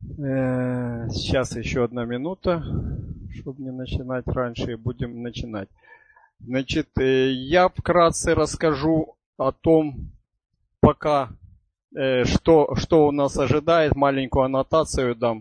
Сейчас еще 1 минута, чтобы не начинать раньше, и будем начинать. Значит, я вкратце расскажу о том, пока, что у нас ожидает, маленькую аннотацию дам.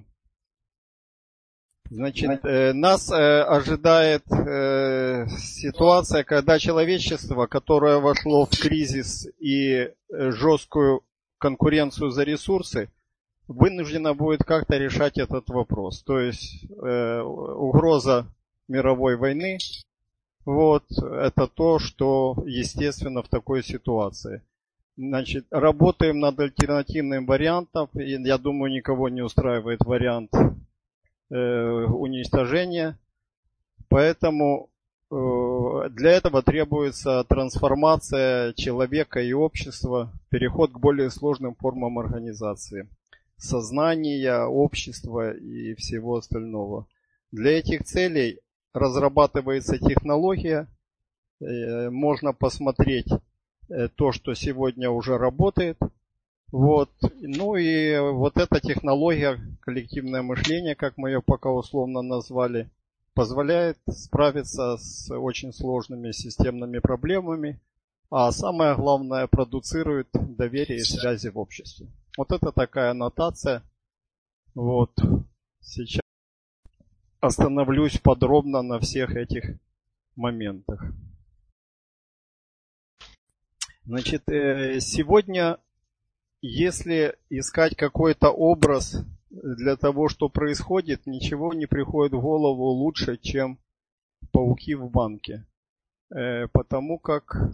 Значит, нас ожидает ситуация, когда человечество, которое вошло в кризис и жесткую конкуренцию за ресурсы, вынуждено будет как-то решать этот вопрос. То есть угроза мировой войны, вот, это то, что естественно в такой ситуации. Значит, работаем над альтернативным вариантом. Я думаю, никого не устраивает вариант уничтожения. Поэтому для этого требуется трансформация человека и общества, переход к более сложным формам организации, сознания, общества и всего остального. Для этих целей разрабатывается технология. Можно посмотреть то, что сегодня уже работает. Вот. Ну и вот эта технология, коллективное мышление, как мы ее пока условно назвали, позволяет справиться с очень сложными системными проблемами, а самое главное, продуцирует доверие и связи в обществе. Вот это такая аннотация. Вот. Сейчас остановлюсь подробно на всех этих моментах. Значит, сегодня, если искать какой-то образ для того, что происходит, ничего не приходит в голову лучше, чем пауки в банке. Потому как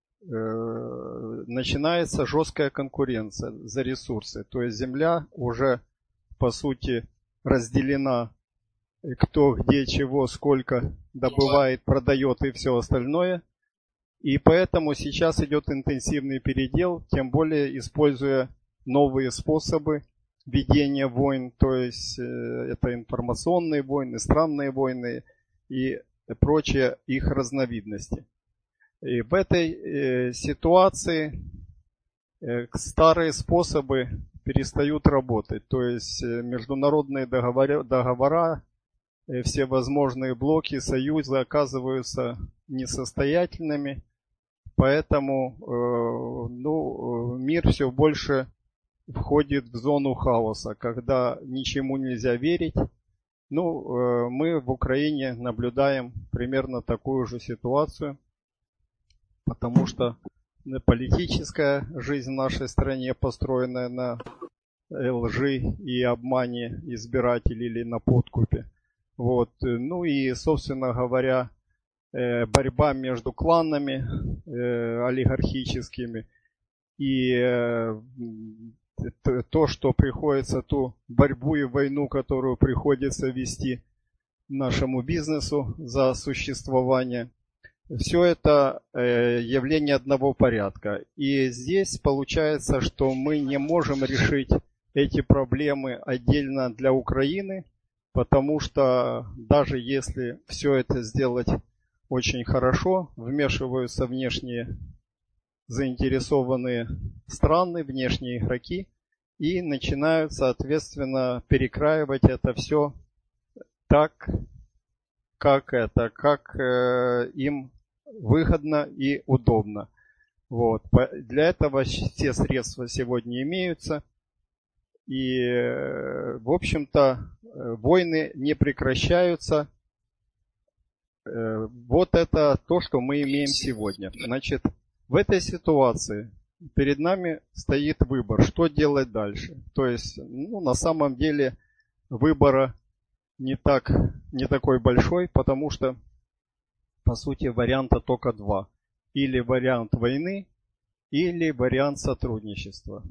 начинается жесткая конкуренция за ресурсы. То есть земля уже, по сути, разделена, кто где чего, сколько добывает, продает и все остальное. И поэтому сейчас идет интенсивный передел, тем более используя новые способы ведения войн, то есть это информационные войны, странные войны и прочие их разновидности. И в этой ситуации старые способы перестают работать, то есть международные договора, всевозможные блоки, союзы оказываются несостоятельными, поэтому мир все больше входит в зону хаоса, когда ничему нельзя верить. Мы в Украине наблюдаем примерно такую же ситуацию, потому что политическая жизнь в нашей стране, построенная на лжи и обмане избирателей или на подкупе. Вот. Ну и, собственно говоря, борьба между кланами олигархическими и то, что приходится, ту борьбу и войну, которую приходится вести нашему бизнесу за существование. Все это явление одного порядка. И здесь получается, что мы не можем решить эти проблемы отдельно для Украины, потому что даже если все это сделать очень хорошо, вмешиваются внешние заинтересованные страны, внешние игроки, и начинают, соответственно, перекраивать это все так, как им выгодно и удобно. Вот. Для этого все средства сегодня имеются. И, в общем-то, войны не прекращаются. Вот это то, что мы имеем сегодня. Значит, в этой ситуации перед нами стоит выбор, что делать дальше. То есть, на самом деле, выбора не такой большой, потому что, по сути, варианта только два. Или вариант войны, или вариант сотрудничества.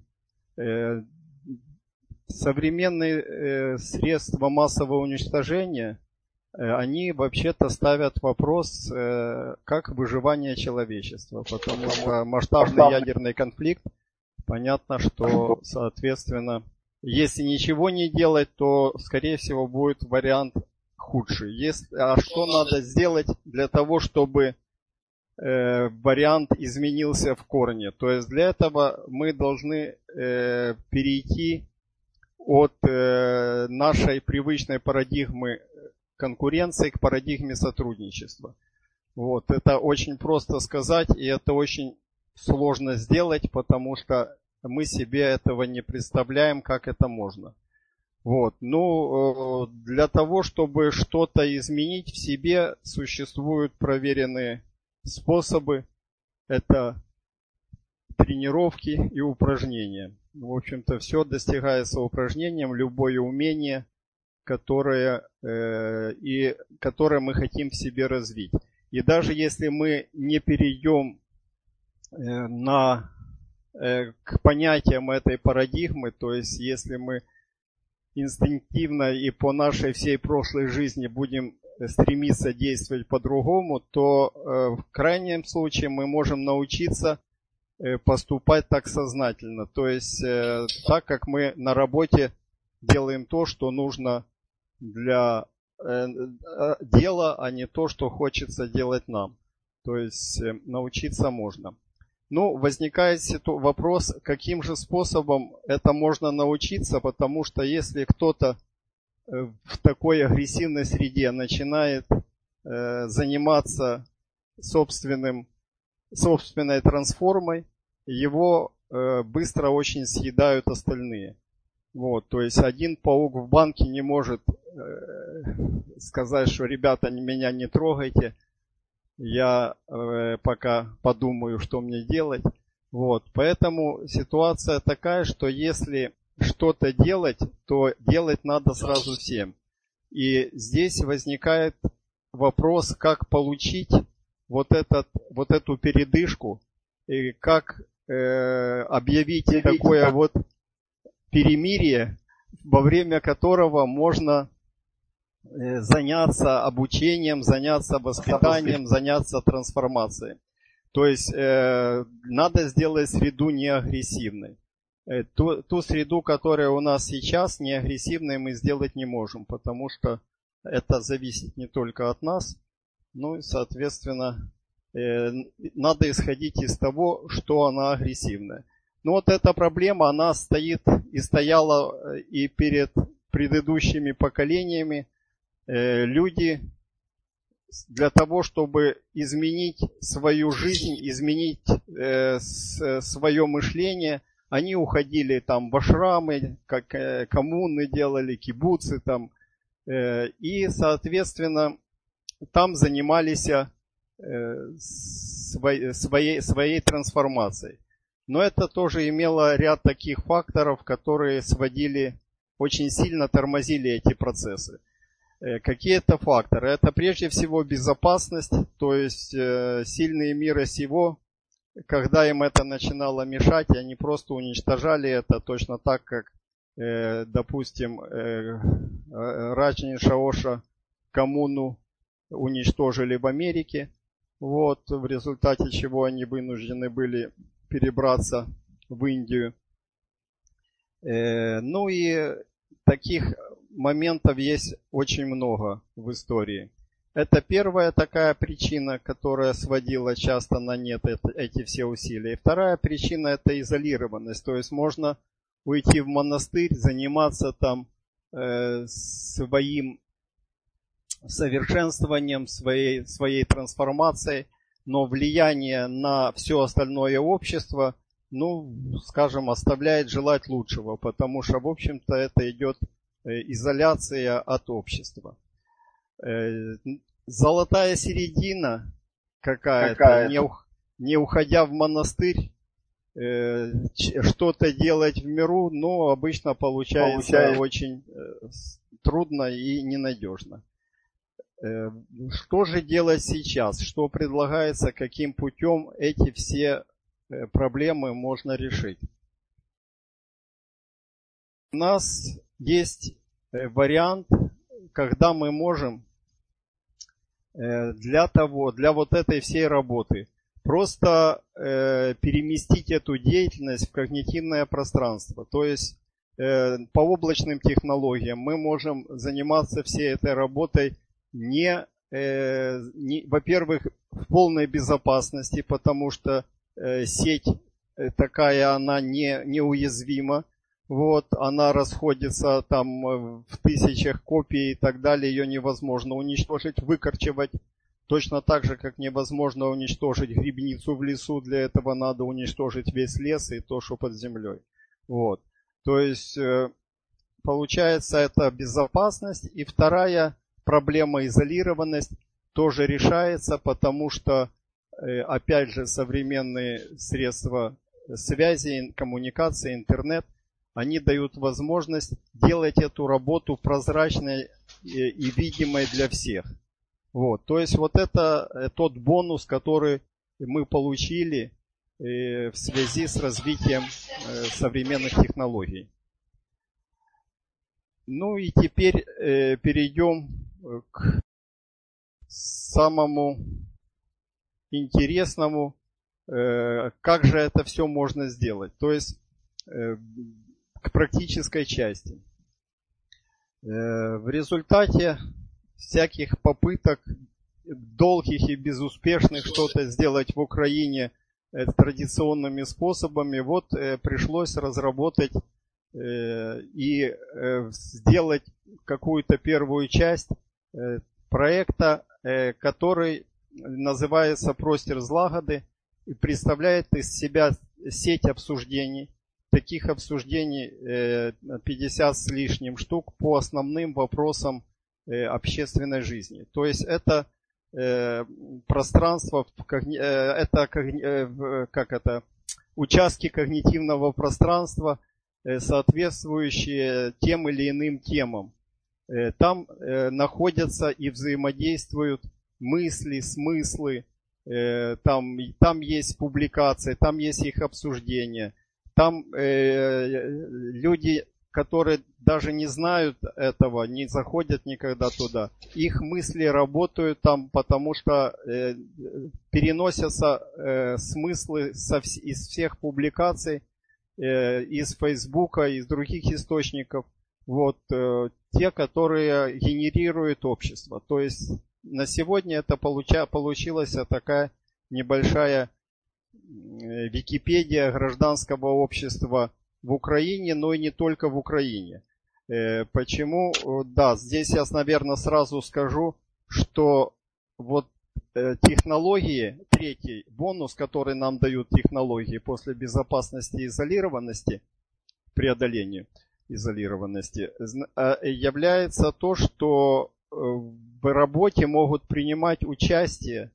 Современные средства массового уничтожения, они вообще-то ставят вопрос как выживание человечества, потому что масштабный ядерный конфликт, понятно, что, соответственно, если ничего не делать, то, скорее всего, будет вариант худший. А что надо сделать для того, чтобы вариант изменился в корне? То есть для этого мы должны перейти от нашей привычной парадигмы конкуренции к парадигме сотрудничества. Вот. Это очень просто сказать, и это очень сложно сделать, потому что мы себе этого не представляем, как это можно. Вот. Ну, для того, чтобы что-то изменить в себе, существуют проверенные способы. Это тренировки и упражнения. В общем-то, все достигается упражнением, любое умение, которое мы хотим в себе развить. И даже если мы не перейдем к понятиям этой парадигмы, то есть если мы инстинктивно и по нашей всей прошлой жизни будем стремиться действовать по-другому, то в крайнем случае мы можем научиться поступать так сознательно. То есть так, как мы на работе делаем то, что нужно для дела, а не то, что хочется делать нам. То есть научиться можно. Ну, возникает вопрос, каким же способом это можно научиться, потому что если кто-то в такой агрессивной среде начинает заниматься собственной трансформой, его быстро очень съедают остальные. Вот, то есть один паук в банке не может сказать, что ребята, меня не трогайте, я пока подумаю, что мне делать. Вот, поэтому ситуация такая, что если что-то делать, то делать надо сразу всем. И здесь возникает вопрос, как получить вот эту передышку, и как объявить такое вот перемирие, во время которого можно заняться обучением, заняться воспитанием, заняться трансформацией. То есть надо сделать среду не агрессивной. Ту среду, которая у нас сейчас, не агрессивной, мы сделать не можем, потому что это зависит не только от нас, ну и, соответственно, надо исходить из того, что она агрессивная. Но вот эта проблема, она стоит и стояла и перед предыдущими поколениями. Люди для того, чтобы изменить свою жизнь, изменить свое мышление, они уходили там в ашрамы, как коммуны делали, кибуцы там, и, соответственно, там занимались своей трансформацией. Но это тоже имело ряд таких факторов, которые очень сильно тормозили эти процессы. Какие это факторы? Это прежде всего безопасность, то есть сильные мира сего, когда им это начинало мешать, они просто уничтожали это точно так, как, допустим, Раджни Шаоша коммуну уничтожили в Америке, вот, в результате чего они вынуждены были перебраться в Индию. Ну и таких моментов есть очень много в истории. Это первая такая причина, которая сводила часто на нет эти все усилия. И вторая причина – это изолированность. То есть можно уйти в монастырь, заниматься там своим совершенствованием, своей трансформацией, но влияние на все остальное общество, ну, скажем, оставляет желать лучшего, потому что, в общем-то, это идет изоляция от общества. Золотая середина какая-то, не уходя в монастырь, что-то делать в миру, но обычно получается очень трудно и ненадежно. Что же делать сейчас? Что предлагается, каким путем эти все проблемы можно решить? У нас есть вариант, когда мы можем для вот этой всей работы просто переместить эту деятельность в когнитивное пространство. То есть по облачным технологиям мы можем заниматься всей этой работой во-первых, в полной безопасности, потому что сеть такая, она неуязвима. Вот, она расходится там в тысячах копий и так далее, ее невозможно уничтожить, выкорчевать. Точно так же, как невозможно уничтожить грибницу в лесу, для этого надо уничтожить весь лес и то, что под землей. Вот. То есть, получается, это безопасность. И вторая проблема, изолированность, тоже решается, потому что, опять же, современные средства связи, коммуникации, интернет, они дают возможность делать эту работу прозрачной и видимой для всех. Вот. То есть вот это тот бонус, который мы получили в связи с развитием современных технологий. Ну и теперь перейдем к самому интересному, как же это все можно сделать. То есть к практической части. В результате всяких попыток, долгих и безуспешных, что-то сделать в Украине традиционными способами, вот пришлось разработать и сделать какую-то первую часть проекта, который называется «Простір злагоди» и представляет из себя сеть обсуждений. Таких обсуждений 50 с лишним штук по основным вопросам общественной жизни. То есть это пространство, участки когнитивного пространства, соответствующие тем или иным темам. Там находятся и взаимодействуют мысли, смыслы, там есть публикации, там есть их обсуждения. Там люди, которые даже не знают этого, не заходят никогда туда. Их мысли работают там, потому что переносятся смыслы из всех публикаций, из Фейсбука, из других источников. Вот, те, которые генерируют общество. То есть на сегодня это получилась такая небольшая Википедия гражданского общества в Украине, но и не только в Украине. Почему? Да, здесь я, наверное, сразу скажу, что вот технологии, третий бонус, который нам дают технологии после безопасности и изолированности, преодолению изолированности, является то, что в работе могут принимать участие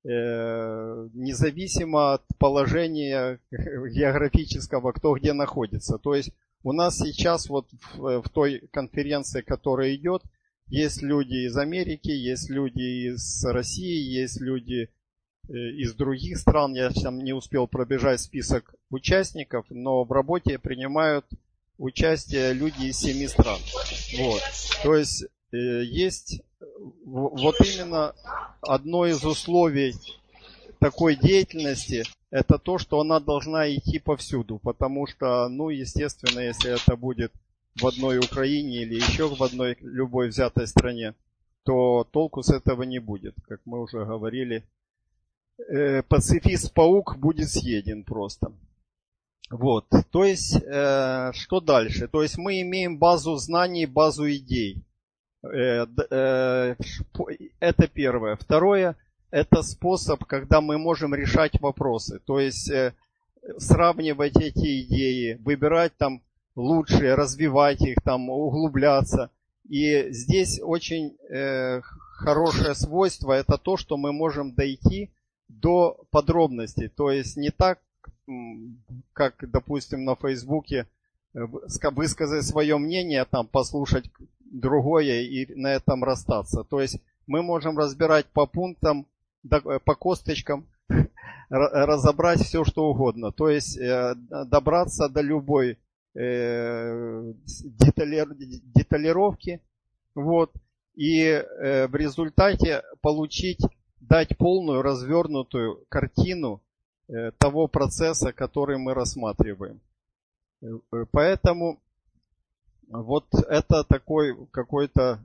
независимо от положения географического, кто где находится. То есть у нас сейчас вот в той конференции, которая идет, есть люди из Америки, есть люди из России, есть люди из других стран. Я там не успел пробежать список участников, но в работе принимают участие люди из 7 стран. Вот. То есть есть вот именно одно из условий такой деятельности, это то, что она должна идти повсюду, потому что, ну, естественно, если это будет в одной Украине или еще в одной любой взятой стране, то толку с этого не будет. Как мы уже говорили, пацифист-паук будет съеден просто. Вот, то есть, что дальше? То есть мы имеем базу знаний, базу идей. Это первое. Второе, это способ, когда мы можем решать вопросы. То есть сравнивать эти идеи, выбирать там лучшие, развивать их, там, углубляться. И здесь очень хорошее свойство, это то, что мы можем дойти до подробностей. То есть не так, как, допустим, на Фейсбуке, высказать свое мнение, там, послушать другое и на этом расстаться. То есть мы можем разбирать по пунктам, по косточкам, разобрать все, что угодно. То есть добраться до любой деталировки. Вот, и в результате дать полную развернутую картину того процесса, который мы рассматриваем. Поэтому вот это такой какой-то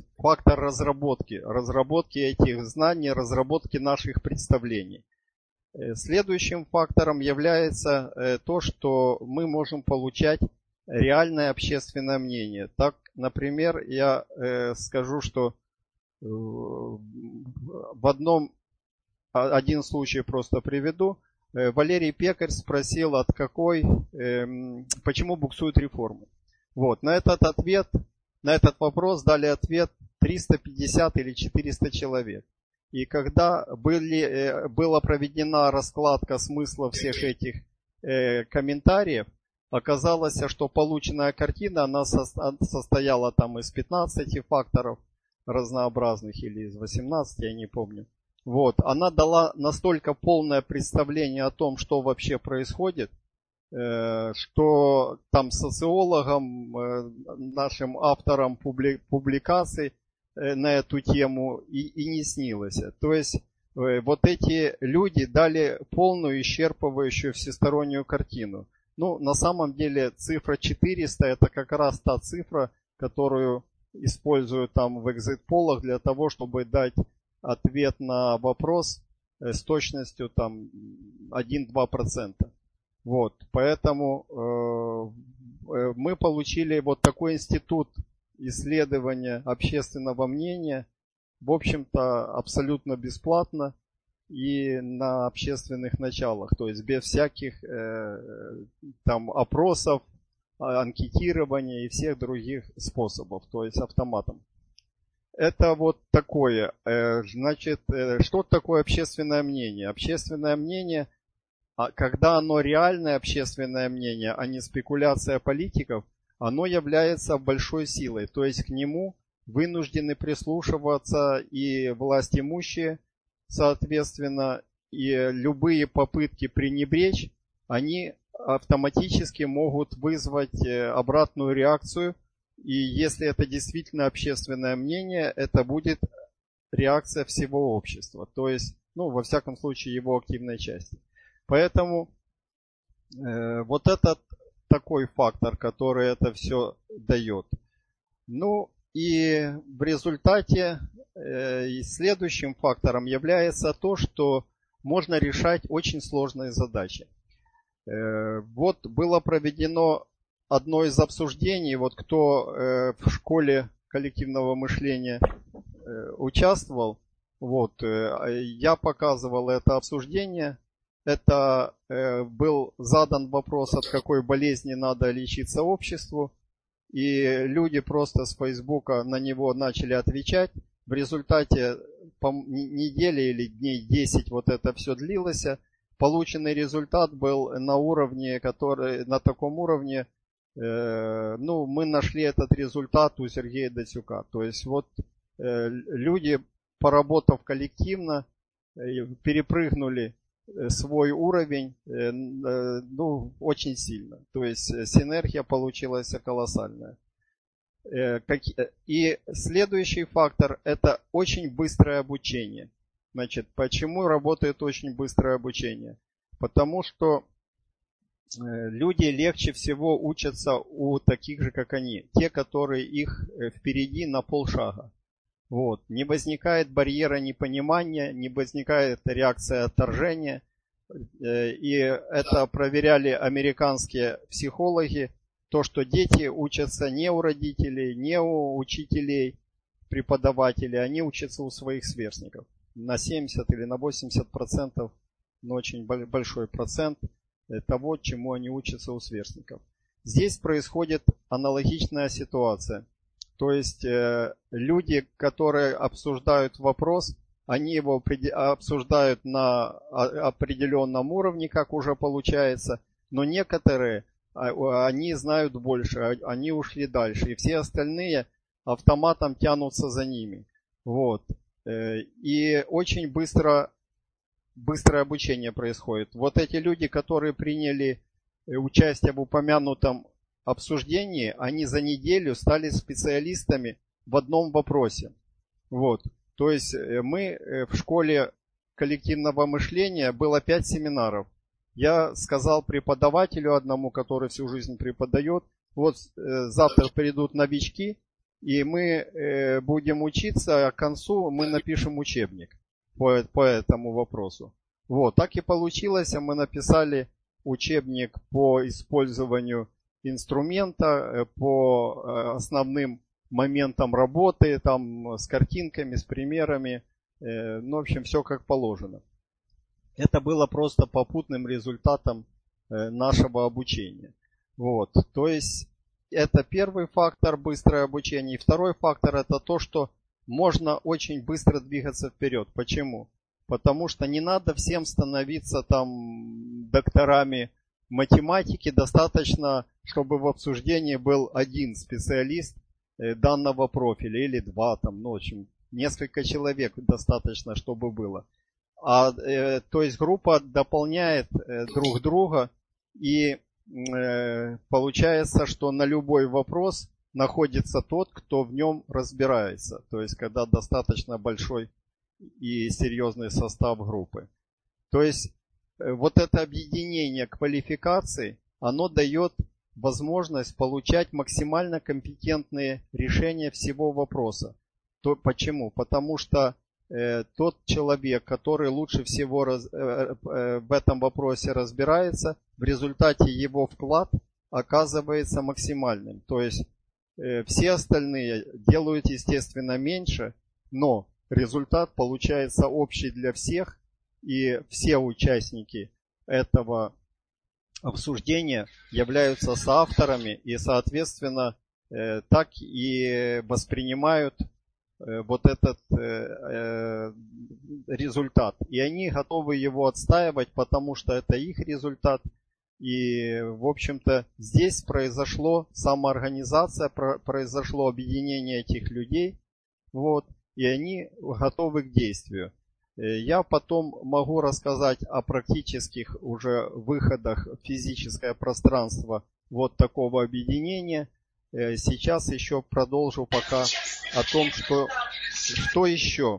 фактор разработки этих знаний, разработки наших представлений. Следующим фактором является то, что мы можем получать реальное общественное мнение. Так, например, я скажу, что один случай просто приведу. Валерий Пекарь спросил, почему буксуют реформы. Вот, на этот вопрос дали ответ 350 или 400 человек. И когда была проведена раскладка смысла всех этих комментариев, оказалось, что полученная картина, она состояла там из 15 факторов разнообразных или из 18, я не помню. Вот, она дала настолько полное представление о том, что вообще происходит, что там социологам, нашим авторам публикаций на эту тему и не снилось. То есть вот эти люди дали полную, исчерпывающую, всестороннюю картину. Ну, на самом деле цифра 400 это как раз та цифра, которую используют там в экзит-полах для того, чтобы дать ответ на вопрос с точностью там 1-2%. Вот, поэтому мы получили вот такой институт исследования общественного мнения, в общем-то, абсолютно бесплатно и на общественных началах, то есть без всяких там опросов, анкетирования и всех других способов, то есть автоматом. Это вот такое. Значит, что такое общественное мнение? Общественное мнение, когда оно реальное общественное мнение, а не спекуляция политиков, оно является большой силой. То есть к нему вынуждены прислушиваться и власть имущие, соответственно, и любые попытки пренебречь, они автоматически могут вызвать обратную реакцию. И если это действительно общественное мнение, это будет реакция всего общества. То есть, ну, во всяком случае, его активной части. Поэтому вот этот такой фактор, который это все дает. Ну, и в результате следующим фактором является то, что можно решать очень сложные задачи. Вот было проведено одно из обсуждений, вот кто в школе коллективного мышления участвовал, вот, я показывал это обсуждение. Это был задан вопрос, от какой болезни надо лечиться обществу, и люди просто с Фейсбука на него начали отвечать. В результате недели или дней 10 вот это все длилось. Полученный результат был на уровне, на таком уровне, ну, мы нашли этот результат у Сергея Дацюка. То есть вот люди, поработав коллективно, перепрыгнули свой уровень, ну, очень сильно. То есть синергия получилась колоссальная. И следующий фактор – это очень быстрое обучение. Значит, почему работает очень быстрое обучение? Потому что люди легче всего учатся у таких же, как они. Те, которые их впереди на полшага. Вот. Не возникает барьера непонимания, не возникает реакция отторжения. И это проверяли американские психологи. То, что дети учатся не у родителей, не у учителей, преподавателей, они учатся у своих сверстников. На 70 или на 80%, но очень большой процент того, чему они учатся у сверстников. Здесь происходит аналогичная ситуация. То есть люди, которые обсуждают вопрос, они его обсуждают на определенном уровне, как уже получается, но некоторые, они знают больше, они ушли дальше, и все остальные автоматом тянутся за ними. Вот. И очень быстрое обучение происходит. Вот эти люди, которые приняли участие в упомянутом обсуждении, они за неделю стали специалистами в одном вопросе. Вот. То есть мы в школе коллективного мышления было 5 семинаров. Я сказал преподавателю одному, который всю жизнь преподает, вот завтра придут новички, и мы будем учиться, а к концу мы напишем учебник по этому вопросу. Вот, так и получилось. Мы написали учебник по использованию инструмента, по основным моментам работы, там, с картинками, с примерами. Ну, в общем, все как положено. Это было просто попутным результатом нашего обучения. Вот, то есть это первый фактор — быстрое обучение. И второй фактор — это то, что можно очень быстро двигаться вперед. Почему? Потому что не надо всем становиться там докторами математики. Достаточно, чтобы в обсуждении был один специалист данного профиля или два, там, ну, в общем, несколько человек достаточно, чтобы было. То есть группа дополняет друг друга, и получается, что на любой вопрос находится тот, кто в нем разбирается. То есть когда достаточно большой и серьезный состав группы. То есть вот это объединение квалификаций, оно дает возможность получать максимально компетентные решения всего вопроса. Почему? Потому что тот человек, который лучше всего в этом вопросе разбирается, в результате его вклад оказывается максимальным. То есть все остальные делают, естественно, меньше, но результат получается общий для всех, и все участники этого обсуждения являются соавторами и, соответственно, так и воспринимают вот этот результат. И они готовы его отстаивать, потому что это их результат. И, в общем-то, здесь произошло самоорганизация, произошло объединение этих людей, вот, и они готовы к действию. Я потом могу рассказать о практических уже выходах в физическое пространство вот такого объединения. Сейчас еще продолжу пока о том, что еще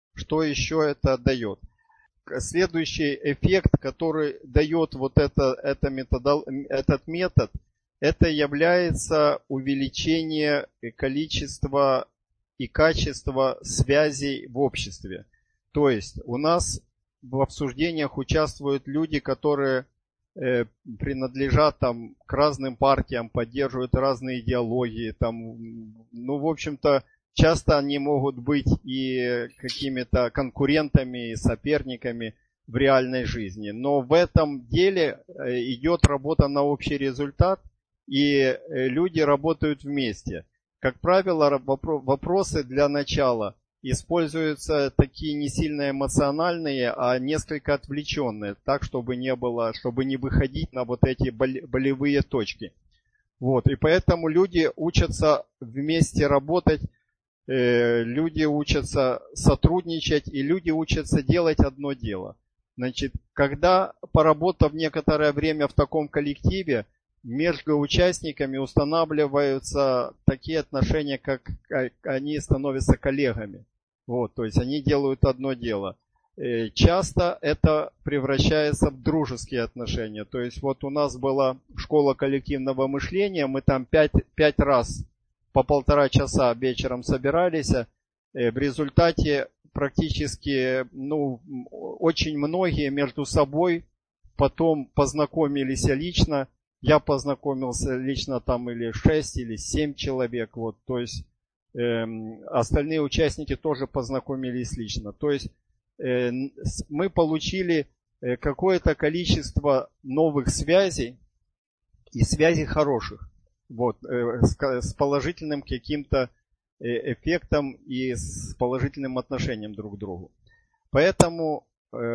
это дает. Следующий эффект, который дает вот этот метод, это является увеличение количества и качества связей в обществе. То есть у нас в обсуждениях участвуют люди, которые принадлежат там к разным партиям, поддерживают разные идеологии. Там, ну, в общем-то, часто они могут быть и какими-то конкурентами, и соперниками в реальной жизни. Но в этом деле идет работа на общий результат, и люди работают вместе. Как правило, вопросы для начала используются такие не сильно эмоциональные, а несколько отвлеченные, так, чтобы не выходить на вот эти болевые точки. Вот, и поэтому люди учатся вместе работать, люди учатся сотрудничать, и люди учатся делать одно дело. Значит, когда, поработав некоторое время в таком коллективе, между участниками устанавливаются такие отношения, как они становятся коллегами. Вот, то есть они делают одно дело. Часто это превращается в дружеские отношения. То есть вот у нас была школа коллективного мышления, мы там 5 раз по 1,5 часа вечером собирались. В результате практически, очень многие между собой потом познакомились лично. Я познакомился лично там или 6, или 7 человек. Вот, то есть остальные участники тоже познакомились лично. То есть мы получили какое-то количество новых связей и связей хороших. Вот, с положительным каким-то эффектом и с положительным отношением друг к другу. Поэтому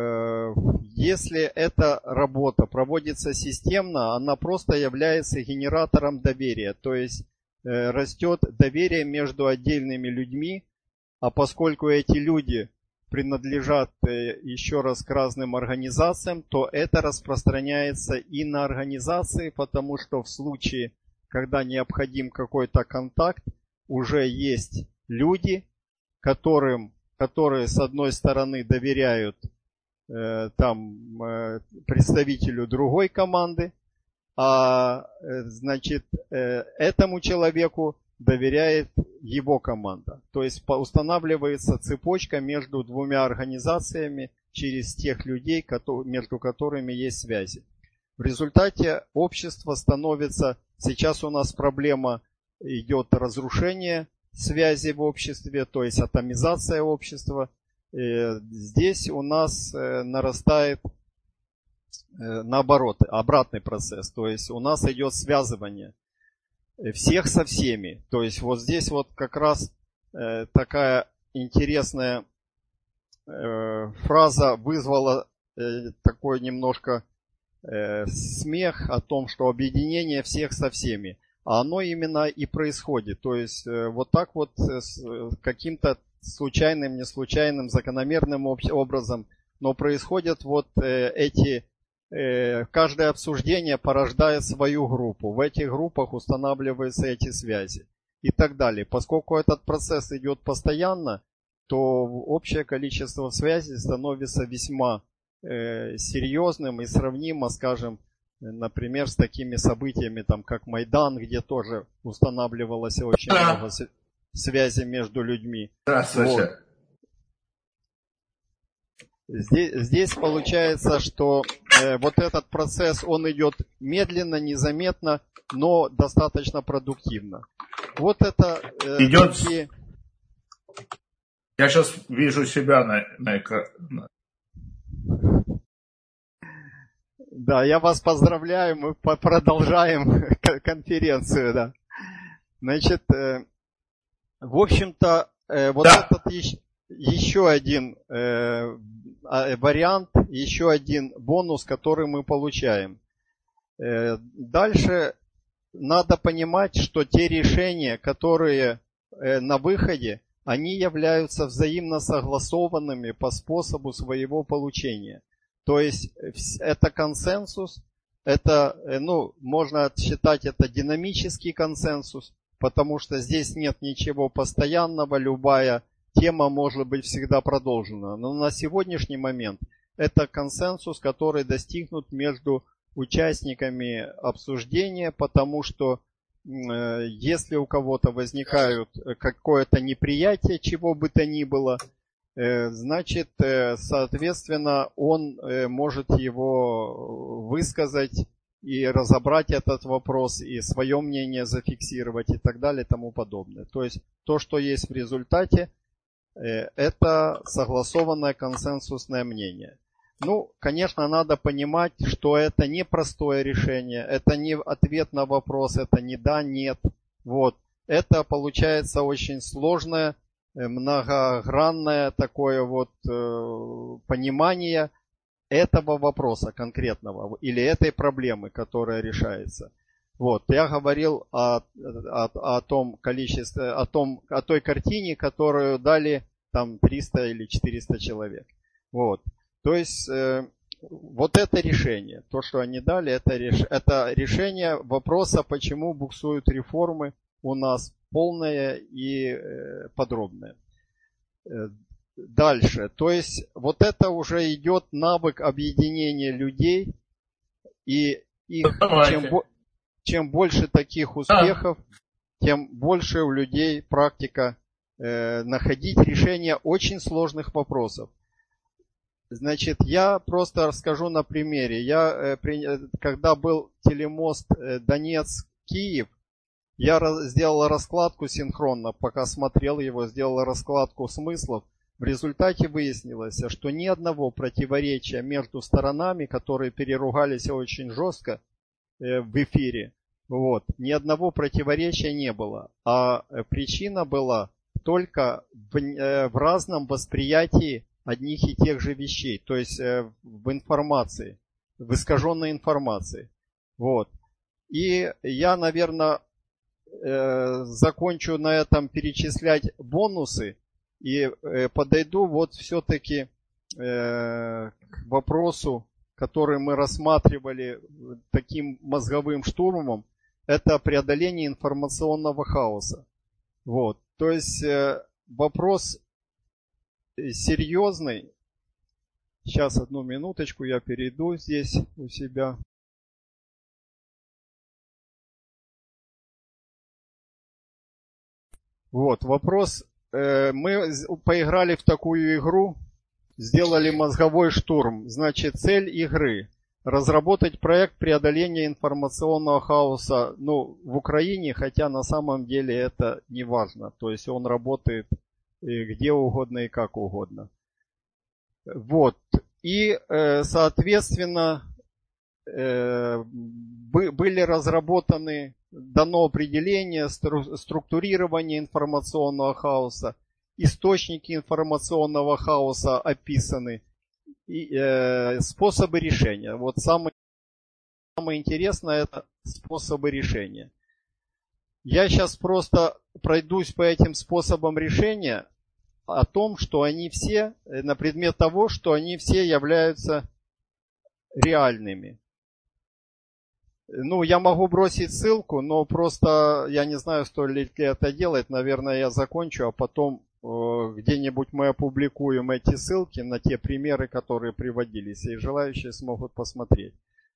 если эта работа проводится системно, она просто является генератором доверия. То есть растет доверие между отдельными людьми, а поскольку эти люди принадлежат еще раз к разным организациям, то это распространяется и на организации, потому что в случае, когда необходим какой-то контакт, уже есть люди, которые с одной стороны доверяют представителю другой команды, а значит этому человеку доверяет его команда. То есть устанавливается цепочка между двумя организациями, через тех людей, между которыми есть связи. В результате общество становится, сейчас у нас проблема идет разрушение связи в обществе, то есть атомизация общества. Здесь у нас нарастает наоборот, обратный процесс, то есть у нас идет связывание всех со всеми. То есть вот здесь вот как раз такая интересная фраза вызвала такой немножко смех о том, что объединение всех со всеми. А оно именно и происходит. То есть вот так вот каким-то случайным, не случайным, закономерным образом, но происходят вот эти, каждое обсуждение порождает свою группу. В этих группах устанавливаются эти связи и так далее. Поскольку этот процесс идет постоянно, то общее количество связей становится весьма серьезным и сравнимо, скажем, например, с такими событиями, там, как Майдан, где тоже устанавливалось очень много связей между людьми. Здравствуйте. Вот. Здесь получается, что вот этот процесс, он идет медленно, незаметно, но достаточно продуктивно. Вот это идет. такие... Я сейчас вижу себя на экране. Да, я вас поздравляю, мы продолжаем конференцию, да. Значит, в общем-то, вот Да. этот еще один вариант, еще один бонус, который мы получаем. Дальше надо понимать, что те решения, которые на выходе, они являются взаимно согласованными по способу своего получения. То есть это консенсус, это, можно считать это динамический консенсус, потому что здесь нет ничего постоянного, любая тема может быть всегда продолжена. Но на сегодняшний момент это консенсус, который достигнут между участниками обсуждения, потому что если у кого-то возникает какое-то неприятие, чего бы то ни было, значит, соответственно, он может его высказать и разобрать этот вопрос, и свое мнение зафиксировать и так далее и тому подобное. То есть то, что есть в результате, это согласованное консенсусное мнение. Конечно, надо понимать, что это не простое решение, это не ответ на вопрос, это не да, нет. Вот. Это получается очень сложное, многогранное такое вот понимание этого вопроса конкретного или этой проблемы, которая решается. Вот. Я говорил о том количестве, о той картине, которую дали там 300 или 400 человек. Вот. То есть вот это решение, то, что они дали, это решение вопроса, почему буксуют реформы у нас, полное и подробное. Дальше. То есть вот это уже идет навык объединения людей, и чем больше таких успехов, тем больше у людей практика находить решение очень сложных вопросов. Значит, я просто расскажу на примере. Я, когда был телемост Донецк-Киев, я сделал раскладку синхронно, пока смотрел его, сделал раскладку смыслов. В результате выяснилось, что ни одного противоречия между сторонами, которые переругались очень жестко в эфире, вот, ни одного противоречия не было. А причина была только в разном восприятии одних и тех же вещей, то есть в информации, в искаженной информации. Вот. И я, наверное, закончу на этом перечислять бонусы и подойду вот все-таки к вопросу, который мы рассматривали таким мозговым штурмом, это преодоление информационного хаоса. Вот. То есть вопрос серьезный. Сейчас, одну минуточку, я перейду здесь у себя. Вот, вопрос. Мы поиграли в такую игру, сделали мозговой штурм. Значит, цель игры – разработать проект преодоления информационного хаоса, ну, в Украине, хотя на самом деле это не важно. То есть он работает где угодно и как угодно. Вот. И, соответственно, были разработаны, дано определение, структурирование информационного хаоса, источники информационного хаоса описаны, и способы решения. Вот самое интересное – это способы решения. Я сейчас просто пройдусь по этим способам решения о том, что они все, на предмет того, что они все являются реальными. Ну, я могу бросить ссылку, но просто я не знаю, стоит ли это делать. Наверное, я закончу, а потом где-нибудь мы опубликуем эти ссылки на те примеры, которые приводились, и желающие смогут посмотреть.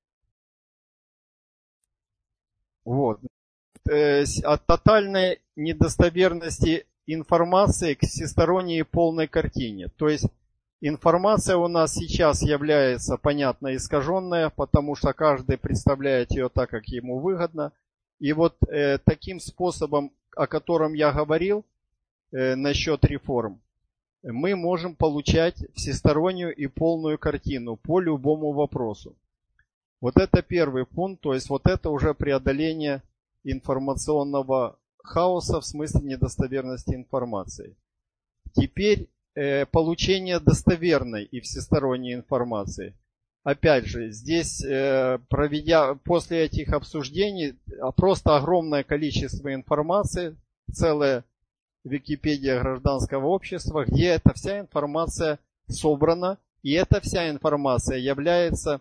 Вот. От тотальной недостоверности информации к всесторонней и полной картине. То есть информация у нас сейчас является, понятно, искаженная, потому что каждый представляет ее так, как ему выгодно. И вот таким способом, о котором я говорил, насчет реформ, мы можем получать всестороннюю и полную картину по любому вопросу. Вот это первый пункт, то есть вот это уже преодоление информационного хаоса в смысле недостоверности информации. Теперь получение достоверной и всесторонней информации. Опять же, здесь, проведя после этих обсуждений, просто огромное количество информации, целая Википедия гражданского общества, где эта вся информация собрана, и эта вся информация является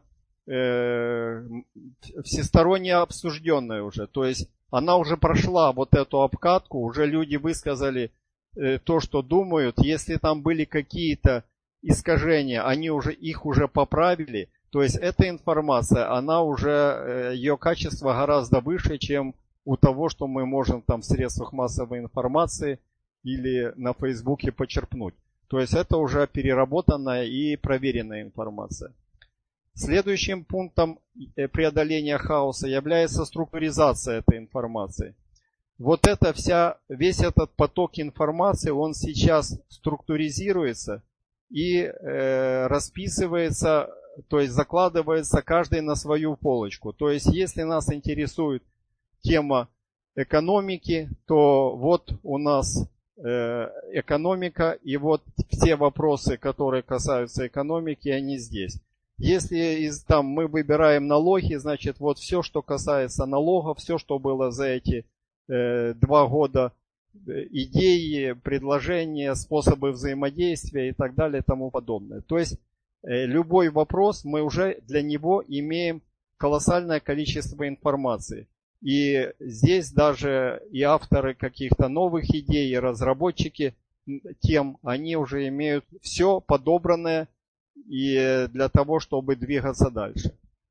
всесторонне обсужденной уже. То есть она уже прошла вот эту обкатку, уже люди высказали то, что думают. Если там были какие-то искажения, они уже их уже поправили. То есть эта информация, она уже, ее качество гораздо выше, чем у того, что мы можем там в средствах массовой информации или на Фейсбуке почерпнуть. То есть это уже переработанная и проверенная информация. Следующим пунктом преодоления хаоса является структуризация этой информации. Вот это весь этот поток информации, он сейчас структуризируется и расписывается, то есть закладывается каждый на свою полочку. То есть если нас интересует тема экономики, то вот у нас экономика, и вот все вопросы, которые касаются экономики, они здесь. Если там мы выбираем налоги, значит вот все, что касается налогов, все, что было за эти 2 года, идеи, предложения, способы взаимодействия и так далее и тому подобное. То есть любой вопрос, мы уже для него имеем колоссальное количество информации. И здесь даже и авторы каких-то новых идей, и разработчики тем, они уже имеют все подобранное и для того, чтобы двигаться дальше.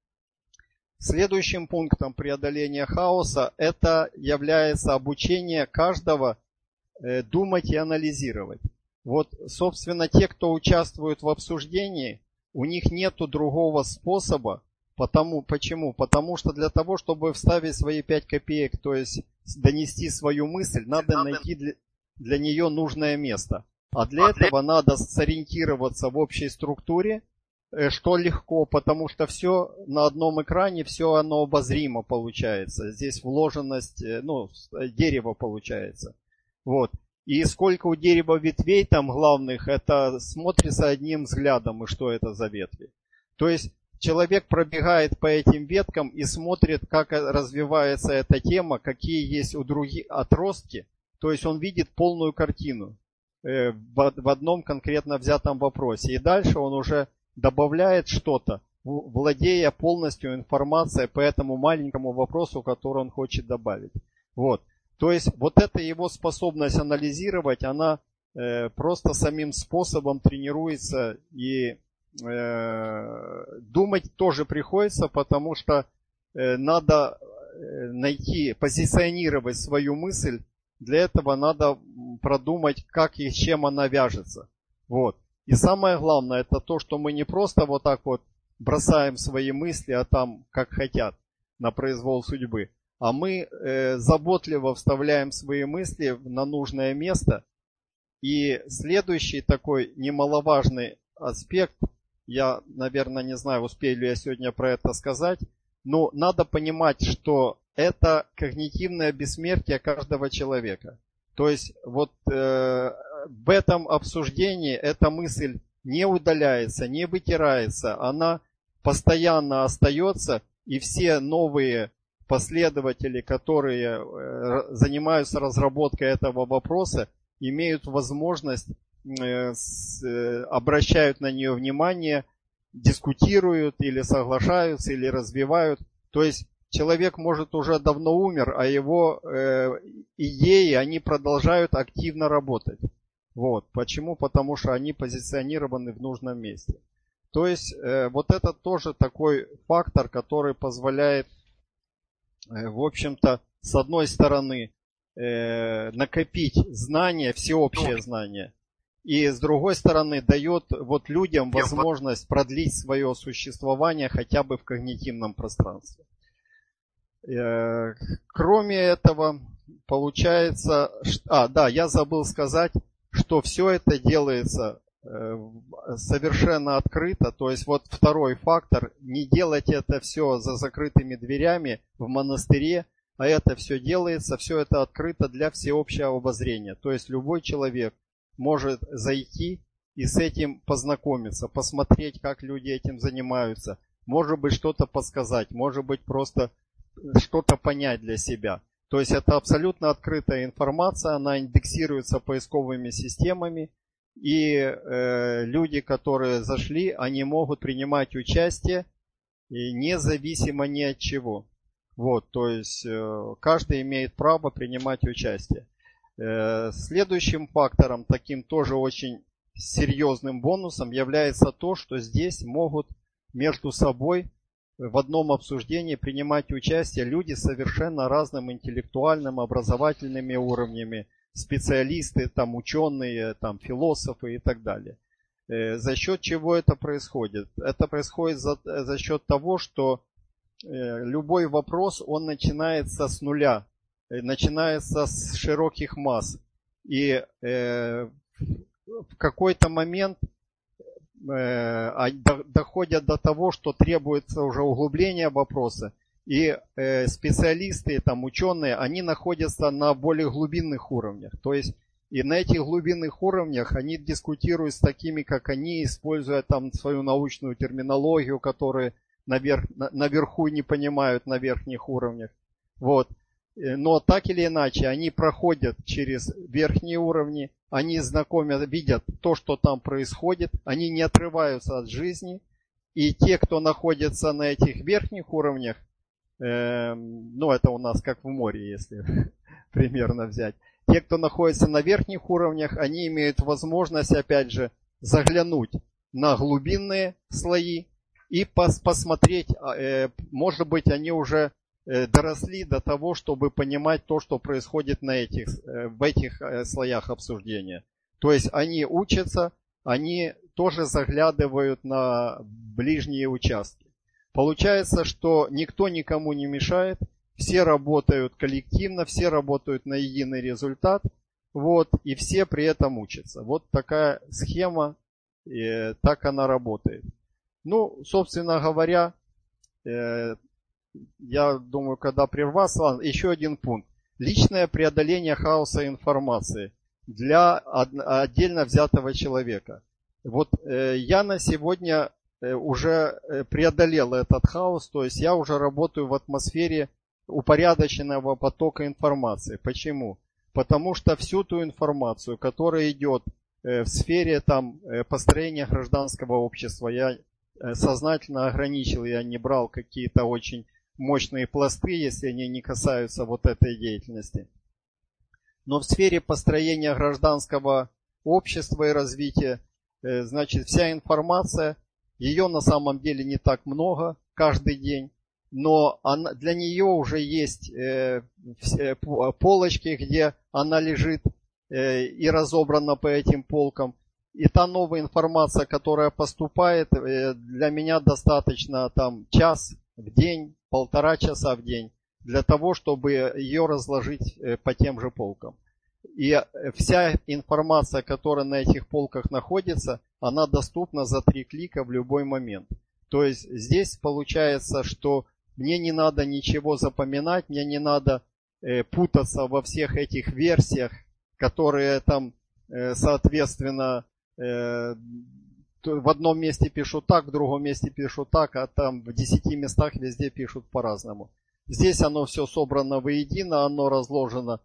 Следующим пунктом преодоления хаоса это является обучение каждого думать и анализировать. Вот, собственно, те, кто участвует в обсуждении, у них нету другого способа. Почему? Потому что для того, чтобы вставить свои 5 копеек, то есть донести свою мысль, надо найти для нее нужное место. А для этого надо сориентироваться в общей структуре, что легко, потому что все на одном экране, все оно обозримо получается. Здесь вложенность, дерево получается. Вот. И сколько у дерева ветвей там главных, это смотрится одним взглядом, и что это за ветви. То есть человек пробегает по этим веткам и смотрит, как развивается эта тема, какие есть у других отростки. То есть он видит полную картину в одном конкретно взятом вопросе. И дальше он уже добавляет что-то, владея полностью информацией по этому маленькому вопросу, который он хочет добавить. Вот. То есть вот эта его способность анализировать, она просто самим способом тренируется, и думать тоже приходится, потому что надо найти, позиционировать свою мысль. Для этого надо продумать, как и с чем она вяжется. Вот. И самое главное, это то, что мы не просто вот так вот бросаем свои мысли, а там как хотят, на произвол судьбы, а мы заботливо вставляем свои мысли на нужное место. И следующий такой немаловажный аспект, я, наверное, не знаю, успею ли я сегодня про это сказать, но надо понимать, что это когнитивное бессмертие каждого человека. То есть вот в этом обсуждении эта мысль не удаляется, не вытирается, она постоянно остается, и все новые последователи, которые занимаются разработкой этого вопроса, имеют возможность, обращают на нее внимание, дискутируют или соглашаются, или развивают. То есть человек, может, уже давно умер, а его идеи, они продолжают активно работать. Вот. Почему? Потому что они позиционированы в нужном месте. То есть вот это тоже такой фактор, который позволяет, в общем-то, с одной стороны, накопить знания, всеобщее знание, и с другой стороны дает вот людям возможность продлить свое существование хотя бы в когнитивном пространстве. Кроме этого, получается... я забыл сказать, что все это делается совершенно открыто. То есть вот второй фактор, не делать это все за закрытыми дверями в монастыре, а это все делается, все это открыто для всеобщего обозрения. То есть любой человек может зайти и с этим познакомиться, посмотреть, как люди этим занимаются. Может быть, что-то подсказать, может быть, просто что-то понять для себя. То есть это абсолютно открытая информация, она индексируется поисковыми системами, и люди, которые зашли, они могут принимать участие независимо ни от чего. Вот, то есть каждый имеет право принимать участие. Следующим фактором, таким тоже очень серьезным бонусом, является то, что здесь могут между собой в одном обсуждении принимать участие люди с совершенно разным интеллектуальным, образовательными уровнями, специалисты, там, ученые, там, философы и так далее. За счет чего это происходит? Это происходит за счет того, что любой вопрос, он начинается с нуля, начинается с широких масс. И в какой-то момент доходят до того, что требуется уже углубление вопроса. И специалисты, там, ученые, они находятся на более глубинных уровнях. То есть и на этих глубинных уровнях они дискутируют с такими, как они, используя там свою научную терминологию, которые наверху не понимают на верхних уровнях. Вот. Но так или иначе, они проходят через верхние уровни, они знакомят, видят то, что там происходит, они не отрываются от жизни. И те, кто находится на этих верхних уровнях, это у нас как в море, если примерно взять. Те, кто находится на верхних уровнях, они имеют возможность, опять же, заглянуть на глубинные слои и посмотреть, может быть, они уже доросли до того, чтобы понимать то, что происходит в этих слоях обсуждения. То есть они учатся, они тоже заглядывают на ближние участки. Получается, что никто никому не мешает, все работают коллективно, все работают на единый результат, вот, и все при этом учатся. Вот такая схема, так она работает. Ну, собственно говоря, я думаю, когда прервался, еще один пункт. Личное преодоление хаоса информации для отдельно взятого человека. Вот я на сегодня уже преодолел этот хаос, то есть я уже работаю в атмосфере упорядоченного потока информации. Почему? Потому что всю ту информацию, которая идет в сфере построения гражданского общества, я сознательно ограничил, я не брал какие-то очень мощные пласты, если они не касаются вот этой деятельности. Но в сфере построения гражданского общества и развития, значит, вся информация, ее на самом деле не так много каждый день, но для нее уже есть полочки, где она лежит и разобрана по этим полкам. И та новая информация, которая поступает, для меня достаточно там час в день, 1,5 часа в день, для того, чтобы ее разложить по тем же полкам. И вся информация, которая на этих полках находится, она доступна за 3 клика в любой момент. То есть здесь получается, что мне не надо ничего запоминать, мне не надо путаться во всех этих версиях, которые там, соответственно, в одном месте пишут так, в другом месте пишут так, а там в 10 местах везде пишут по-разному. Здесь оно все собрано воедино, оно разложено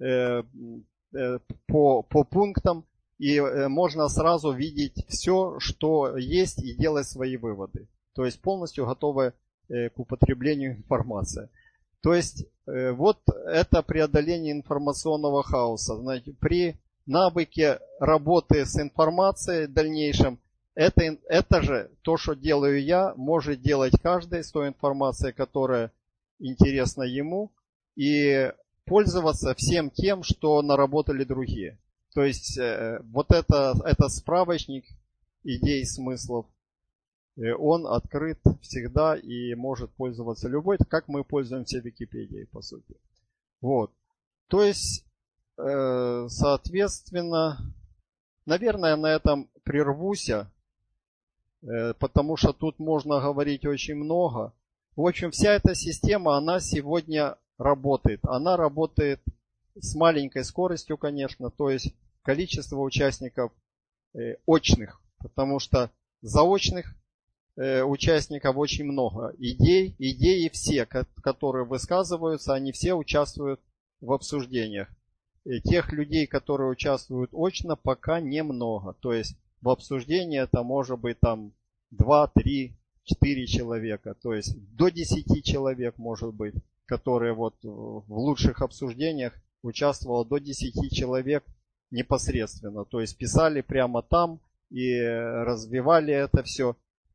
по пунктам, и можно сразу видеть все, что есть, и делать свои выводы. То есть полностью готовая к употреблению информация. То есть вот это преодоление информационного хаоса. Знаете, при навыке работы с информацией в дальнейшем, это же то, что делаю я, может делать каждый с той информацией, которая интересна ему, и пользоваться всем тем, что наработали другие. То есть вот это справочник идей, смыслов, он открыт всегда и может пользоваться любой, как мы пользуемся Википедией, по сути. Вот. То есть, соответственно, наверное, на этом прервусь, потому что тут можно говорить очень много. В общем, вся эта система, она сегодня работает. Она работает с маленькой скоростью, конечно, то есть количество участников очных, потому что заочных участников очень много. Идеи все, которые высказываются, они все участвуют в обсуждениях. Тех людей, которые участвуют очно, пока немного. То есть в обсуждении это может быть там 2, 3, 4 человека. То есть до 10 человек может быть, которые вот в лучших обсуждениях участвовало до 10 человек непосредственно. То есть писали прямо там и развивали это все.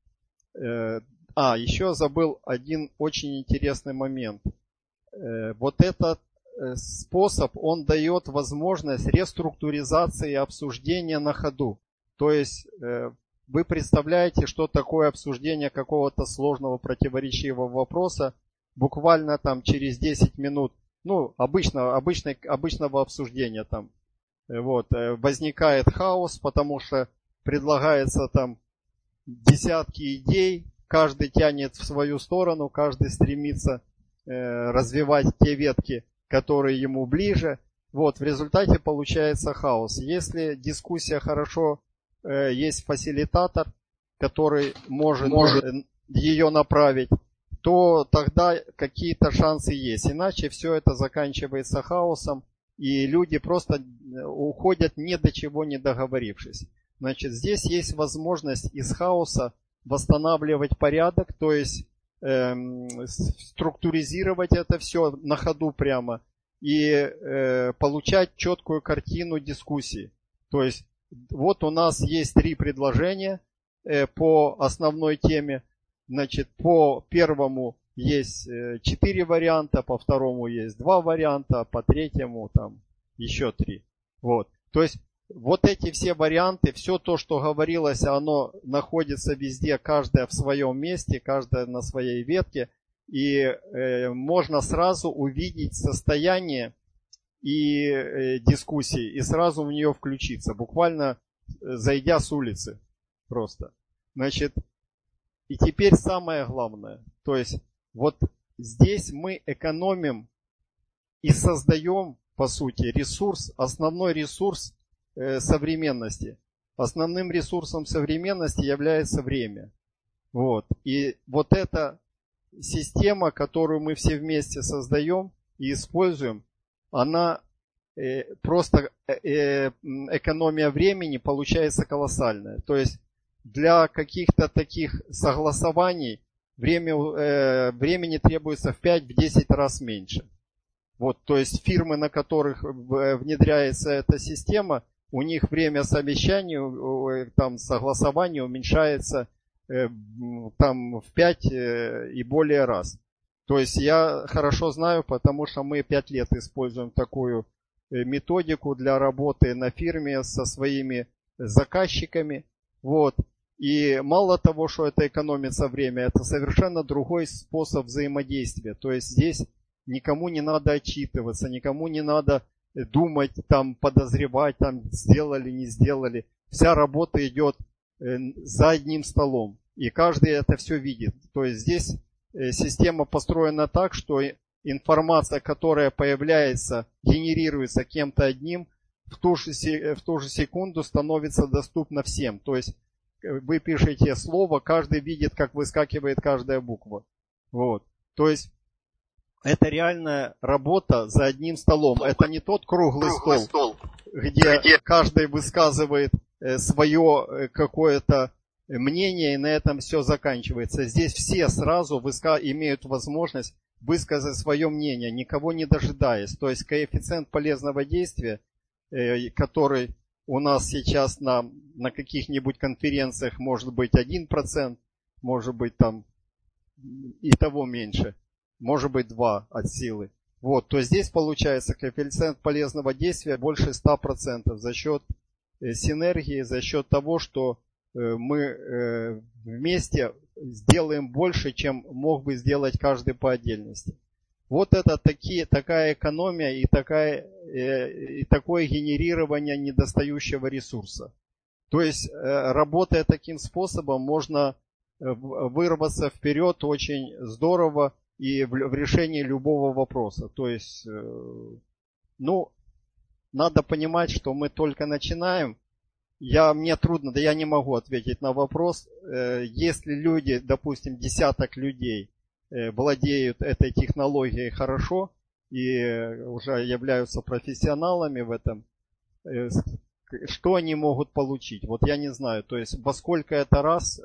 Еще забыл один очень интересный момент. Вот этот способ, он дает возможность реструктуризации обсуждения на ходу. То есть вы представляете, что такое обсуждение какого-то сложного противоречивого вопроса буквально там через 10 минут, ну, обычного обсуждения там, вот, возникает хаос, потому что предлагается там десятки идей, каждый тянет в свою сторону, каждый стремится развивать те ветки, которые ему ближе. Вот, в результате получается хаос. Если дискуссия хорошо, есть фасилитатор, который может ее направить, то тогда какие-то шансы есть. Иначе все это заканчивается хаосом, и люди просто уходят ни до чего не договорившись. Значит, здесь есть возможность из хаоса восстанавливать порядок, то есть структуризировать это все на ходу прямо и получать четкую картину дискуссии. То есть вот у нас есть 3 предложения по основной теме. Значит, по первому есть 4 варианта, по второму есть 2 варианта, по третьему там еще 3. Вот. То есть вот эти все варианты, все то, что говорилось, оно находится везде, каждая в своем месте, каждая на своей ветке. И можно сразу увидеть состояние и дискуссии, и сразу в нее включиться, буквально зайдя с улицы просто. Значит, и теперь самое главное, то есть вот здесь мы экономим и создаем, по сути, ресурс, основной ресурс современности. Основным ресурсом современности является время. Вот. И вот эта система, которую мы все вместе создаем и используем, она просто экономия времени получается колоссальная. То есть для каких-то таких согласований времени требуется в 5-10 раз меньше. Вот, то есть фирмы, на которых внедряется эта система, у них время совещаний, там, согласования уменьшается там, в 5 и более раз. То есть я хорошо знаю, потому что мы 5 лет используем такую методику для работы на фирме со своими заказчиками. Вот. И мало того, что это экономится время, это совершенно другой способ взаимодействия. То есть здесь никому не надо отчитываться, никому не надо думать, там, подозревать, там, сделали, не сделали. Вся работа идет за одним столом. И каждый это все видит. То есть здесь система построена так, что информация, которая появляется, генерируется кем-то одним, в ту же секунду становится доступна всем. То есть вы пишете слово, каждый видит, как выскакивает каждая буква. Вот. То есть это реальная работа за одним столом. Это не тот круглый стол, где каждый высказывает свое какое-то мнение, и на этом все заканчивается. Здесь все сразу имеют возможность высказать свое мнение, никого не дожидаясь. То есть коэффициент полезного действия, который у нас сейчас на каких-нибудь конференциях может быть 1%, может быть там и того меньше, может быть 2% от силы. Вот, то здесь получается коэффициент полезного действия больше 100% за счет синергии, за счет того, что мы вместе сделаем больше, чем мог бы сделать каждый по отдельности. Вот это такая экономия и такое генерирование недостающего ресурса. То есть, работая таким способом, можно вырваться вперед очень здорово и в решении любого вопроса. То есть, надо понимать, что мы только начинаем. Мне трудно, я не могу ответить на вопрос. Если люди, допустим, десяток людей владеют этой технологией хорошо и уже являются профессионалами в этом, что они могут получить? Вот я не знаю. То есть во сколько это раз,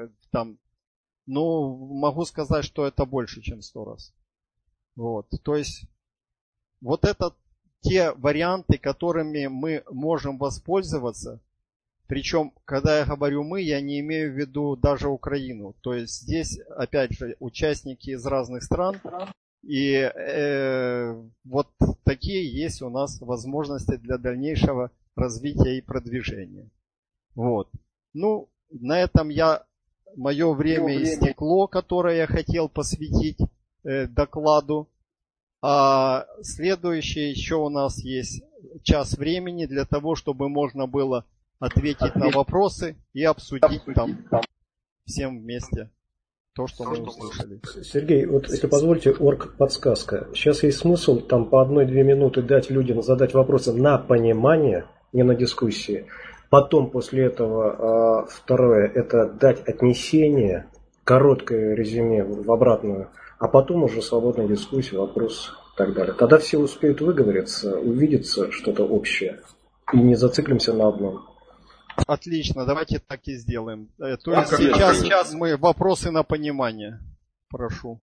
могу сказать, что это больше, чем 100 раз. Вот. То есть вот это те варианты, которыми мы можем воспользоваться. Причем, когда я говорю «мы», я не имею в виду даже Украину. То есть здесь, опять же, участники из разных стран. И вот такие есть у нас возможности для дальнейшего развития и продвижения. Вот. На этом мое время истекло, которое я хотел посвятить докладу. А следующее еще у нас есть час времени для того, чтобы можно было ответить на вопросы и обсудить там всем вместе то, что мы услышали. Сергей, вот если позволите, подсказка. Сейчас есть смысл там по 1-2 минуты дать людям задать вопросы на понимание, не на дискуссии. Потом после этого второе, это дать отнесение, короткое резюме в обратную, а потом уже свободная дискуссия, вопрос и так далее. Тогда все успеют выговориться, увидеться что-то общее и не зациклимся на одном. Отлично, давайте так и сделаем. То есть сейчас мы вопросы на понимание. Прошу.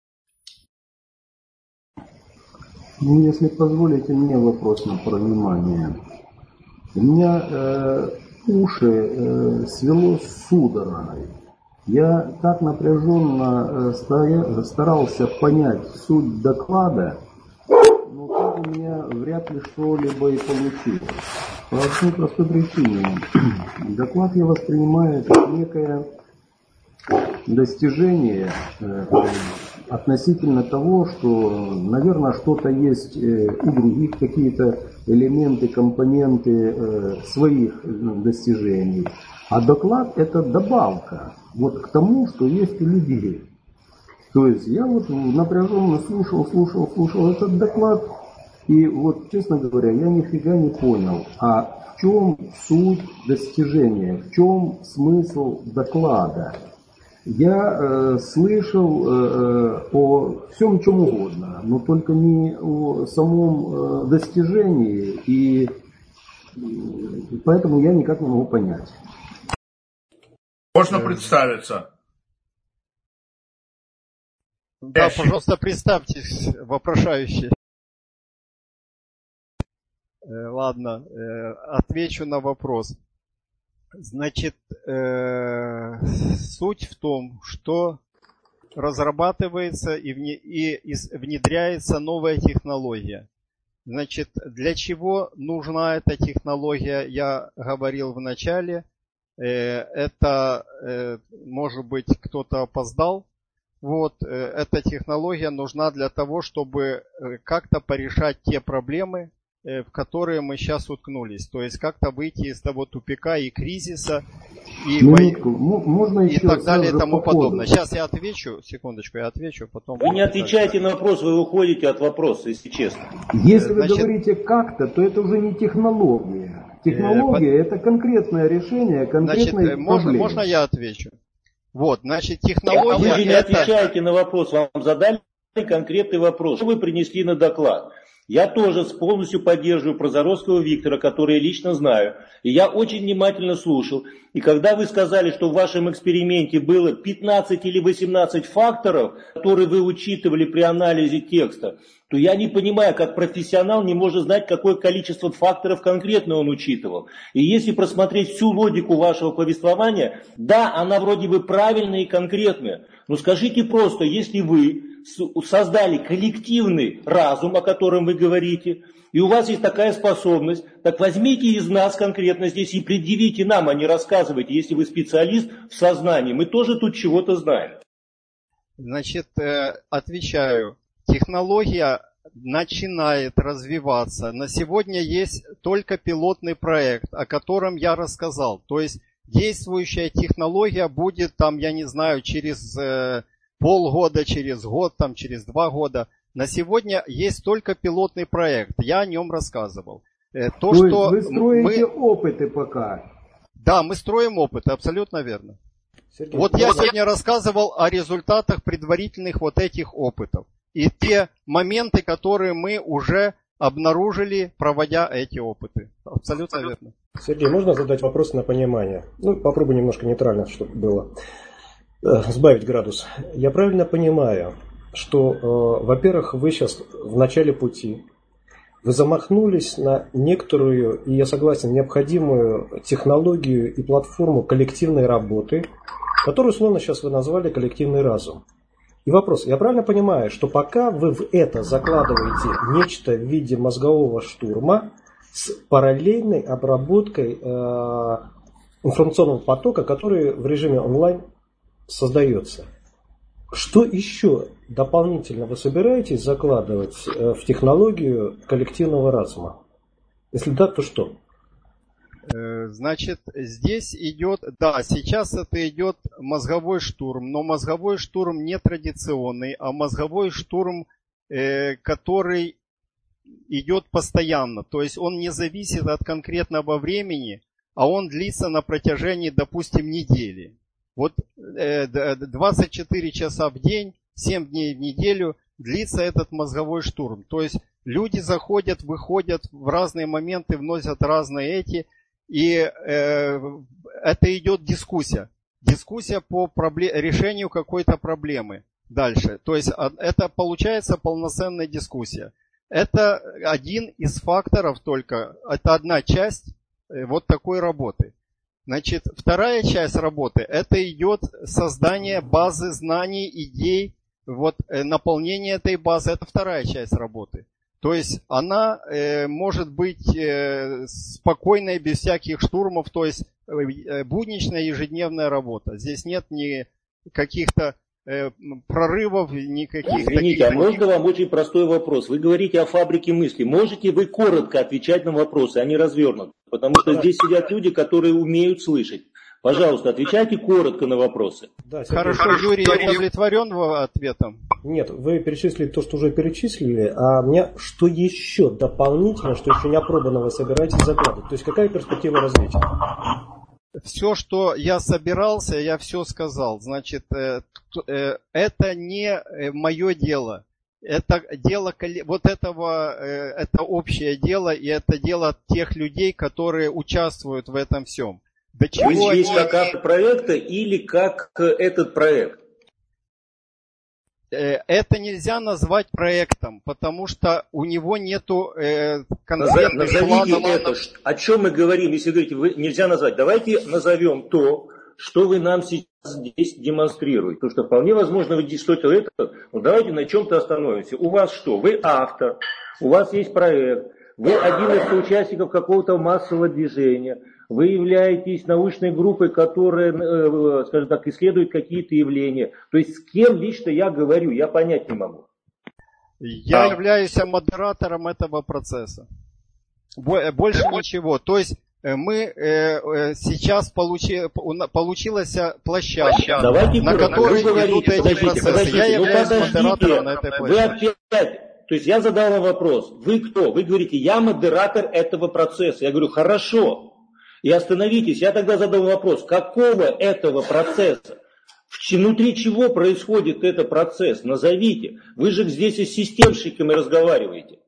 Если позволите, мне вопрос на понимание. У меня уши свело судорогой. Я так напряженно старался понять суть доклада, но так у меня вряд ли что-либо и получилось. По одной простой причине. Доклад я воспринимаю как некое достижение относительно того, что, наверное, что-то есть у других, какие-то элементы, компоненты своих достижений. А доклад – это добавка вот к тому, что есть у людей. То есть я вот напряженно слушал этот доклад. И вот, честно говоря, я нифига не понял, а в чем суть достижения, в чем смысл доклада. Я слышал о всем чем угодно, но только не о самом достижении, и поэтому я никак не могу понять. Можно представиться? Да, пожалуйста, представьтесь, вопрошающий. Ладно, отвечу на вопрос. Значит, суть в том, что разрабатывается и внедряется новая технология. Значит, для чего нужна эта технология, я говорил в начале. Это, может быть, кто-то опоздал. Вот, эта технология нужна для того, чтобы как-то порешать те проблемы, в которые мы сейчас уткнулись. То есть как-то выйти из того тупика и кризиса, и, можно и так далее, и тому подобное. Сейчас я отвечу, секундочку, я отвечу, потом... Вы не отвечаете на вопрос, вы уходите от вопроса, если честно. Если вы говорите как-то, то это уже не технология. Технология это конкретное решение конкретной проблемы. Можно я отвечу? Вот, значит, технология... Вы же не отвечаете на вопрос, вам задали конкретный вопрос. Что вы принесли на доклад? Я тоже полностью поддерживаю Прозоровского Виктора, который я лично знаю. И я очень внимательно слушал. И когда вы сказали, что в вашем эксперименте было 15 или 18 факторов, которые вы учитывали при анализе текста, то я не понимаю, как профессионал не может знать, какое количество факторов конкретно он учитывал. И если просмотреть всю логику вашего повествования, да, она вроде бы правильная и конкретная. Но скажите просто, если вы создали коллективный разум, о котором вы говорите, и у вас есть такая способность, так возьмите из нас конкретно здесь и предъявите нам, а не рассказывайте, если вы специалист в сознании. Мы тоже тут чего-то знаем. Значит, отвечаю. Технология начинает развиваться. На сегодня есть только пилотный проект, о котором я рассказал. То есть действующая технология будет там, я не знаю, через полгода, через год, там, через 2 года. На сегодня есть только пилотный проект. Я о нем рассказывал. То есть вы строите опыты пока? Да, мы строим опыты, абсолютно верно. Сергей, вот я сегодня рассказывал о результатах предварительных вот этих опытов. И те моменты, которые мы уже обнаружили, проводя эти опыты. Абсолютно верно. Сергей, можно задать вопрос на понимание? Попробуй немножко нейтрально, чтобы было. Сбавить градус. Я правильно понимаю, что, во-первых, вы сейчас в начале пути, вы замахнулись на некоторую, и я согласен, необходимую технологию и платформу коллективной работы, которую, условно, сейчас вы назвали коллективный разум. И вопрос, я правильно понимаю, что пока вы в это закладываете нечто в виде мозгового штурма с параллельной обработкой информационного потока, который в режиме онлайн создается. Что еще дополнительно вы собираетесь закладывать в технологию коллективного разума? Если да, то что? Значит, здесь идет, да, сейчас это идет мозговой штурм, но мозговой штурм не традиционный, а мозговой штурм, который идет постоянно. То есть он не зависит от конкретного времени, а он длится на протяжении, допустим, недели. Вот 24 часа в день, 7 дней в неделю длится этот мозговой штурм. То есть люди заходят, выходят в разные моменты, вносят разные и это идет дискуссия. Дискуссия по решению какой-то проблемы дальше. То есть это получается полноценная дискуссия. Это один из факторов только, это одна часть вот такой работы. Значит, вторая часть работы, это идет создание базы знаний, идей, вот наполнение этой базы, это вторая часть работы. То есть она может быть спокойной, без всяких штурмов, то есть будничная ежедневная работа. Здесь нет ни каких-то прорывов, никаких... Извините, а можно вам очень простой вопрос? Вы говорите о фабрике мысли. Можете вы коротко отвечать на вопросы, а не развернуто? Потому что здесь сидят люди, которые умеют слышать. Пожалуйста, отвечайте коротко на вопросы. Да, хорошо, Юрий, я удовлетворен ответом? Нет, вы перечислили то, что уже перечислили, а у меня что еще дополнительно, что еще не опробовано, вы собираетесь закладывать? То есть какая перспектива развития? Все, что я собирался, я все сказал. Значит, это не мое дело. Это дело вот этого, это общее дело, и это дело тех людей, которые участвуют в этом всем. Вы здесь как автор проекта или как этот проект? Это нельзя назвать проектом, потому что у него нету конкретных планов. Это. О чем мы говорим, если говорите, нельзя назвать. Давайте назовем то, что вы нам сейчас здесь демонстрируете. Потому что вполне возможно вы здесь что-то это. Ну давайте на чем-то остановимся. У вас что? Вы автор. у вас есть проект, вы один из участников какого-то массового движения, вы являетесь научной группой, которая, скажем так, исследует какие-то явления. То есть с кем лично я говорю, я понять не могу. Я являюсь модератором этого процесса. Больше ничего. То есть мы сейчас получилась площадка, давайте на которой идут эти подождите, процессы. Я являюсь модератором на этой площадке. Вы опять, то есть я задал вам вопрос, вы кто? Вы говорите, я модератор этого процесса. Я говорю, хорошо. И остановитесь, я тогда задал вопрос, какого этого процесса? Внутри чего происходит этот процесс? Назовите. Вы же здесь и с системщиками разговариваете.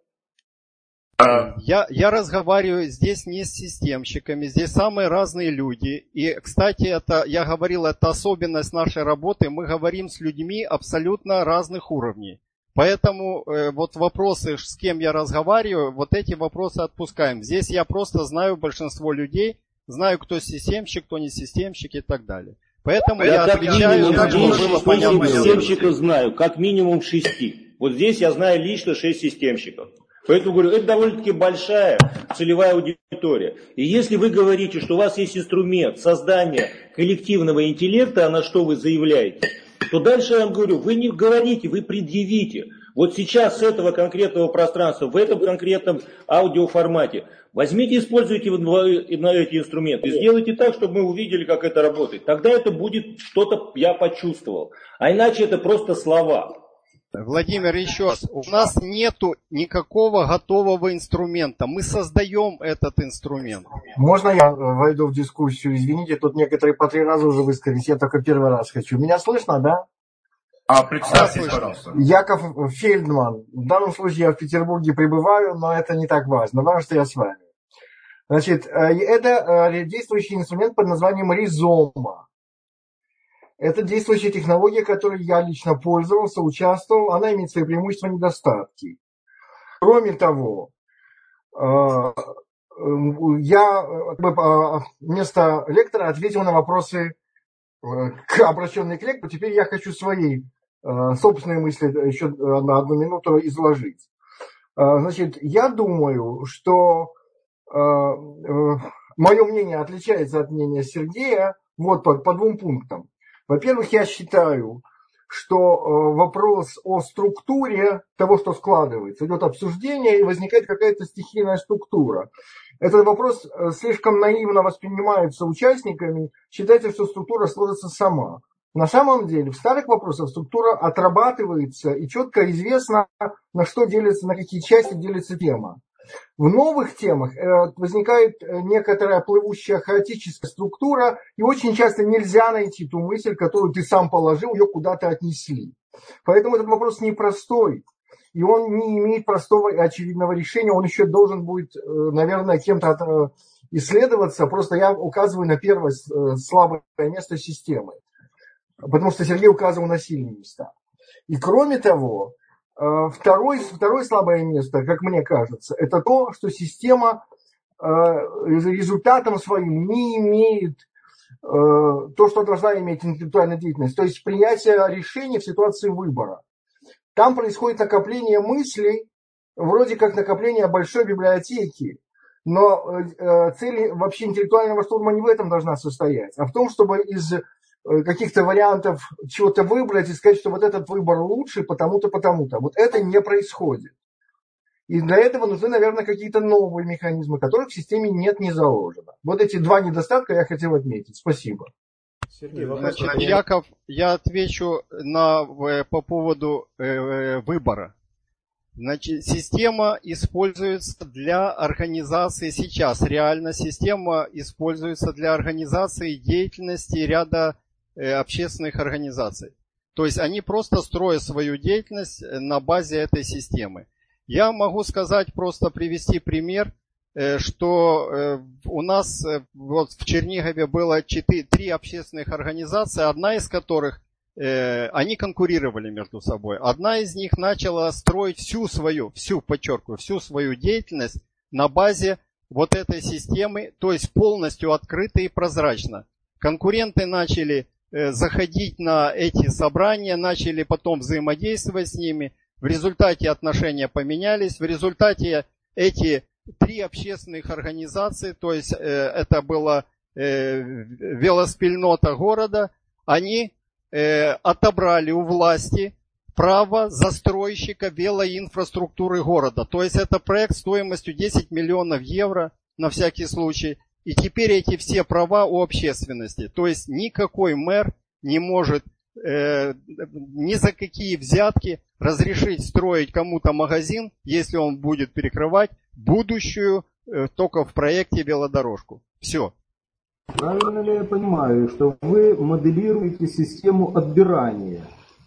Я разговариваю здесь не с системщиками, здесь самые разные люди. И, кстати, это, я говорил, это особенность нашей работы. Мы говорим с людьми абсолютно разных уровней. Поэтому вот вопросы, с кем я разговариваю, вот эти вопросы отпускаем. Здесь я просто знаю большинство людей, знаю, кто системщик, кто не системщик и так далее. Поэтому я отвечаю, так чтобы было понятно. Системщиков знаю, как минимум 6. Вот здесь я знаю лично 6 системщиков. Поэтому говорю, это довольно-таки большая целевая аудитория. И если вы говорите, что у вас есть инструмент создания коллективного интеллекта, а на что вы заявляете, то дальше я вам говорю, вы не говорите, вы предъявите. Вот сейчас с этого конкретного пространства, в этом конкретном аудиоформате, возьмите и используйте эти инструменты. И сделайте так, чтобы мы увидели, как это работает. Тогда это будет что-то, я почувствовал. А иначе это просто слова. Владимир, еще раз, у нас нету никакого готового инструмента. Мы создаем этот инструмент. Можно я войду в дискуссию? Извините, тут некоторые по 3 раза уже высказались, я только первый раз хочу. Меня слышно, да? Представьтесь, пожалуйста. Яков Фельдман. В данном случае я в Петербурге пребываю, но это не так важно. Важно, что я с вами. Значит, это действующий инструмент под названием Ризома. Это действующая технология, которой я лично пользовался, участвовал. Она имеет свои преимущества и недостатки. Кроме того, я вместо лектора ответил на вопросы, обращенные к лектору. Теперь я хочу свои собственные мысли еще на 1 минуту изложить. Значит, я думаю, что мое мнение отличается от мнения Сергея вот по 2 пунктам. Во-первых, я считаю, что вопрос о структуре того, что складывается, идет обсуждение и возникает какая-то стихийная структура. Этот вопрос слишком наивно воспринимается участниками, считается, что структура сложится сама. На самом деле в старых вопросах структура отрабатывается и четко известно, на что делится, на какие части делится тема. В новых темах возникает некоторая плывущая хаотическая структура, и очень часто нельзя найти ту мысль, которую ты сам положил, ее куда-то отнесли. Поэтому этот вопрос непростой, и он не имеет простого и очевидного решения, он еще должен будет, наверное, кем-то исследоваться, просто я указываю на первое слабое место системы, потому что Сергей указывал на сильные места. И кроме того, второе слабое место, как мне кажется, это то, что система результатом своим не имеет то, что должна иметь интеллектуальная деятельность, то есть принятие решений в ситуации выбора. Там происходит накопление мыслей, вроде как накопление большой библиотеки, но цель вообще интеллектуального штурма не в этом должна состоять, а в том, чтобы из каких-то вариантов чего-то выбрать и сказать, что вот этот выбор лучше потому-то, потому-то. Вот это не происходит. И для этого нужны, наверное, какие-то новые механизмы, которых в системе нет, не заложено. Вот эти 2 недостатка я хотел отметить. Спасибо. Сергей, Значит, Яков, я отвечу по поводу выбора. Значит, система используется для организации сейчас. Реально система используется для организации деятельности ряда общественных организаций. То есть они просто строят свою деятельность на базе этой системы. Я могу сказать, просто привести пример, что у нас вот в Чернигове было 3 общественных организации, одна из которых, они конкурировали между собой. Одна из них начала строить всю свою деятельность на базе вот этой системы, то есть полностью открыто и прозрачно. Конкуренты начали заходить на эти собрания, начали потом взаимодействовать с ними. В результате отношения поменялись, в результате эти 3 общественных организации, то есть это была велоспильнота города, они отобрали у власти право застройщика велоинфраструктуры города. То есть это проект стоимостью 10 миллионов евро на всякий случай. И теперь эти все права у общественности. То есть никакой мэр не может ни за какие взятки разрешить строить кому-то магазин, если он будет перекрывать будущую только в проекте велодорожку. Все. Правильно ли я понимаю, что вы моделируете систему отбирания?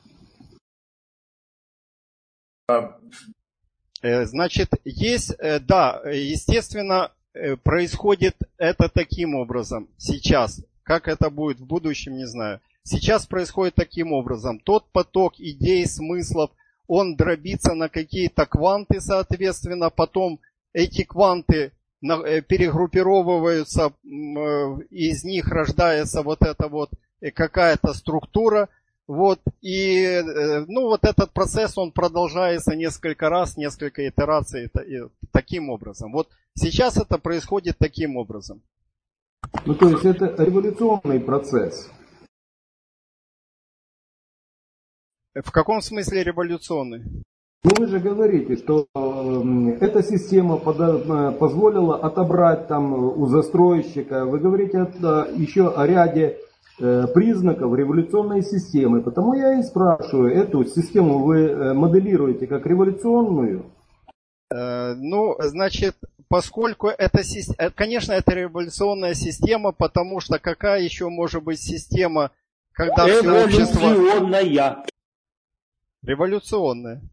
Значит, есть, да, естественно, происходит это таким образом сейчас. Как это будет в будущем, не знаю. Сейчас происходит таким образом. Тот поток идей, смыслов, он дробится на какие-то кванты, соответственно. Потом эти кванты перегруппировываются, из них рождается вот эта вот какая-то структура. Вот, и вот этот процесс, он продолжается несколько раз, несколько итераций таким образом. Вот сейчас это происходит таким образом. Ну, то есть это революционный процесс. В каком смысле революционный? Ну, вы же говорите, что эта система позволила отобрать там у застройщика. Вы говорите еще о ряде признаков революционной системы. Потому я и спрашиваю, эту систему вы моделируете как революционную? Ну, значит, поскольку это, конечно, это революционная система, потому что какая еще может быть система, когда все общество... Эволюционная. Революционная.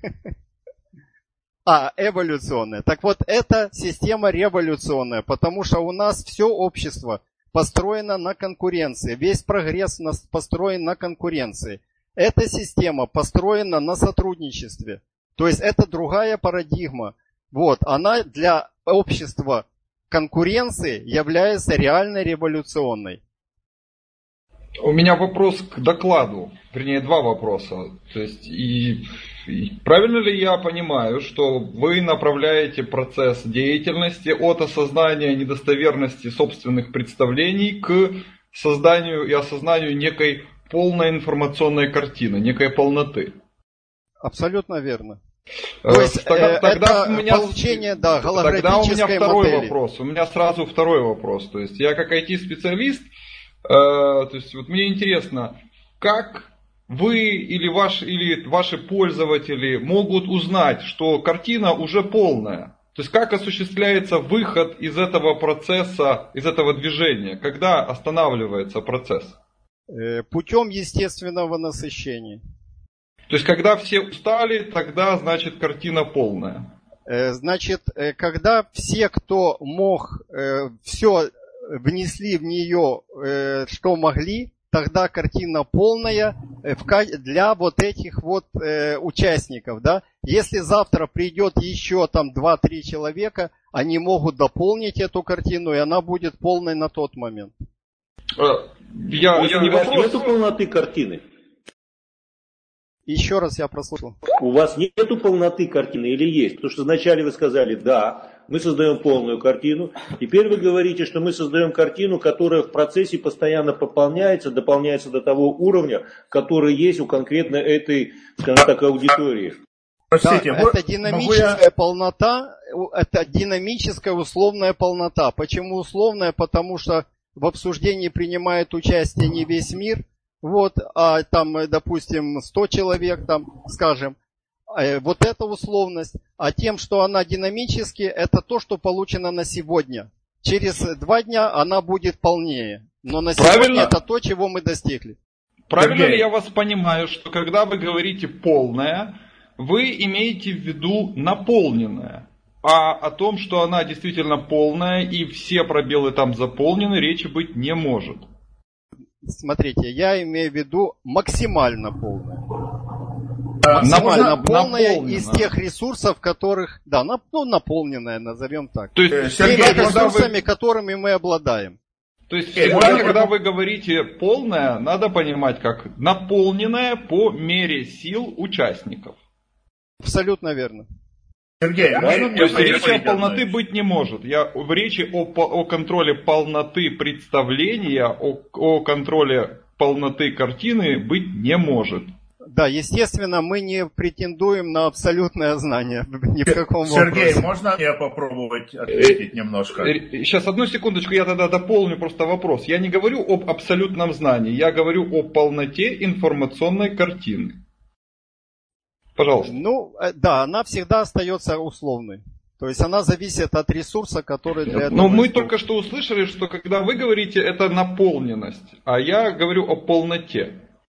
Эволюционная. Так вот, это система революционная, потому что у нас все общество построено на конкуренции. Весь прогресс построен на конкуренции. Эта система построена на сотрудничестве. То есть это другая парадигма. Вот, она для общества конкуренции является реально революционной. У меня вопрос к докладу, вернее 2 вопроса. То есть, правильно ли я понимаю, что вы направляете процесс деятельности от осознания недостоверности собственных представлений к созданию и осознанию некой полной информационной картины, некой полноты? Абсолютно верно. То есть тогда это получение, да, голографической тогда у меня второй модели. вопрос. У меня сразу второй вопрос. То есть я как IT-специалист, то есть вот мне интересно, как вы или ваши пользователи могут узнать, что картина уже полная? То есть как осуществляется выход из этого процесса, из этого движения? Когда останавливается процесс? Путем естественного насыщения. То есть когда все устали, тогда значит картина полная? Значит, когда все, кто мог, все внесли в нее, что могли, тогда картина полная для вот этих вот участников. Да? Если завтра придет еще там 2-3 человека, они могут дополнить эту картину, и она будет полной на тот момент. У вас нету полноты картины? Еще раз я прослушал. У вас нету полноты картины или есть? Потому что вначале вы сказали, да, мы создаем полную картину. Теперь вы говорите, что мы создаем картину, которая в процессе постоянно пополняется, дополняется до того уровня, который есть у конкретно этой, скажем так, аудитории. Простите, да, это динамическая полнота, это динамическая условная полнота. Почему условная? Потому что в обсуждении принимает участие не весь мир, вот, а там, допустим, 100 человек, там, скажем, вот эта условность. А тем, что она динамически, это то, что получено на сегодня. Через 2 дня она будет полнее. Но на сегодня это то, чего мы достигли. Правильно ли я вас понимаю, что когда вы говорите полная, вы имеете в виду наполненная? А о том, что она действительно полная и все пробелы там заполнены, речи быть не может. Смотрите, я имею в виду максимально полная. Максимально полная из тех ресурсов, которых... Да, наполненная, назовем так. То есть, теми ресурсами, которыми мы обладаем. То есть, сегодня, когда вы говорите полная, надо понимать как наполненная по мере сил участников. Абсолютно верно. Сергей, То есть речи о полноты быть не может. В речи о контроле полноты представления, о контроле полноты картины быть не может. Да, естественно, мы не претендуем на абсолютное знание ни в каком Сергей, вопросе. можно мне попробовать ответить немножко? Сейчас, одну секундочку, я тогда дополню просто вопрос. Я не говорю об абсолютном знании, я говорю о полноте информационной картины. Пожалуйста. Ну, да, она всегда остается условной. То есть она зависит от ресурса, который для этого... Но мы используется. только что услышали, что когда вы говорите, это наполненность, а я говорю о полноте.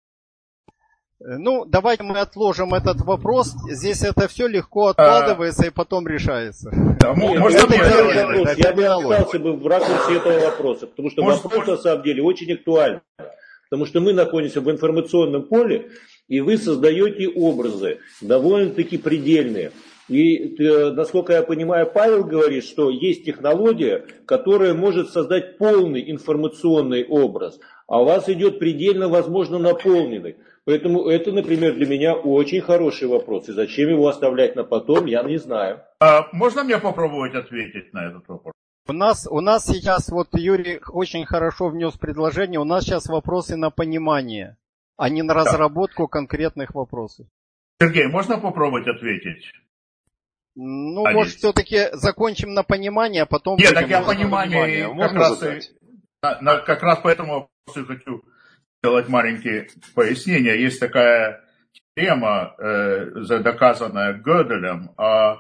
Ну, давайте мы отложим этот вопрос. Здесь это все легко откладывается и потом решается. Да, можно мне вопрос? Я бы остался бы в ракурсе этого вопроса, потому что вопрос на самом деле очень актуальный. Потому что мы находимся в информационном поле, и вы создаете образы довольно-таки предельные. И, насколько я понимаю, Павел говорит, что есть технология, которая может создать полный информационный образ, а у вас идет предельно, возможно, наполненный. Поэтому это, например, для меня очень хороший вопрос. И зачем его оставлять на потом, я не знаю. Можно мне попробовать ответить на этот вопрос? У нас сейчас, вот Юрий очень хорошо внес предложение, у нас сейчас вопросы на понимание, а не на разработку конкретных вопросов. Сергей, можно попробовать ответить? Ну, может, все-таки закончим на понимание, а потом... Нет, так я понимание как раз по этому вопросу хочу сделать маленькие пояснения. Есть такая теорема, доказанная Gödelем, о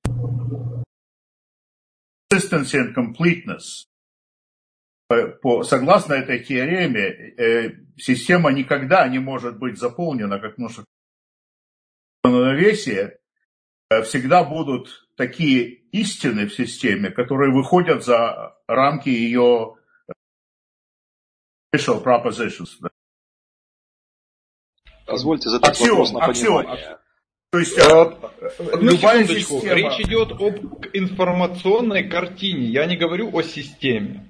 consistency and completeness. Согласно этой теореме, система никогда не может быть заполнена, как нужно. Равновесие всегда будут такие истины в системе, которые выходят за рамки ее official propositions. Позвольте задать вопрос на понимание. То есть, любая система... Речь идет об информационной картине, я не говорю о системе.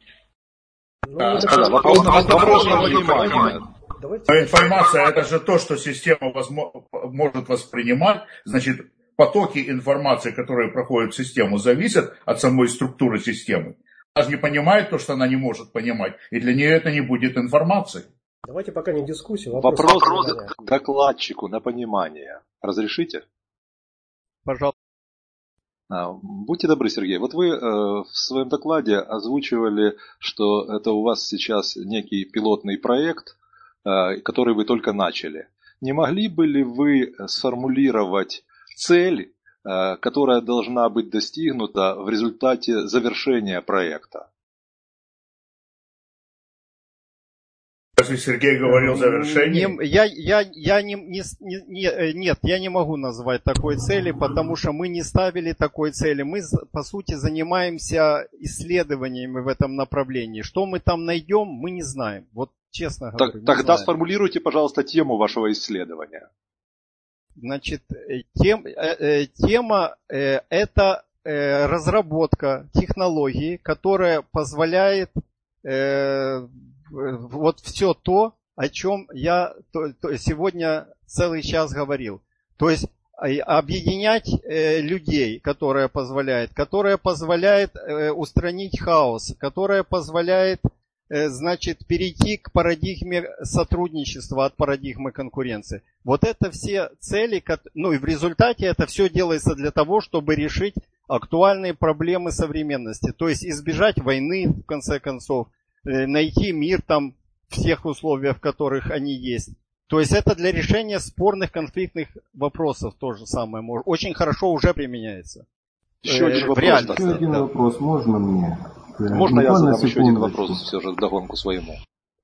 Вопрос на понимание. Информация – это же то, что система может воспринимать. Значит, потоки информации, которые проходят в систему, зависят от самой структуры системы. Она же не понимает то, что она не может понимать, и для нее это не будет информацией. Давайте пока не дискуссию. Вопрос к докладчику на понимание. Разрешите? Пожалуйста. Будьте добры, Сергей. Вот вы в своем докладе озвучивали, что это у вас сейчас некий пилотный проект, который вы только начали. Не могли бы ли вы сформулировать цель, которая должна быть достигнута в результате завершения проекта? Если Сергей говорил завершение... Нет, я не могу назвать такой цели, потому что мы не ставили такой цели. Мы, по сути, занимаемся исследованиями в этом направлении. Что мы там найдем, мы не знаем. Вот честно говоря. Тогда сформулируйте, пожалуйста, тему вашего исследования. Значит, тема это разработка технологии, которая позволяет вот все то, о чем я сегодня целый час говорил. То есть объединять людей, которая позволяет устранить хаос, которая позволяет, значит, перейти к парадигме сотрудничества от парадигмы конкуренции. Вот это все цели, ну и в результате это все делается для того, чтобы решить актуальные проблемы современности. То есть избежать войны, в конце концов, найти мир там в тех условиях, в которых они есть. То есть это для решения спорных конфликтных вопросов то же самое. Очень хорошо уже применяется. Еще один вопрос, можно мне? Можно я задам еще один вопрос все же вдогонку своему?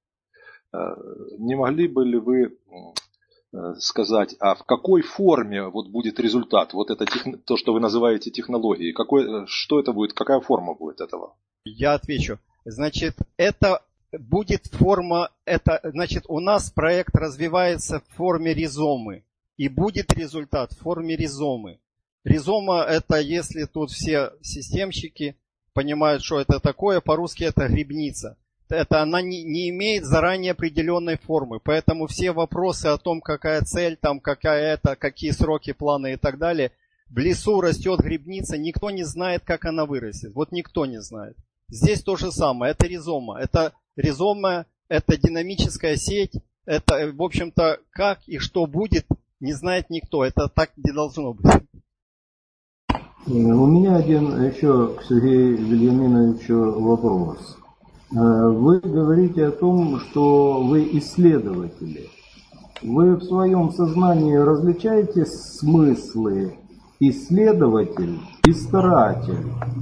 Не могли бы ли вы сказать, а в какой форме вот будет результат? Вот это то, что вы называете технологией. Что это будет? Какая форма будет этого? Я отвечу. Значит, это будет форма, значит, у нас проект развивается в форме ризомы. И будет результат в форме ризомы. Ризома это, если тут все системщики понимают, что это такое, по-русски это грибница. она не имеет заранее определенной формы. Поэтому все вопросы о том, какая цель, там, какие сроки, планы и так далее, в лесу растет грибница, никто не знает, как она вырастет. Вот никто не знает. Здесь то же самое. Это ризома. Это динамическая сеть. Это, в общем-то, как и что будет, не знает никто. Это так не должно быть. У меня один еще к Сергею Вильяминовичу вопрос. Вы говорите о том, что вы исследователи. Вы в своем сознании различаете смыслы исследователь и старатель?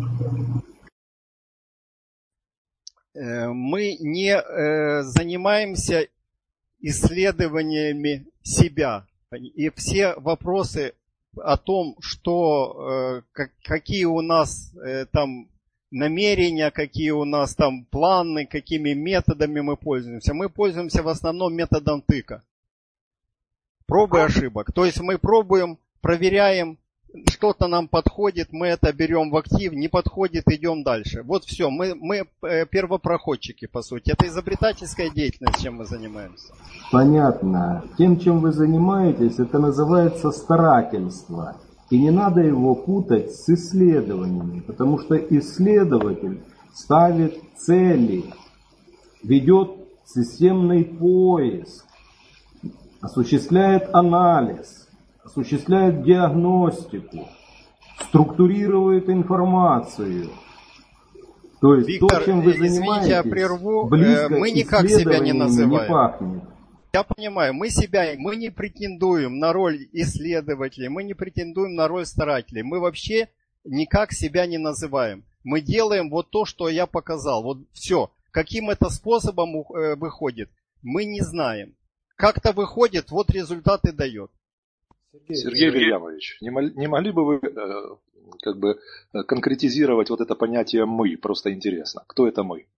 Мы не занимаемся исследованиями себя. И все вопросы о том, что, какие у нас там намерения, какие у нас там планы, какими методами мы пользуемся. Мы пользуемся в основном методом тыка. Проб и ошибок. То есть мы пробуем, проверяем, что-то нам подходит, мы это берем в актив, не подходит, идем дальше. Вот все, мы первопроходчики, по сути. Это изобретательская деятельность, чем мы занимаемся. Понятно. Тем, чем вы занимаетесь, это называется старательство. И не надо его путать с исследованиями, потому что исследователь ставит цели, ведет системный поиск, осуществляет анализ, осуществляет диагностику, структурирует информацию. То есть Виктор, то, чем вы извините, занимаетесь, я прерву, близко мы никак себя не называем. Не пахнет. Я понимаю, мы не претендуем на роль исследователей, мы не претендуем на роль старателей. Мы вообще никак себя не называем. Мы делаем вот то, что я показал. Вот все. Каким это способом выходит, мы не знаем. Как-то выходит, вот результат и дает. Сергей Вильямович, не могли бы вы конкретизировать вот это понятие «мы»? Просто интересно. Кто это «мы»?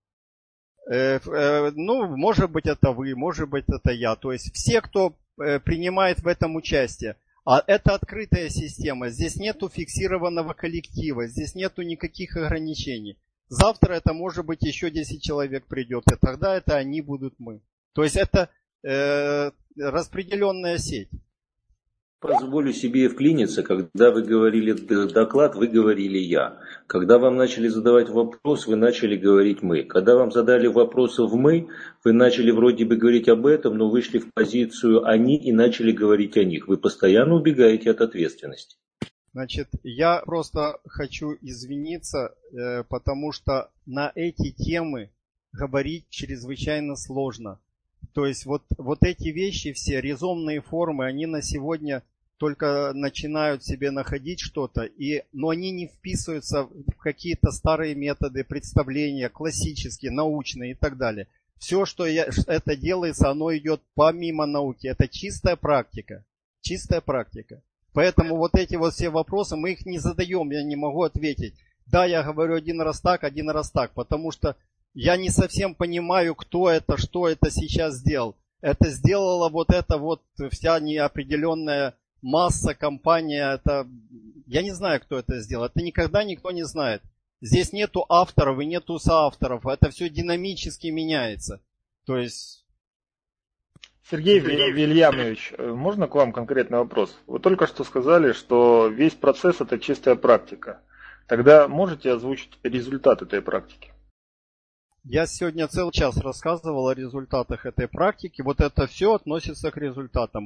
Ну, может быть, это вы, может быть, это я. То есть все, кто принимает в этом участие. А это открытая система. Здесь нету фиксированного коллектива, здесь нету никаких ограничений. Завтра это, может быть, еще 10 человек придет, и тогда это они будут мы. То есть это распределенная сеть. Позволю себе вклиниться, когда вы говорили доклад, вы говорили я. Когда вам начали задавать вопрос, вы начали говорить мы. Когда вам задали вопросы в мы, вы начали вроде бы говорить об этом, но вышли в позицию они и начали говорить о них. Вы постоянно убегаете от ответственности. Значит, я просто хочу извиниться, потому что на эти темы говорить чрезвычайно сложно. То есть вот эти вещи, все резонные формы, они на сегодня только начинают себе находить что-то, но они не вписываются в какие-то старые методы, представления, классические, научные и так далее. Все, что это делается, оно идет помимо науки. Это чистая практика. Чистая практика. Поэтому вот эти вот все вопросы, мы их не задаем, я не могу ответить. Да, я говорю один раз так, потому что я не совсем понимаю, кто это, что это сейчас сделал. Это сделала вот эта вот вся неопределенная масса, компания. Я не знаю, кто это сделал. Это никогда никто не знает. Здесь нету авторов и нету соавторов. Это все динамически меняется. То есть... Сергей Вильямович, можно к вам конкретный вопрос? Вы только что сказали, что весь процесс – это чистая практика. Тогда можете озвучить результат этой практики? Я сегодня целый час рассказывал о результатах этой практики. Вот это все относится к результатам.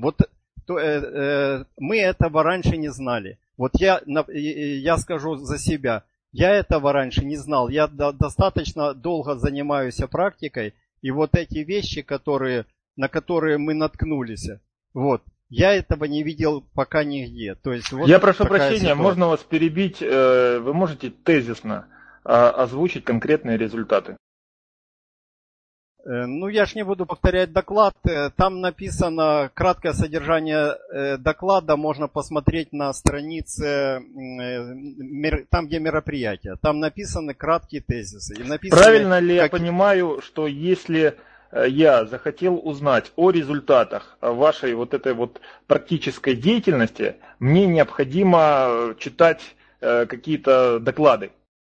Мы этого раньше не знали. Вот я скажу за себя. Я этого раньше не знал. Я достаточно долго занимаюсь практикой. И вот эти вещи, на которые мы наткнулись, я этого не видел пока нигде. То есть, я прошу прощения, ситуация. Можно вас перебить? Вы можете тезисно озвучить конкретные результаты? Ну, я ж не буду повторять доклад. Там написано краткое содержание доклада. Можно посмотреть на странице, там, где мероприятие. Там написаны краткие тезисы. Правильно ли я понимаю, что если я захотел узнать о результатах вашей вот этой вот практической деятельности, мне необходимо читать какие-то доклады?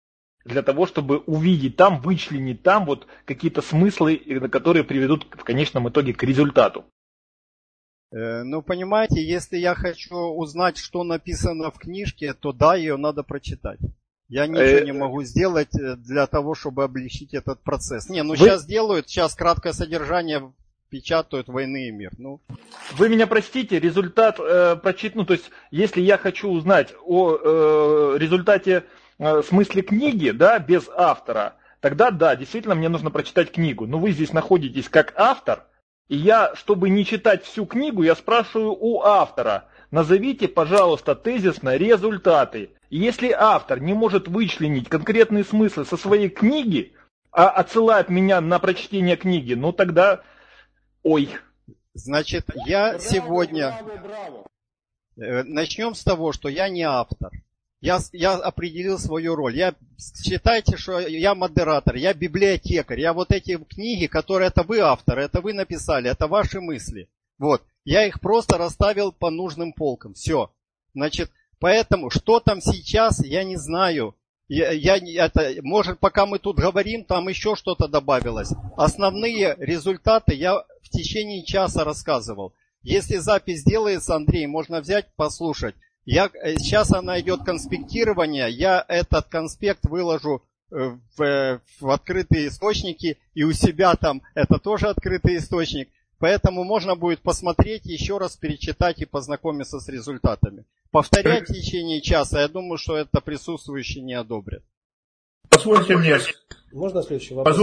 для того, чтобы увидеть там, вычленить там вот какие-то смыслы, которые приведут в конечном итоге к результату. Ну, понимаете, если я хочу узнать, что написано в книжке, то да, ее надо прочитать. Я ничего не могу сделать для того, чтобы облегчить этот процесс. Сейчас делают, сейчас краткое содержание печатают «Войны и мир». Ну. Вы меня простите, результат то есть, если я хочу узнать о результате смысле книги, да, без автора, тогда да, действительно мне нужно прочитать книгу. Но вы здесь находитесь как автор, и я, чтобы не читать всю книгу, я спрашиваю у автора: назовите, пожалуйста, тезисно результаты. И если автор не может вычленить конкретные смыслы со своей книги, а отсылает меня на прочтение книги, ну тогда... Ой. Значит, я сегодня... Браво. Начнем с того, что я не автор. Я определил свою роль. Считайте, что я модератор, я библиотекарь. Я вот эти книги, которые это вы авторы, это вы написали, это ваши мысли. Вот. Я их просто расставил по нужным полкам. Все. Значит, поэтому, что там сейчас, я не знаю. Может, пока мы тут говорим, там еще что-то добавилось. Основные результаты я в течение часа рассказывал. Если запись делается, Андрей, можно взять, послушать. Сейчас она идет конспектирование, я этот конспект выложу в открытые источники, и у себя там это тоже открытый источник. Поэтому можно будет посмотреть, еще раз перечитать и познакомиться с результатами. Повторять в течение часа, я думаю, что это присутствующие не одобрят. Позвольте мне... Можно следующий вопрос?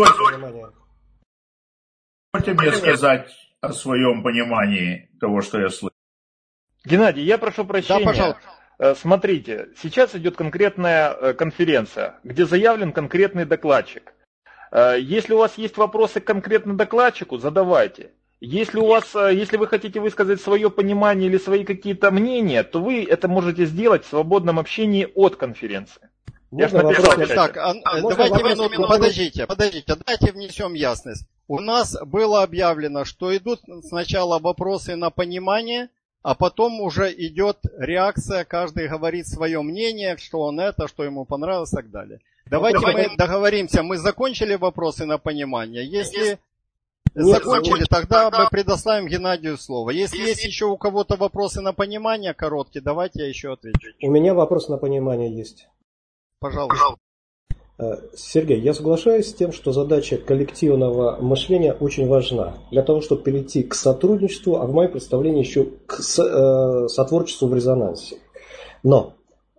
Позвольте мне сказать о своем понимании того, что я слышу. Геннадий, я прошу прощения. Да, пожалуйста. Смотрите, сейчас идет конкретная конференция, где заявлен конкретный докладчик. Если у вас есть вопросы к конкретному докладчику, задавайте. Если вы хотите высказать свое понимание или свои какие-то мнения, то вы это можете сделать в свободном общении от конференции. Так, давайте минутку, подождите, дайте внесем ясность. У нас было объявлено, что идут сначала вопросы на понимание, а потом уже идет реакция, каждый говорит свое мнение, что он это, что ему понравилось и так далее. Давайте мы договоримся, мы закончили вопросы на понимание. Если закончили, тогда мы предоставим Геннадию слово. Если есть еще у кого-то вопросы на понимание короткие, давайте я еще отвечу. У меня вопрос на понимание есть. Пожалуйста. Сергей, я соглашаюсь с тем, что задача коллективного мышления очень важна для того, чтобы перейти к сотрудничеству, а в моем представлении еще к сотворчеству в резонансе. Но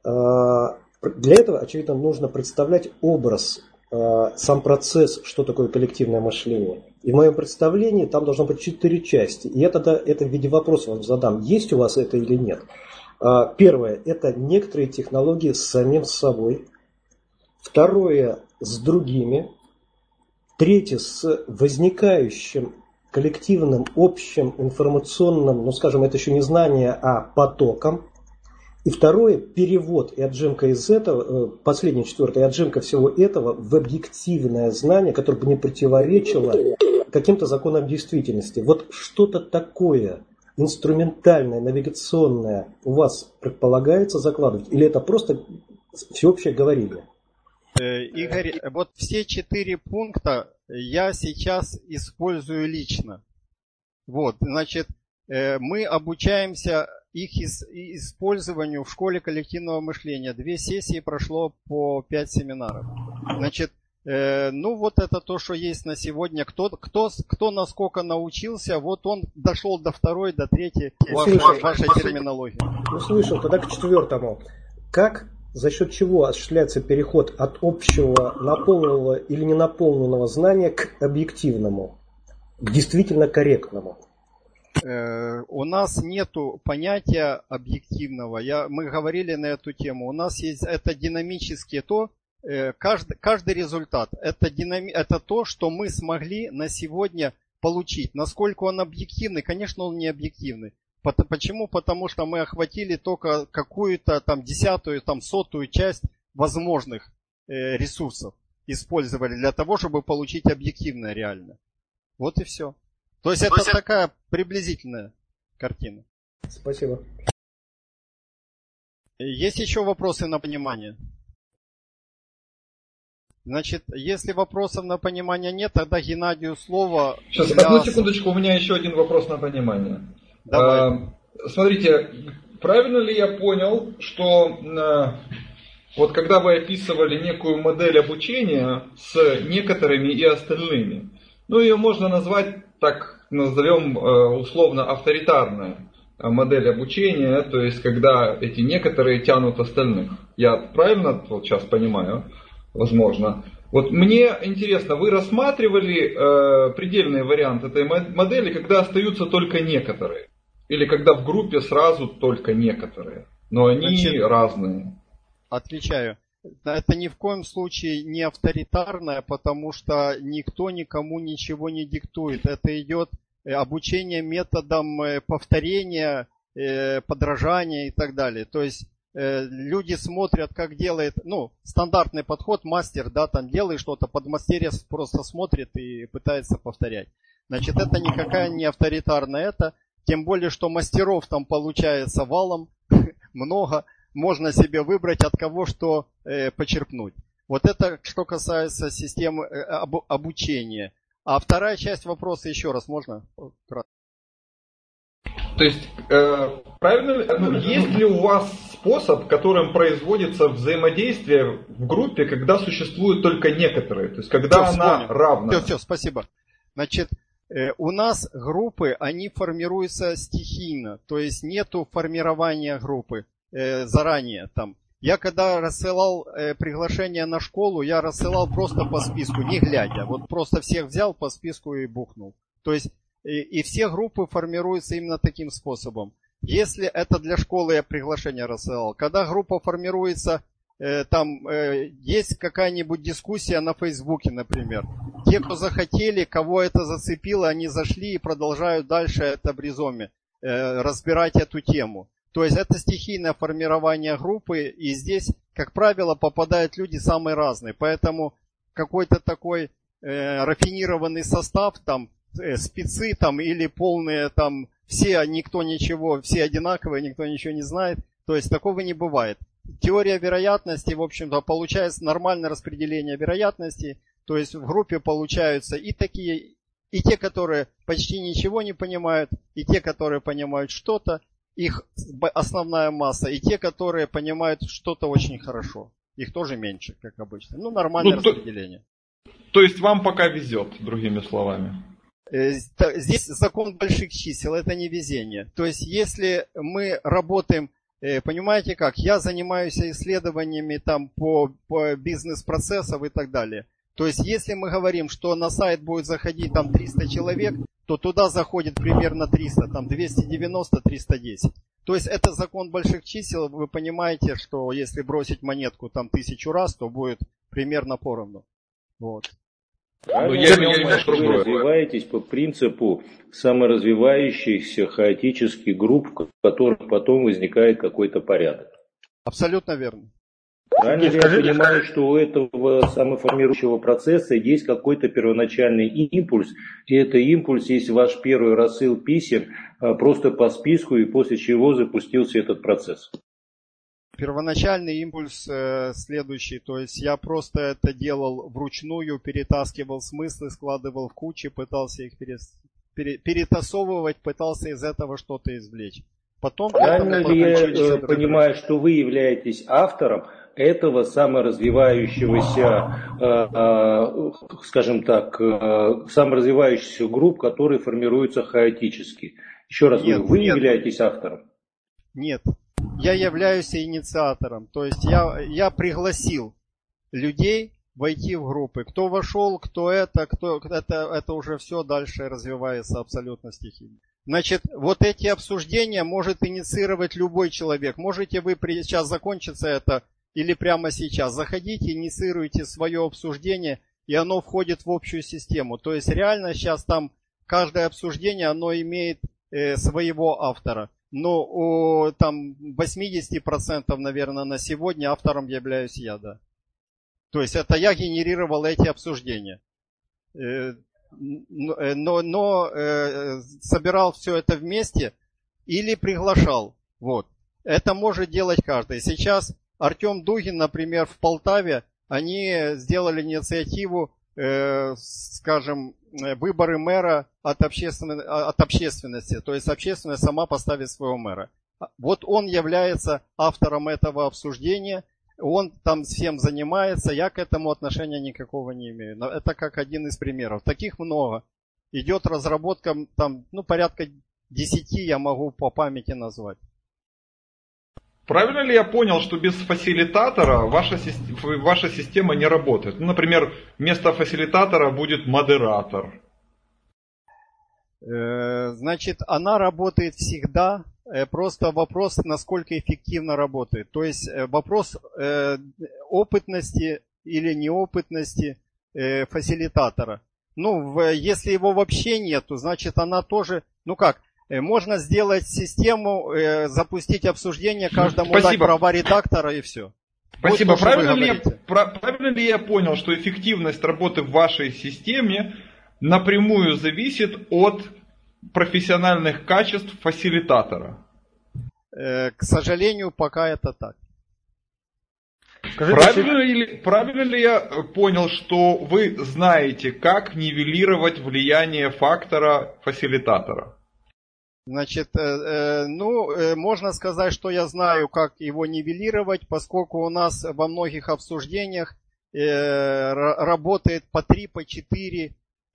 для этого, очевидно, нужно представлять образ, сам процесс, что такое коллективное мышление. И в моем представлении там должно быть 4 части. И я тогда это в виде вопроса вам задам, есть у вас это или нет. Первое – это некоторые технологии с самим собой. Второе – с другими. Третье – с возникающим коллективным, общим, информационным, скажем, это еще не знание, а потоком. И второе – перевод и отжимка из этого, последнее, четвертое, и отжимка всего этого в объективное знание, которое бы не противоречило каким-то законам действительности. Вот что-то такое инструментальное, навигационное у вас предполагается закладывать? Или это просто всеобщее говорение? Игорь, вот все 4 пункта я сейчас использую лично. Вот, значит, мы обучаемся их использованию в школе коллективного мышления. 2 сессии прошло по 5 семинаров. Значит, вот это то, что есть на сегодня. Кто насколько научился, вот он дошел до 2-й, до 3-й вашей терминологии. Услышал, тогда к 4-му. Как, за счет чего осуществляется переход от общего, наполненного или ненаполненного знания к объективному, к действительно корректному? У нас нету понятия объективного. Мы говорили на эту тему. У нас есть это динамические каждый результат. Это то, что мы смогли на сегодня получить. Насколько он объективный? Конечно, он не объективный. Почему? Потому что мы охватили только какую-то там 10-ю, там 100-ю часть возможных ресурсов. Использовали для того, чтобы получить объективное реально. Вот и все. То есть это такая приблизительная картина. Спасибо. Есть еще вопросы на понимание? Значит, если вопросов на понимание нет, тогда Геннадию слово. Сейчас, одну секундочку, у меня еще один вопрос на понимание. Давай. Смотрите, правильно ли я понял, что вот когда вы описывали некую модель обучения с некоторыми и остальными, ну ее можно назвать, так назовем условно, авторитарная модель обучения, то есть когда эти некоторые тянут остальных. Я правильно вот сейчас понимаю? Возможно. Вот мне интересно, вы рассматривали предельный вариант этой модели, когда остаются только некоторые? Или когда в группе сразу только некоторые, но они разные? Отвечаю. Это ни в коем случае не авторитарное, потому что никто никому ничего не диктует. Это идет обучение методом повторения, подражания и так далее. То есть люди смотрят, как делает, стандартный подход, мастер, да, там делает что-то, подмастерье просто смотрит и пытается повторять. Значит, это никакая не авторитарная, это, тем более, что мастеров там получается валом, много, можно себе выбрать, от кого что почерпнуть. Вот это, что касается системы обучения. А вторая часть вопроса еще раз, можно? То есть, правильно, есть ли у вас способ, которым производится взаимодействие в группе, когда существуют только некоторые? То есть, когда она равна? Все, спасибо. Значит, у нас группы, они формируются стихийно. То есть, нету формирования группы заранее там. Я когда рассылал приглашение на школу, я рассылал просто по списку, не глядя. Вот просто всех взял по списку и бухнул. То есть, и все группы формируются именно таким способом. Если это для школы, я приглашение рассылал. Когда группа формируется, там есть какая-нибудь дискуссия на Фейсбуке, например. Те, кто захотели, кого это зацепило, они зашли и продолжают дальше это в резоме разбирать эту тему. То есть это стихийное формирование группы, и здесь, как правило, попадают люди самые разные. Поэтому какой-то такой рафинированный состав, там, спецы там, или полные там, все, никто ничего, все одинаковые, никто ничего не знает. То есть такого не бывает. Теория вероятности, в общем-то, получается нормальное распределение вероятности. То есть в группе получаются и такие, и те, которые почти ничего не понимают, и те, которые понимают что-то, их основная масса, и те, которые понимают что-то очень хорошо. Их тоже меньше, как обычно. Нормальное распределение. То есть вам пока везет, другими словами? Здесь закон больших чисел, это не везение. То есть если мы работаем, понимаете как, я занимаюсь исследованиями там по бизнес-процессам и так далее. То есть если мы говорим, что на сайт будет заходить там 300 человек, то туда заходит примерно 300, там 290, 310. То есть это закон больших чисел, вы понимаете, что если бросить монетку там 1000 раз, то будет примерно поровну. Вот. Вы развиваетесь по принципу саморазвивающихся хаотических групп, в которых потом возникает какой-то порядок. Абсолютно верно. Правильно я понимаю, что у этого самоформирующего процесса есть какой-то первоначальный импульс, и это импульс есть ваш первый рассыл писем просто по списку, и после чего запустился этот процесс. Первоначальный импульс следующий, то есть я просто это делал вручную, перетаскивал смыслы, складывал в кучи, пытался их перетасовывать, пытался из этого что-то извлечь. Потом правильно ли я понимаю, что вы являетесь автором этого саморазвивающегося, скажем так, саморазвивающихся групп, которые формируются хаотически? Еще раз говорю, вы являетесь автором? Нет. Я являюсь инициатором, то есть я пригласил людей войти в группы. Кто вошел, кто это уже все дальше развивается абсолютно стихийно. Значит, вот эти обсуждения может инициировать любой человек. Можете вы сейчас закончится это или прямо сейчас. Заходите, инициируйте свое обсуждение, и оно входит в общую систему. То есть реально сейчас там каждое обсуждение, оно имеет своего автора. Но там 80%, наверное, на сегодня автором являюсь я, да. То есть это я генерировал эти обсуждения. Но собирал все это вместе или приглашал. Вот. Это может делать каждый. Сейчас Артем Дугин, например, в Полтаве, они сделали инициативу, скажем, выборы мэра от общественности. То есть общественность сама поставит своего мэра. Вот он является автором этого обсуждения, он там всем занимается, я к этому отношения никакого не имею. Но это как один из примеров. Таких много. Идет разработка, там, порядка 10 я могу по памяти назвать. Правильно ли я понял, что без фасилитатора ваша система не работает? Например, вместо фасилитатора будет модератор. Значит, она работает всегда. Просто вопрос, насколько эффективно работает. То есть вопрос опытности или неопытности фасилитатора. Если его вообще нету, значит она тоже, можно сделать систему, запустить обсуждение, каждому дать права редактора и все. Спасибо. Вот то, правильно ли я понял, что эффективность работы в вашей системе напрямую зависит от профессиональных качеств фасилитатора? К сожалению, пока это так. Правильно ли я понял, что вы знаете, как нивелировать влияние фактора фасилитатора? Значит, можно сказать, что я знаю, как его нивелировать, поскольку у нас во многих обсуждениях работает по 3, по 4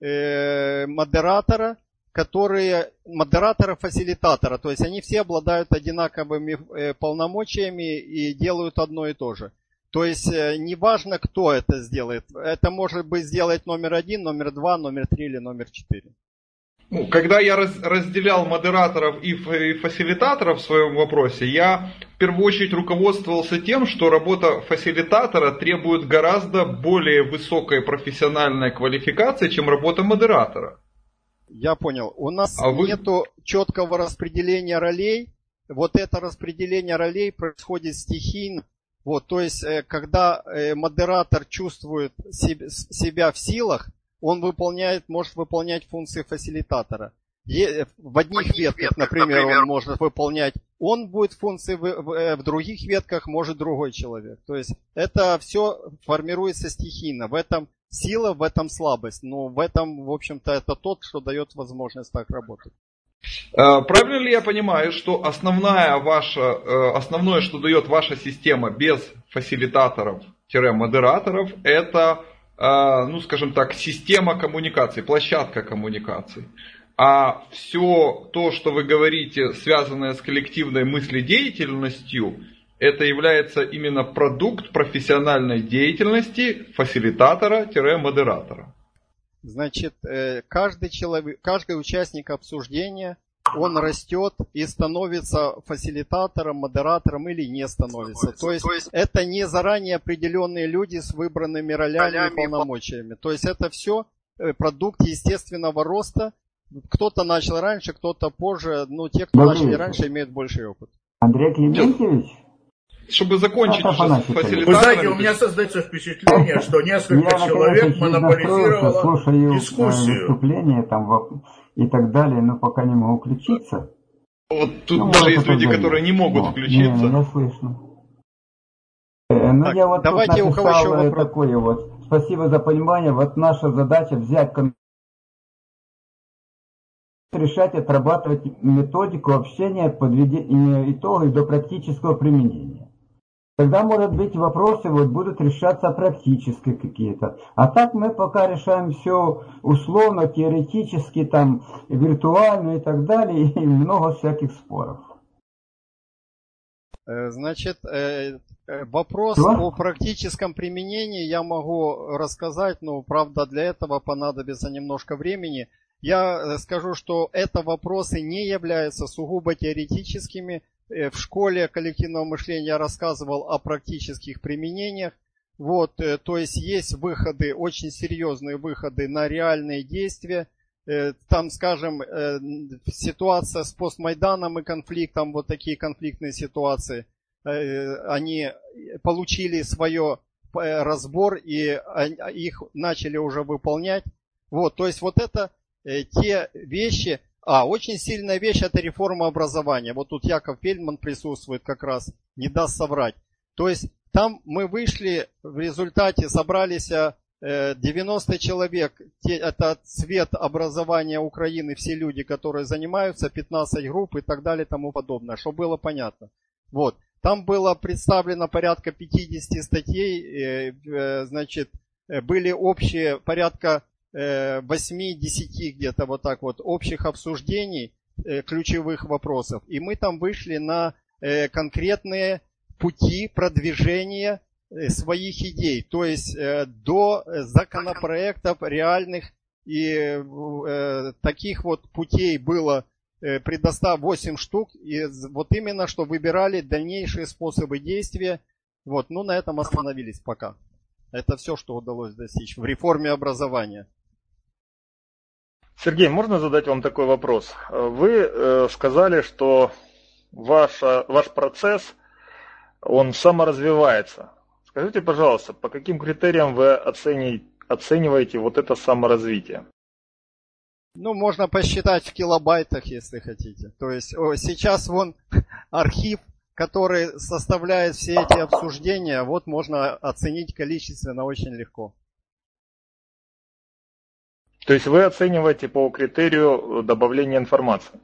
модератора-фасилитатора. То есть они все обладают одинаковыми полномочиями и делают одно и то же. То есть неважно, кто это сделает. Это может быть сделать номер 1, номер 2, номер 3 или номер 4. Когда я разделял модераторов и фасилитаторов в своем вопросе, я в первую очередь руководствовался тем, что работа фасилитатора требует гораздо более высокой профессиональной квалификации, чем работа модератора. Я понял. У нас нету четкого распределения ролей. Вот это распределение ролей происходит стихийно. То есть, когда модератор чувствует себя в силах, он может выполнять функции фасилитатора. В одних ветках, например, он может выполнять, он будет функции, в других ветках может другой человек. То есть это все формируется стихийно. В этом сила, в этом слабость. Но в этом, в общем-то, это тот, что дает возможность так работать. Правильно ли я понимаю, что основное, что дает ваша система без фасилитаторов-модераторов, это, скажем так, система коммуникаций, площадка коммуникаций. А все то, что вы говорите, связанное с коллективной мыследеятельностью, это является именно продукт профессиональной деятельности фасилитатора-модератора. Значит, каждый участник обсуждения, он растет и становится фасилитатором, модератором или не становится. То есть это не заранее определенные люди с выбранными ролями и полномочиями. То есть это все продукт естественного роста. Кто-то начал раньше, кто-то позже. Те, кто начали раньше, имеют больший опыт. Андрей Климентьевич? Чтобы закончить уже с фасилитаторами. Вы знаете, у меня создается впечатление, что несколько человек монополизировало дискуссию. Выступления и так далее, но пока не могу включиться. Вот тут даже есть люди, которые не могут включиться. Я слышно. Так, я вот давайте у кого еще вопрос. Такое вот. Спасибо за понимание. Вот наша задача взять решать, отрабатывать методику общения, подведения итогов до практического применения. Тогда, может быть, вопросы будут решаться практически какие-то. А так мы пока решаем все условно, теоретически, виртуально и так далее, и много всяких споров. Значит, вопрос о практическом применении я могу рассказать, но, правда, для этого понадобится немножко времени. Я скажу, что это вопросы не являются сугубо теоретическими. В школе коллективного мышления я рассказывал о практических применениях. То есть есть выходы, очень серьезные выходы на реальные действия. Там, скажем, ситуация с постмайданом и конфликтом, вот такие конфликтные ситуации, они получили свой разбор и их начали уже выполнять. То есть это те вещи. Очень сильная вещь — это реформа образования. Тут Яков Фельдман присутствует как раз, не даст соврать. То есть там мы вышли, в результате собрались 90 человек, это цвет образования Украины, все люди, которые занимаются, 15 групп и так далее и тому подобное, чтобы было понятно. Вот. Там было представлено порядка 50 статей, значит, были общие порядка 8-10 где-то вот так вот общих обсуждений ключевых вопросов. И мы там вышли на конкретные пути продвижения своих идей, то есть до законопроектов реальных, и таких вот путей было предоставлено 8 штук, и вот именно что выбирали дальнейшие способы действия. Вот, ну на этом остановились пока. Это все, что удалось достичь в реформе образования. Сергей, можно задать вам такой вопрос? Вы сказали, что ваш процесс, он саморазвивается. Скажите, пожалуйста, по каким критериям вы оцениваете вот это саморазвитие? Ну, можно посчитать в килобайтах, если хотите. То есть сейчас вон архив, который составляет все эти обсуждения, вот можно оценить количественно очень легко. То есть вы оцениваете по критерию добавления информации?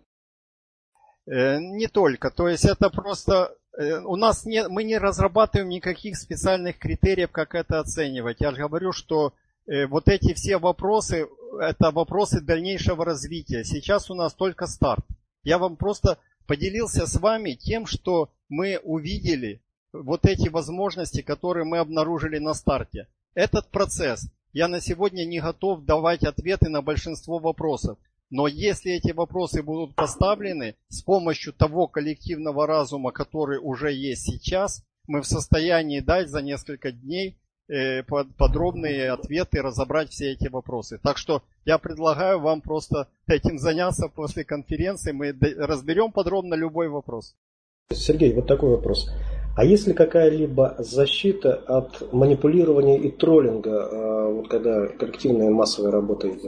Не только. То есть это просто... У нас мы не разрабатываем никаких специальных критериев, как это оценивать. Я же говорю, что вот эти все вопросы, это вопросы дальнейшего развития. Сейчас у нас только старт. Я вам просто поделился с вами тем, что мы увидели, вот эти возможности, которые мы обнаружили на старте. Этот процесс. Я на сегодня не готов давать ответы на большинство вопросов. Но если эти вопросы будут поставлены с помощью того коллективного разума, который уже есть сейчас, мы в состоянии дать за несколько дней подробные ответы, разобрать все эти вопросы. Так что я предлагаю вам просто этим заняться после конференции. Мы разберем подробно любой вопрос. Сергей, вот такой вопрос. А есть ли какая-либо защита от манипулирования и троллинга, вот когда коллективная массовая работа идет?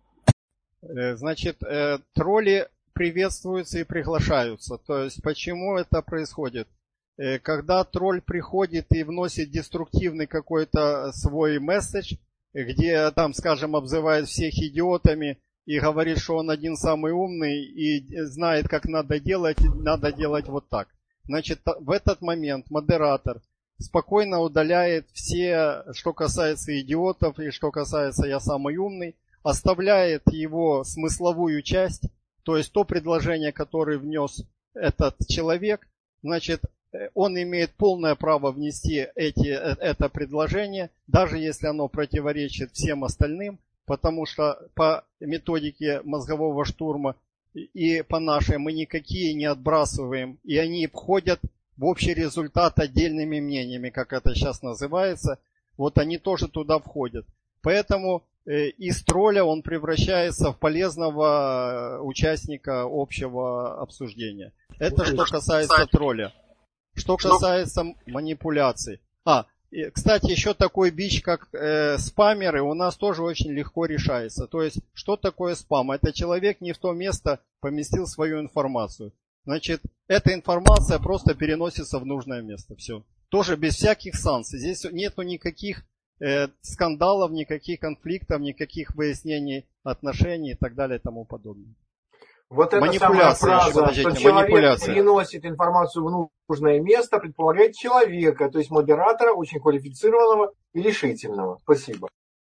Значит, тролли приветствуются и приглашаются. То есть, почему это происходит? Когда тролль приходит и вносит деструктивный какой-то свой месседж, где там, скажем, обзывает всех идиотами и говорит, что он один самый умный и знает, как надо делать вот так. Значит, в этот момент модератор спокойно удаляет все, что касается идиотов и что касается «я самый умный», оставляет его смысловую часть, то есть то предложение, которое внес этот человек, значит, он имеет полное право внести это предложение, даже если оно противоречит всем остальным, потому что по методике мозгового штурма и по нашей мы никакие не отбрасываем, и они входят в общий результат отдельными мнениями, как это сейчас называется, вот они тоже туда входят. Поэтому из тролля он превращается в полезного участника общего обсуждения. Это что касается тролля. Что касается манипуляций. Кстати, еще такой бич, как спамеры, у нас тоже очень легко решается. То есть, что такое спам? Это человек не в то место поместил свою информацию. Значит, эта информация просто переносится в нужное место. Все. Тоже без всяких санкций. Здесь нету никаких скандалов, никаких конфликтов, никаких выяснений отношений и так далее и тому подобное. Вот эта самая фраза, что человек переносит информацию в нужное место, предполагает человека, то есть модератора, очень квалифицированного и решительного. Спасибо.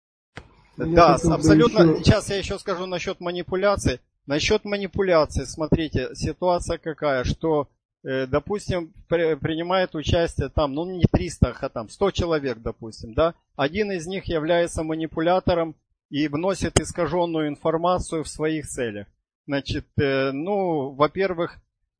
Да, абсолютно. Сейчас я еще скажу насчет манипуляций. Насчет манипуляций, смотрите, ситуация какая, что, допустим, принимает участие там, ну не 300, а там 100 человек, допустим, да. Один из них является манипулятором и вносит искаженную информацию в своих целях. Значит, во-первых,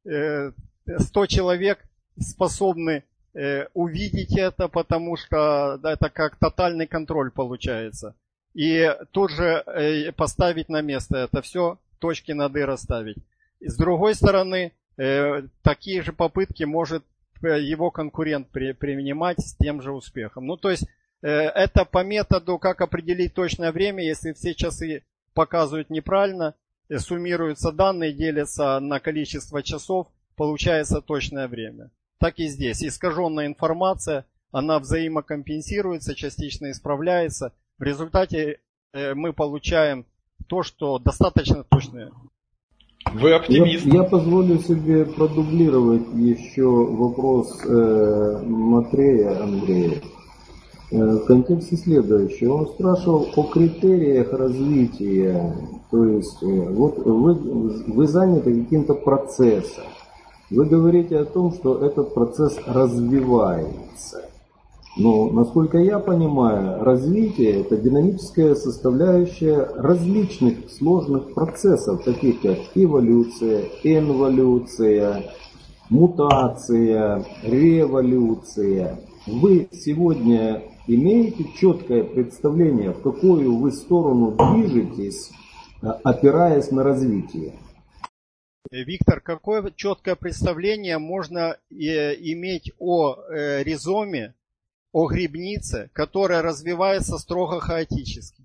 100 человек способны увидеть это, потому что это как тотальный контроль получается. И тут же поставить на место это все, точки над «и» расставить. С другой стороны, такие же попытки может его конкурент принимать с тем же успехом. Ну, то есть, это по методу, как определить точное время, если все часы показывают неправильно, суммируются данные, делятся на количество часов, получается точное время. Так и здесь. Искаженная информация она взаимокомпенсируется, частично исправляется. В результате мы получаем то, что достаточно точное. Вы оптимист. Я позволю себе продублировать еще вопрос Матрея Андрея. В контексте следующего. Он спрашивал о критериях развития. То есть вот вы заняты каким-то процессом. Вы говорите о том, что этот процесс развивается. Но, насколько я понимаю, развитие – это динамическая составляющая различных сложных процессов, таких как эволюция, инволюция, мутация, революция. Вы сегодня имеете четкое представление, в какую вы сторону движетесь, опираясь на развитие? Виктор, какое четкое представление можно иметь о ризоме, о грибнице, которая развивается строго хаотически?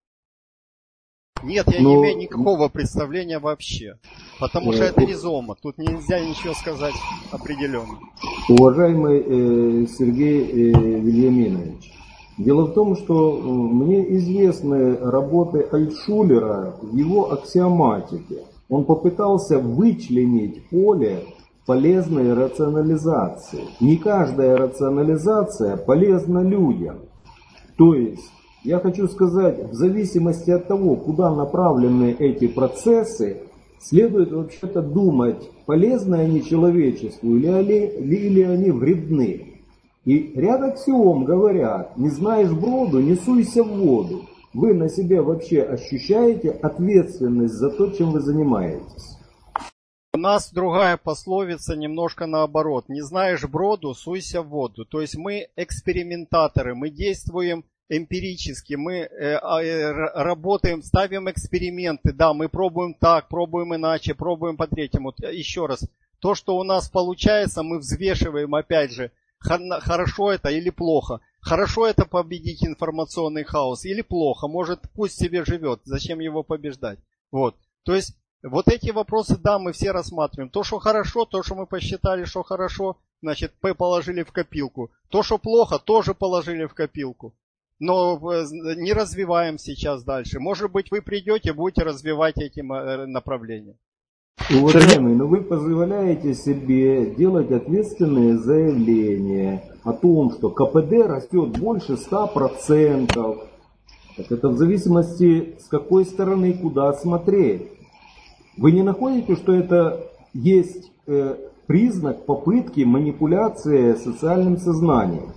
Нет, я не имею никакого представления вообще. Потому что это ризома. Тут нельзя ничего сказать определенно. Уважаемый Сергей Вильяминович, дело в том, что мне известны работы Альтшулера в его аксиоматике. Он попытался вычленить поле полезной рационализации. Не каждая рационализация полезна людям. То есть, я хочу сказать, в зависимости от того, куда направлены эти процессы, следует вообще-то думать, полезны они человечеству или они вредны. И ряд аксиом говорят: не знаешь броду, не суйся в воду. Вы на себе вообще ощущаете ответственность за то, чем вы занимаетесь? У нас другая пословица, немножко наоборот. Не знаешь броду, суйся в воду. То есть мы экспериментаторы, мы действуем эмпирически, мы работаем, ставим эксперименты. Да, мы пробуем так, пробуем иначе, пробуем по-третьему. Еще раз, то, что у нас получается, мы взвешиваем опять же, хорошо это или плохо. Хорошо это победить информационный хаос или плохо. Может, пусть себе живет, зачем его побеждать. Вот. То есть вот эти вопросы, да, мы все рассматриваем. То, что хорошо, то, что мы посчитали, что хорошо, значит, положили в копилку. То, что плохо, тоже положили в копилку. Но не развиваем сейчас дальше. Может быть, вы придете, будете развивать эти направления. Уважаемый, но вы позволяете себе делать ответственные заявления о том, что КПД растет больше 100%. Так это в зависимости, с какой стороны, куда смотреть. Вы не находите, что это есть признак попытки манипуляции социальным сознанием?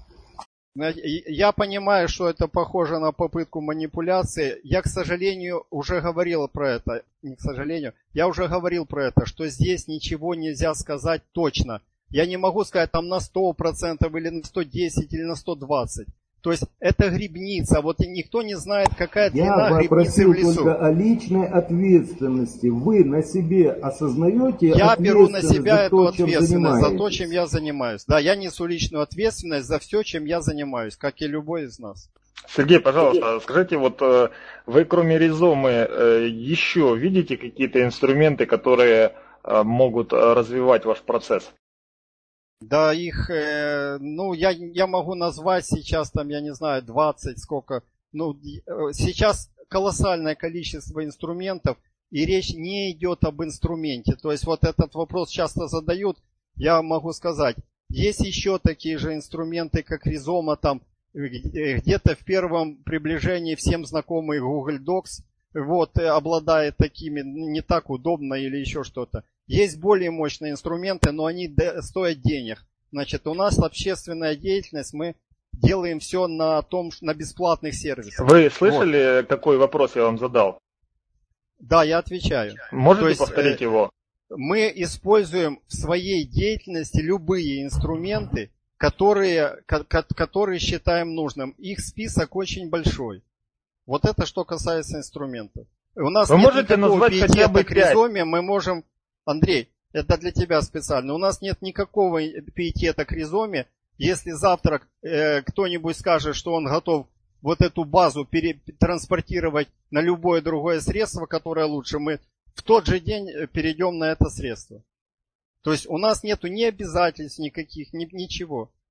Я понимаю, что это похоже на попытку манипуляции. Я, к сожалению, уже говорил про это. Не к сожалению, я уже говорил про это, что здесь ничего нельзя сказать точно. Я не могу сказать там на 100% или на 110 или на 120. То есть это грибница. Вот и никто не знает, какая длина грибницы в лесу. Я только о личной ответственности. Вы на себе осознаете Я беру на себя эту ответственность за то, чем я занимаюсь. Да, я несу личную ответственность за все, чем я занимаюсь, как и любой из нас. Сергей, пожалуйста, скажите, вот вы кроме ризомы еще видите какие-то инструменты, которые могут развивать ваш процесс? Да, их, я могу назвать сейчас, там, я не знаю, 20, сколько. Сейчас колоссальное количество инструментов, и речь не идет об инструменте. То есть вот этот вопрос часто задают, я могу сказать, есть еще такие же инструменты, как ризома, там, где-то в первом приближении всем знакомый Google Docs, вот, обладает такими, не так удобно или еще что-то. Есть более мощные инструменты, но они стоят денег. Значит, у нас общественная деятельность, мы делаем все на бесплатных сервисах. Вы слышали, какой вопрос я вам задал? Да, я отвечаю. Можете повторить его? Мы используем в своей деятельности любые инструменты, которые считаем нужным. Их список очень большой. Вот это что касается инструментов. У нас Вы нет можете никакого назвать хотя бы 5? К ризоме, мы можем... Андрей, это для тебя специально. У нас нет никакого пиетета к ризоме. Если завтра кто-нибудь скажет, что он готов вот эту базу транспортировать на любое другое средство, которое лучше, мы в тот же день перейдем на это средство. То есть у нас нету ни обязательств никаких, ничего.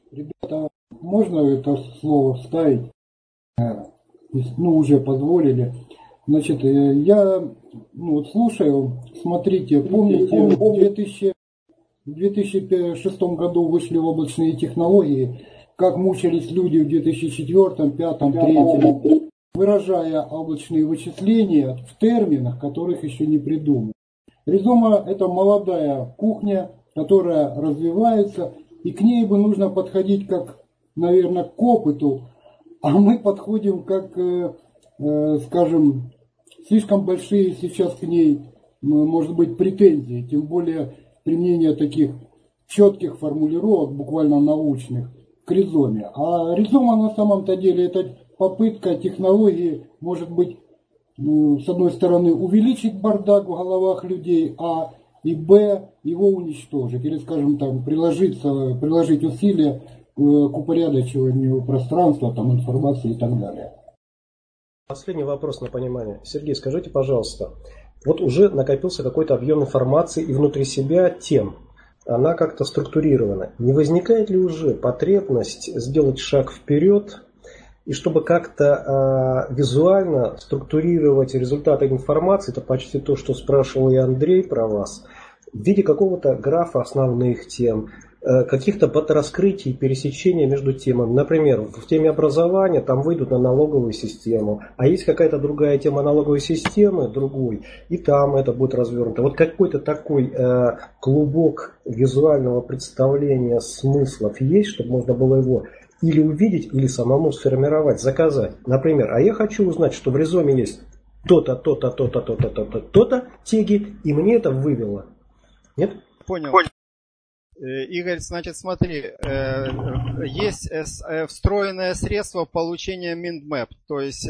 Ребята, можно это слово вставить? Уже позволили. Значит, я слушаю, смотрите, помните, в 2006 году вышли облачные технологии, как мучились люди в 2004, 2005, 2003, выражая облачные вычисления в терминах, которых еще не придумали. Ризома – это молодая кухня, которая развивается, и к ней бы нужно подходить как, наверное, к опыту, а мы подходим как, скажем, слишком большие сейчас к ней, может быть, претензии, тем более применение таких четких формулировок, буквально научных, к ризоме. А ризома на самом-то деле это попытка технологии, может быть, с одной стороны, увеличить бардак в головах людей, а и б, его уничтожить. Или, скажем, там, приложить усилия к упорядочиванию пространства, там, информации и так далее. Последний вопрос на понимание. Сергей, скажите, пожалуйста, вот уже накопился какой-то объем информации и внутри себя тем. Она как-то структурирована. Не возникает ли уже потребность сделать шаг вперед, и чтобы как-то визуально структурировать результаты информации, это почти то, что спрашивал и Андрей про вас, в виде какого-то графа основных тем, каких-то подраскрытий, пересечения между темами. Например, в теме образования там выйдут на налоговую систему, а есть какая-то другая тема налоговой системы, другой, и там это будет развернуто. Вот какой-то такой клубок визуального представления смыслов есть, чтобы можно было его или увидеть, или самому сформировать, заказать. Например, а я хочу узнать, что в ризоме есть то-то, то-то, то-то, то-то, то-то, то-то, теги, и мне это вывело. Нет? Понял. Игорь, значит, смотри, есть встроенное средство получения mindmap, то есть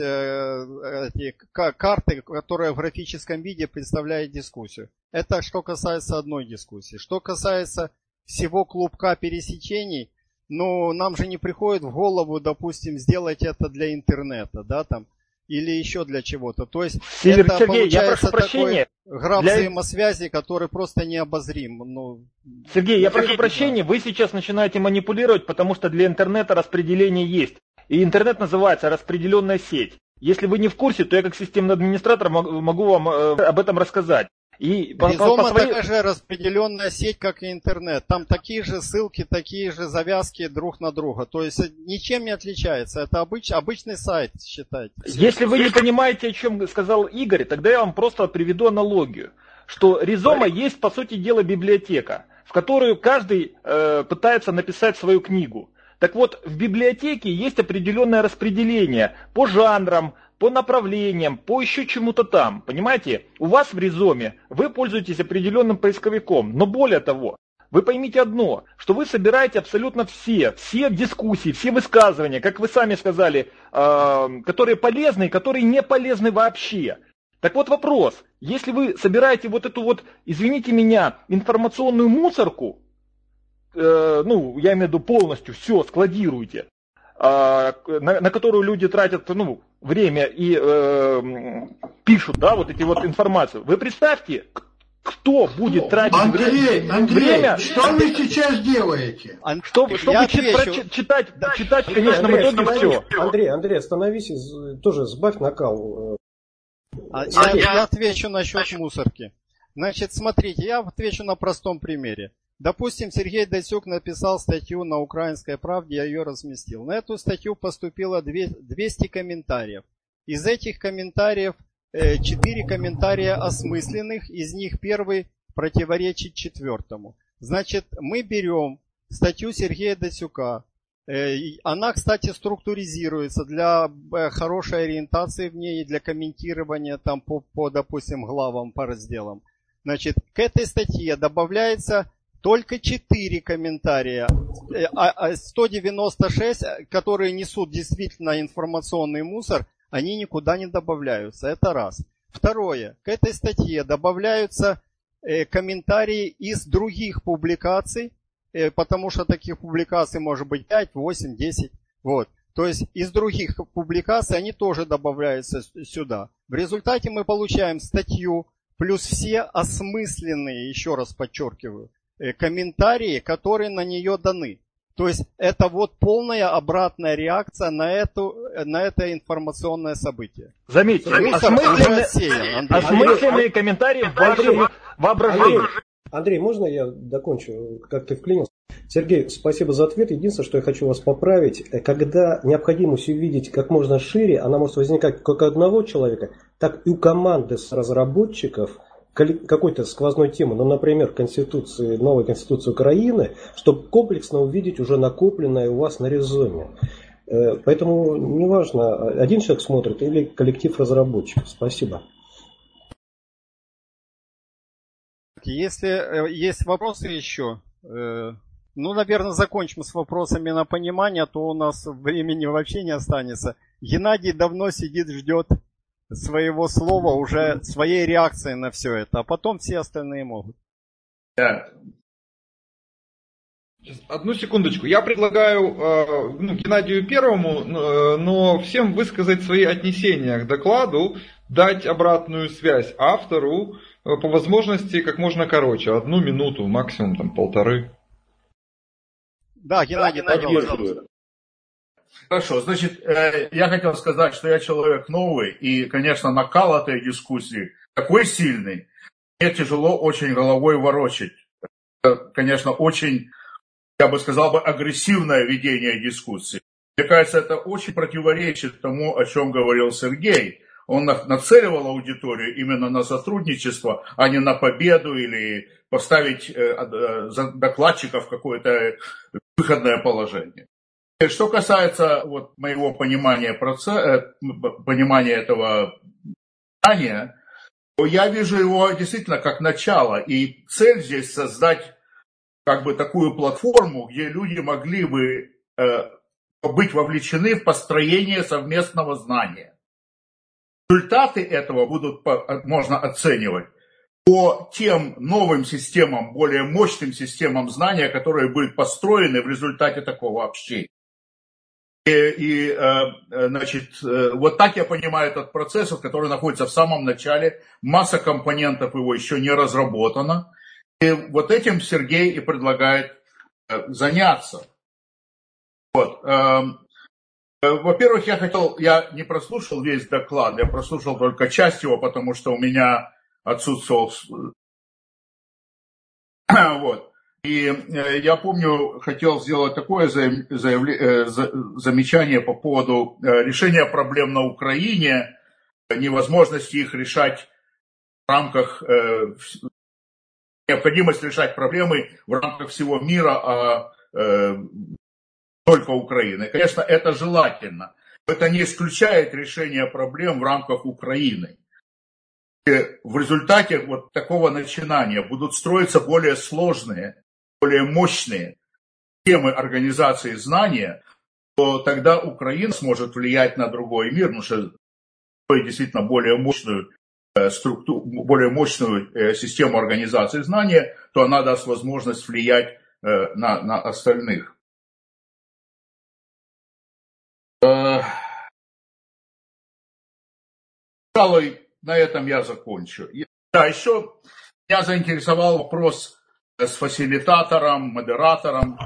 эти карты, которые в графическом виде представляют дискуссию. Это что касается одной дискуссии. Что касается всего клубка пересечений, нам же не приходит в голову, допустим, сделать это для интернета, да, там, или еще для чего-то. То есть это Сергей, получается такой граф взаимосвязи, который просто необозрим. Сергей, я прошу прощения, вы сейчас начинаете манипулировать, потому что для интернета распределение есть. И интернет называется распределенная сеть. Если вы не в курсе, то я как системный администратор могу вам об этом рассказать. Ризома такая же распределенная сеть, как и интернет. Там такие же ссылки, такие же завязки друг на друга. То есть ничем не отличается. Это обычный сайт, считайте. Если вы не понимаете, о чем сказал Игорь, тогда я вам просто приведу аналогию. Что ризома есть, по сути дела, библиотека, в которую каждый пытается написать свою книгу. Так вот, в библиотеке есть определенное распределение по жанрам, по направлениям, по еще чему-то там. Понимаете? У вас в ризоме вы пользуетесь определенным поисковиком. Но более того, вы поймите одно, что вы собираете абсолютно все дискуссии, все высказывания, как вы сами сказали, которые полезны и которые не полезны вообще. Так вот вопрос, если вы собираете вот эту вот, извините меня, информационную мусорку, я имею в виду полностью все складируете, на которую люди тратят время и пишут, да, вот эти вот информацию. Вы представьте, кто будет тратить время... что вы сейчас делаете? Чтобы читать в конечном итоге все. Андрей, остановись, тоже сбавь накал. Я отвечу насчет мусорки. Значит, смотрите, я отвечу на простом примере. Допустим, Сергей Дацюк написал статью на «Украинской правде», я ее разместил. На эту статью поступило 200 комментариев. Из этих комментариев 4 комментария осмысленных, из них первый противоречит 4-му. Значит, мы берем статью Сергея Дацюка. Она, кстати, структуризируется для хорошей ориентации в ней и для комментирования там по, допустим, главам, по разделам. Значит, к этой статье добавляется только 4 комментария, 196, которые несут действительно информационный мусор, они никуда не добавляются. Это раз. Второе. К этой статье добавляются комментарии из других публикаций, потому что таких публикаций может быть 5, 8, 10. Вот. То есть из других публикаций они тоже добавляются сюда. В результате мы получаем статью плюс все осмысленные, еще раз подчеркиваю, комментарии, которые на нее даны. То есть это вот полная обратная реакция на это информационное событие. Заметьте, осмысленные комментарии в вашем воображении. Андрей, можно я докончу, как ты вклинился? Сергей, спасибо за ответ. Единственное, что я хочу вас поправить, когда необходимость увидеть как можно шире, она может возникать как у одного человека, так и у команды с разработчиков какой-то сквозной темы, ну, например, новой Конституции Украины, чтобы комплексно увидеть уже накопленное у вас на резоме. Поэтому неважно, один человек смотрит или коллектив разработчиков. Спасибо. Если есть вопросы еще, наверное, закончим с вопросами на понимание, а то у нас времени вообще не останется. Геннадий давно сидит, ждет своего слова, уже своей реакции на все это, а потом все остальные могут. Да. Одну секундочку. Я предлагаю Геннадию первому, но всем высказать свои отнесения к докладу, дать обратную связь автору, по возможности как можно короче, 1 минуту, максимум там 1,5. Да, Геннадий, пожалуйста. Хорошо, значит, я хотел сказать, что я человек новый, и, конечно, накал этой дискуссии такой сильный, мне тяжело очень головой ворочать. Это, конечно, очень, я бы сказал, агрессивное ведение дискуссии. Мне кажется, это очень противоречит тому, о чем говорил Сергей. Он нацеливал аудиторию именно на сотрудничество, а не на победу или поставить докладчиков в какое-то выходное положение. Что касается моего понимания этого знания, то я вижу его действительно как начало. И цель здесь создать такую платформу, где люди могли бы быть вовлечены в построение совместного знания. Результаты этого можно оценивать по тем новым системам, более мощным системам знания, которые будут построены в результате такого общения. Вот так я понимаю этот процесс, который находится в самом начале. Масса компонентов его еще не разработана. И вот этим Сергей и предлагает заняться. Во-первых, я не прослушал весь доклад, я прослушал только часть его, потому что у меня отсутствовал. И я помню, хотел сделать такое замечание по поводу решения проблем на Украине, невозможности их решать в рамках, необходимость решать проблемы в рамках всего мира, а только Украины. Конечно, это желательно. Это не исключает решение проблем в рамках Украины. И в результате такого начинания будут строиться более сложные, более мощные системы организации знания, то тогда Украина сможет влиять на другой мир, потому что действительно более мощную структуру, более мощную систему организации знания, то она даст возможность влиять на остальных. Пожалуй, на этом я закончу. Да, еще меня заинтересовал вопрос с фасилитатором, модератором.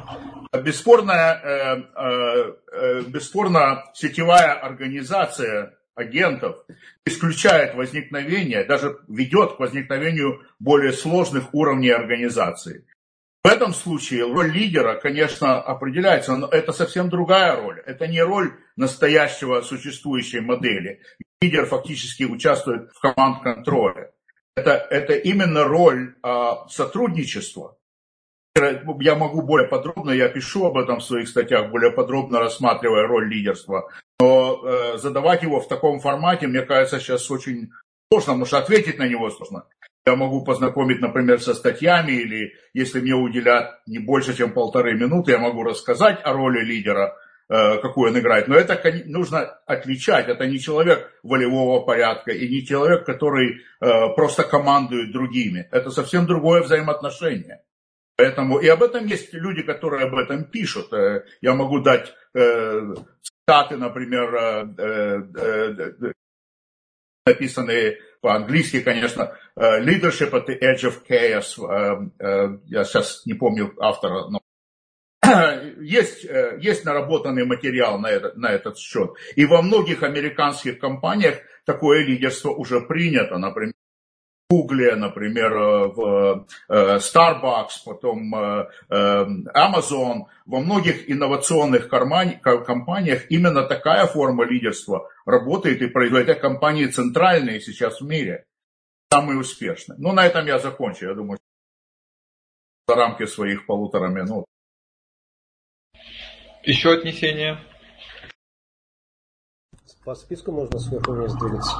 Бесспорно, сетевая организация агентов исключает возникновение, даже ведет к возникновению более сложных уровней организации. В этом случае роль лидера, конечно, определяется, но это совсем другая роль. Это не роль настоящего существующей модели. Лидер фактически участвует в команд-контроле. Это именно роль сотрудничества. Я могу более подробно, я пишу об этом в своих статьях, более подробно рассматривая роль лидерства. Но задавать его в таком формате, мне кажется, сейчас очень сложно, потому что ответить на него сложно. Я могу познакомить, например, со статьями, или если мне уделят не больше, чем 1,5 минуты, я могу рассказать о роли лидера, какую он играет. Но это нужно отличать. Это не человек волевого порядка и не человек, который просто командует другими. Это совсем другое взаимоотношение. Поэтому и об этом есть люди, которые об этом пишут. Я могу дать цитаты, например, написанные по-английски, конечно, Leadership at the Edge of Chaos. Я сейчас не помню автора, но есть наработанный материал на этот счет. И во многих американских компаниях такое лидерство уже принято. Например, в Google, например, в Starbucks, потом Amazon. Во многих инновационных компаниях именно такая форма лидерства работает и производит. Это компании центральные сейчас в мире. Самые успешные. Ну, на этом я закончу. Я думаю, за рамки своих 1,5 минут. Еще отнесение. По списку можно сверху вниз двигаться.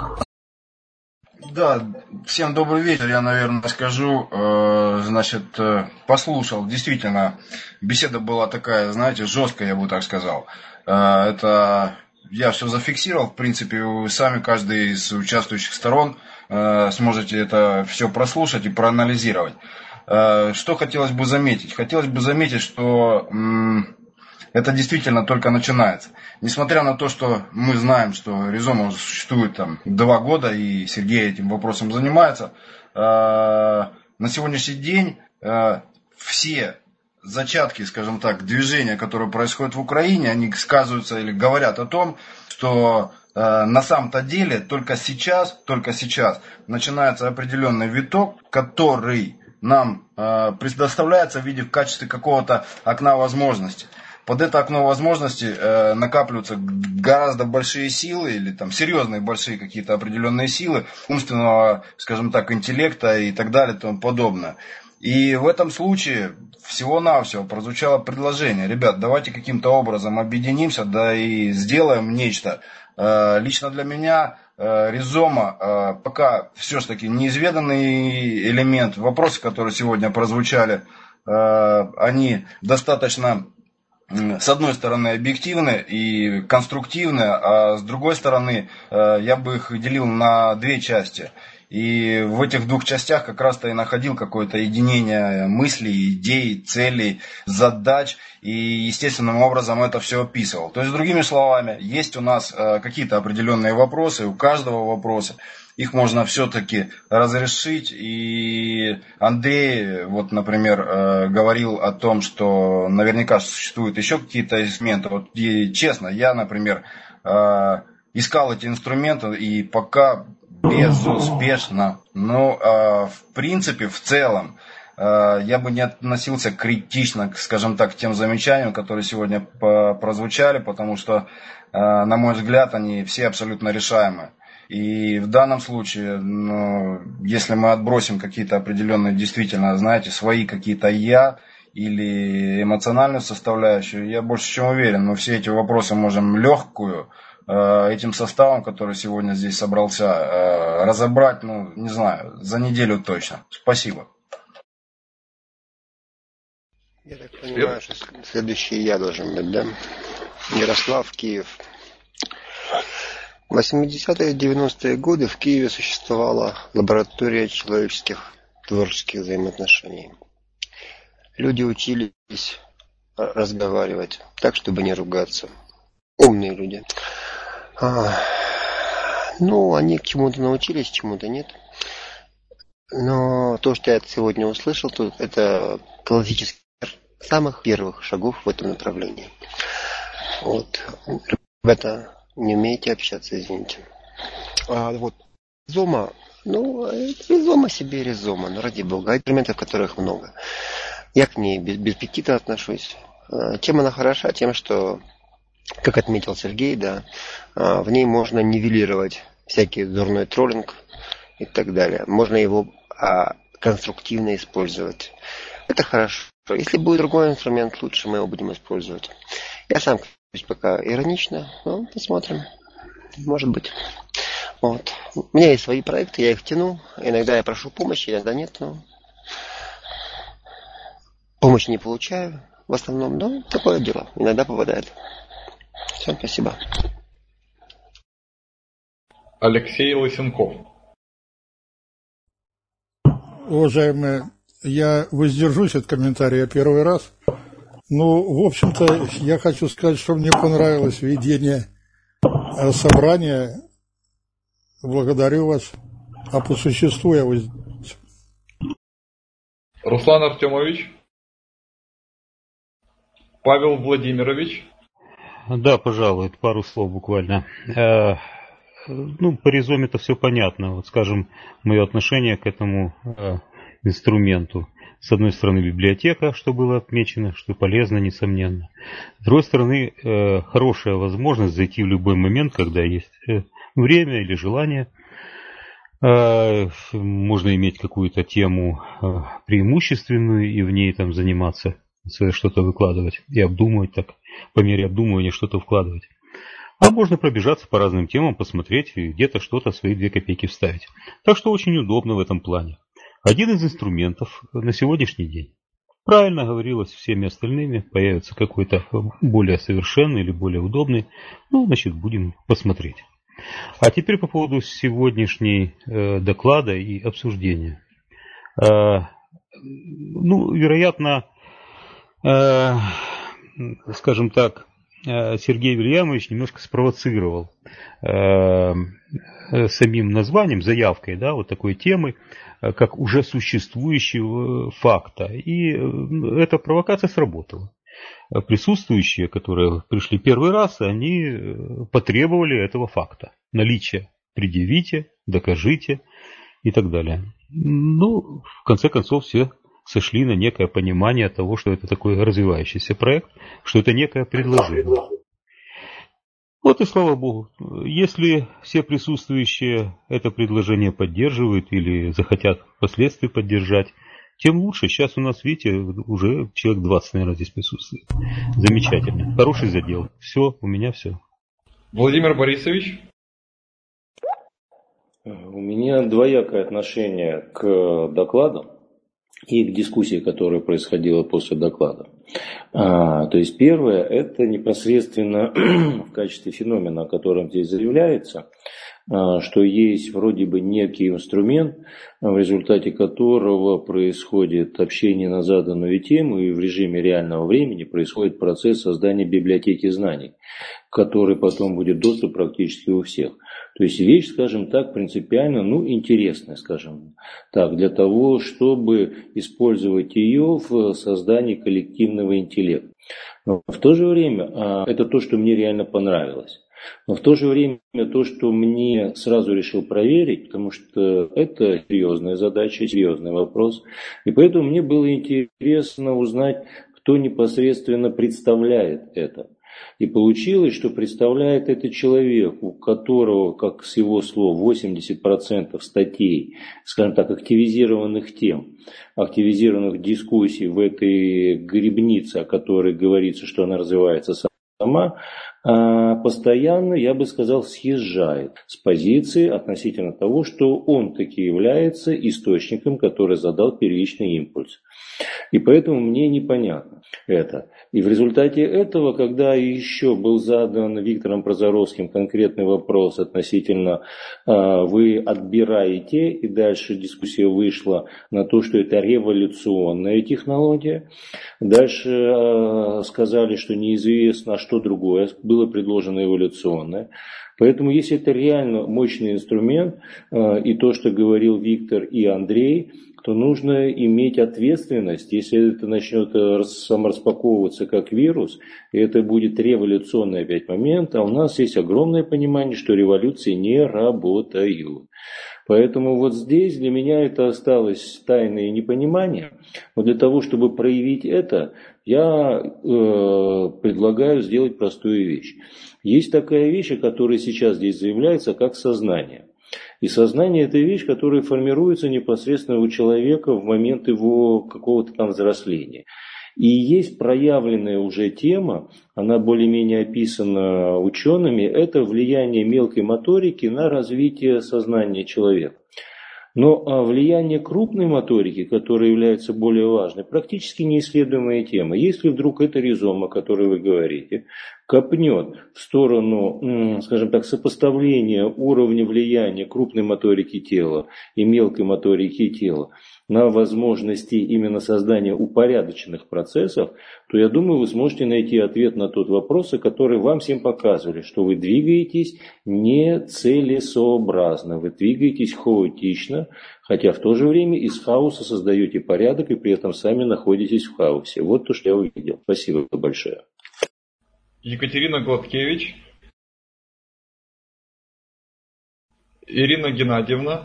Да, всем добрый вечер. Я, наверное, скажу, значит, послушал. Действительно, беседа была такая, знаете, жесткая, я бы так сказал. Это я все зафиксировал. В принципе, вы сами, каждый из участвующих сторон, сможете это все прослушать и проанализировать. Что хотелось бы заметить? Хотелось бы заметить, что это действительно только начинается. Несмотря на то, что мы знаем, что Ризома существует там 2 года, и Сергей этим вопросом занимается, на сегодняшний день все зачатки, скажем так, движения, которые происходят в Украине, они сказываются или говорят о том, что на самом-то деле только сейчас начинается определенный виток, который нам предоставляется в виде в качестве какого-то окна возможностей. Под это окно возможностей накапливаются гораздо большие силы или там серьезные большие какие-то определенные силы умственного, скажем так, интеллекта и так далее и тому подобное. И в этом случае всего-навсего прозвучало предложение: ребят, давайте каким-то образом объединимся, да и сделаем нечто. Лично для меня Ризома пока все-таки неизведанный элемент. Вопросы, которые сегодня прозвучали, они достаточно, с одной стороны, объективны и конструктивны, а с другой стороны, я бы их делил на 2 части. И в этих 2 частях как раз-то и находил какое-то единение мыслей, идей, целей, задач. И естественным образом это все описывал. То есть, другими словами, есть у нас какие-то определенные вопросы, у каждого вопроса. Их можно все-таки разрешить. И Андрей, вот, например, говорил о том, что наверняка существуют еще какие-то инструменты. Вот, и, честно, я, например, искал эти инструменты и пока безуспешно. Но, в принципе, в целом, я бы не относился критично, скажем так, к тем замечаниям, которые сегодня прозвучали, потому что, на мой взгляд, они все абсолютно решаемы. И в данном случае, если мы отбросим какие-то определенные, действительно, знаете, свои какие-то «я» или эмоциональную составляющую, я больше чем уверен, мы все эти вопросы можем легкую, этим составом, который сегодня здесь собрался, разобрать, не знаю, за неделю точно. Спасибо. Я так понимаю, что следующий я должен быть, да? Ярослав, Киев. В 80-е, 90-е годы в Киеве существовала лаборатория человеческих творческих взаимоотношений. Люди учились разговаривать так, чтобы не ругаться. Умные люди. Они к чему-то научились, чему-то нет. Но то, что я сегодня услышал, тут это классический самых первых шагов в этом направлении. Вот. Ребята, не умеете общаться, извините. Вот Ризома, Ризома себе Ризома, ради бога, инструментов, которых много. Я к ней без аппетита отношусь. Чем она хороша? Тем, что, как отметил Сергей, да, в ней можно нивелировать всякий дурной троллинг и так далее. Можно его конструктивно использовать. Это хорошо. Если будет другой инструмент, лучше мы его будем использовать. Я сам пока иронично, но посмотрим. Может быть. Вот. У меня есть свои проекты, я их тяну. Иногда я прошу помощи, иногда нет. Но помощи не получаю в основном, но такое дело. Иногда попадает. Все, спасибо. Алексей Лысенков. Уважаемые, я воздержусь от комментария первый раз. В общем-то, я хочу сказать, что мне понравилось ведение собрания. Благодарю вас. А по существу я воздержусь. Руслан Артемович. Павел Владимирович. Да, пожалуй, пару слов буквально. Ну, по резюме-то все понятно. Вот, скажем, мое отношение к этому инструменту. С одной стороны, библиотека, что было отмечено, что полезно, несомненно. С другой стороны, хорошая возможность зайти в любой момент, когда есть время или желание. Можно иметь какую-то тему преимущественную и в ней там заниматься, что-то выкладывать и обдумывать так, по мере обдумывания что-то вкладывать. А можно пробежаться по разным темам, посмотреть и где-то что-то, свои 2 копейки вставить. Так что очень удобно в этом плане. Один из инструментов на сегодняшний день. Правильно говорилось всеми остальными, появится какой-то более совершенный или более удобный. Ну, значит, будем посмотреть. А теперь по поводу сегодняшней доклада и обсуждения. Ну, вероятно, скажем так, Сергей Вильямович немножко спровоцировал самим названием, заявкой, да, вот такой темы, как уже существующего факта. И эта провокация сработала. Присутствующие, которые пришли первый раз, они потребовали этого факта. Наличие. Предъявите, докажите и так далее. Ну, в конце концов, все сошли на некое понимание того, что это такой развивающийся проект, что это некое предложение. Вот и слава Богу. Если все присутствующие это предложение поддерживают или захотят впоследствии поддержать, тем лучше. Сейчас у нас, видите, уже человек 20, наверное, здесь присутствует. Замечательно. Хороший задел. Все, у меня все. Владимир Борисович. У меня двоякое отношение к докладу и к дискуссии, которая происходила после доклада. То есть первое, это непосредственно в качестве феномена, о котором здесь заявляется, что есть вроде бы некий инструмент, в результате которого происходит общение на заданную тему, и в режиме реального времени происходит процесс создания библиотеки знаний, к которой потом будет доступ практически у всех. То есть вещь, скажем так, принципиально, интересная, скажем так, для того, чтобы использовать ее в создании коллективного интеллекта. Но в то же время это то, что мне реально понравилось. Но в то же время то, что мне сразу решил проверить, потому что это серьезная задача, серьезный вопрос. И поэтому мне было интересно узнать, кто непосредственно представляет это. И получилось, что представляет это человек, у которого, как с его слов, 80% статей, скажем так, активизированных тем, активизированных дискуссий в этой грибнице, о которой говорится, что она развивается сама, постоянно, я бы сказал, съезжает с позиции относительно того, что он таки является источником, который задал первичный импульс. И поэтому мне непонятно это. И в результате этого, когда еще был задан Виктором Прозоровским конкретный вопрос относительно вы отбираете, и дальше дискуссия вышла на то, что это революционная технология. Дальше сказали, что неизвестно, что другое было предложено эволюционное. Поэтому если это реально мощный инструмент, и то, что говорил Виктор и Андрей, то нужно иметь ответственность, если это начнет самораспаковываться как вирус, и это будет революционный опять момент, а у нас есть огромное понимание, что революции не работают. Поэтому вот здесь для меня это осталось тайное непонимание, но для того, чтобы проявить это, я предлагаю сделать простую вещь. Есть такая вещь, о которой сейчас здесь заявляется, как сознание. И сознание – это вещь, которая формируется непосредственно у человека в момент его какого-то там взросления. И есть проявленная уже тема, она более-менее описана учеными, это влияние мелкой моторики на развитие сознания человека. Но влияние крупной моторики, которая является более важной, практически неисследуемая тема. Если вдруг это ризома, о которой вы говорите, копнет в сторону, скажем так, сопоставления уровня влияния крупной моторики тела и мелкой моторики тела на возможности именно создания упорядоченных процессов, то я думаю, вы сможете найти ответ на тот вопрос, который вам всем показывали, что вы двигаетесь нецелесообразно, вы двигаетесь хаотично, хотя в то же время из хаоса создаете порядок и при этом сами находитесь в хаосе. Вот то, что я увидел. Спасибо большое. Екатерина Гладкевич. Ирина Геннадьевна.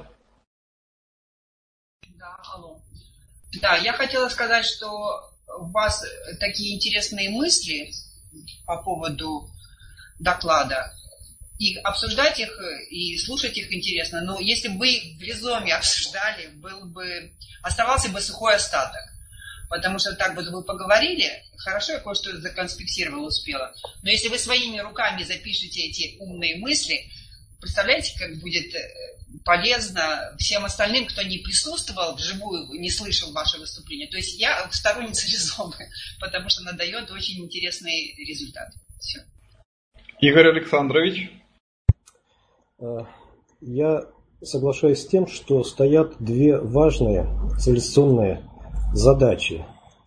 Да, алло. Да, я хотела сказать, что у вас такие интересные мысли по поводу доклада. И обсуждать их, и слушать их интересно. Но если бы вы в Ризоме обсуждали, оставался бы сухой остаток. Потому что так бы вы поговорили, хорошо, я кое-что законспектировала, успела. Но если вы своими руками запишете эти умные мысли, представляете, как будет полезно всем остальным, кто не присутствовал вживую, не слышал ваше выступление. То есть я сторонница Ризомы, потому что она дает очень интересные результаты. Все. Игорь Александрович. Я соглашаюсь с тем, что стоят две важные цивилизационные задачи.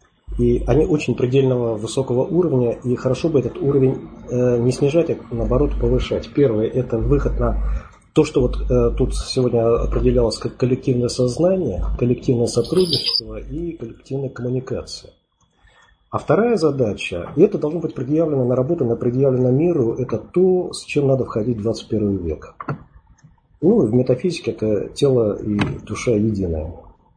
И они очень предельного высокого уровня, и хорошо бы этот уровень не снижать, а наоборот повышать. Первое – это выход на то, что вот тут сегодня определялось как коллективное сознание, коллективное сотрудничество и коллективная коммуникация. А вторая задача, и это должно быть предъявлено на работу, предъявлено миру, это то, с чем надо входить в 21 век. Ну, в метафизике это тело и душа единое.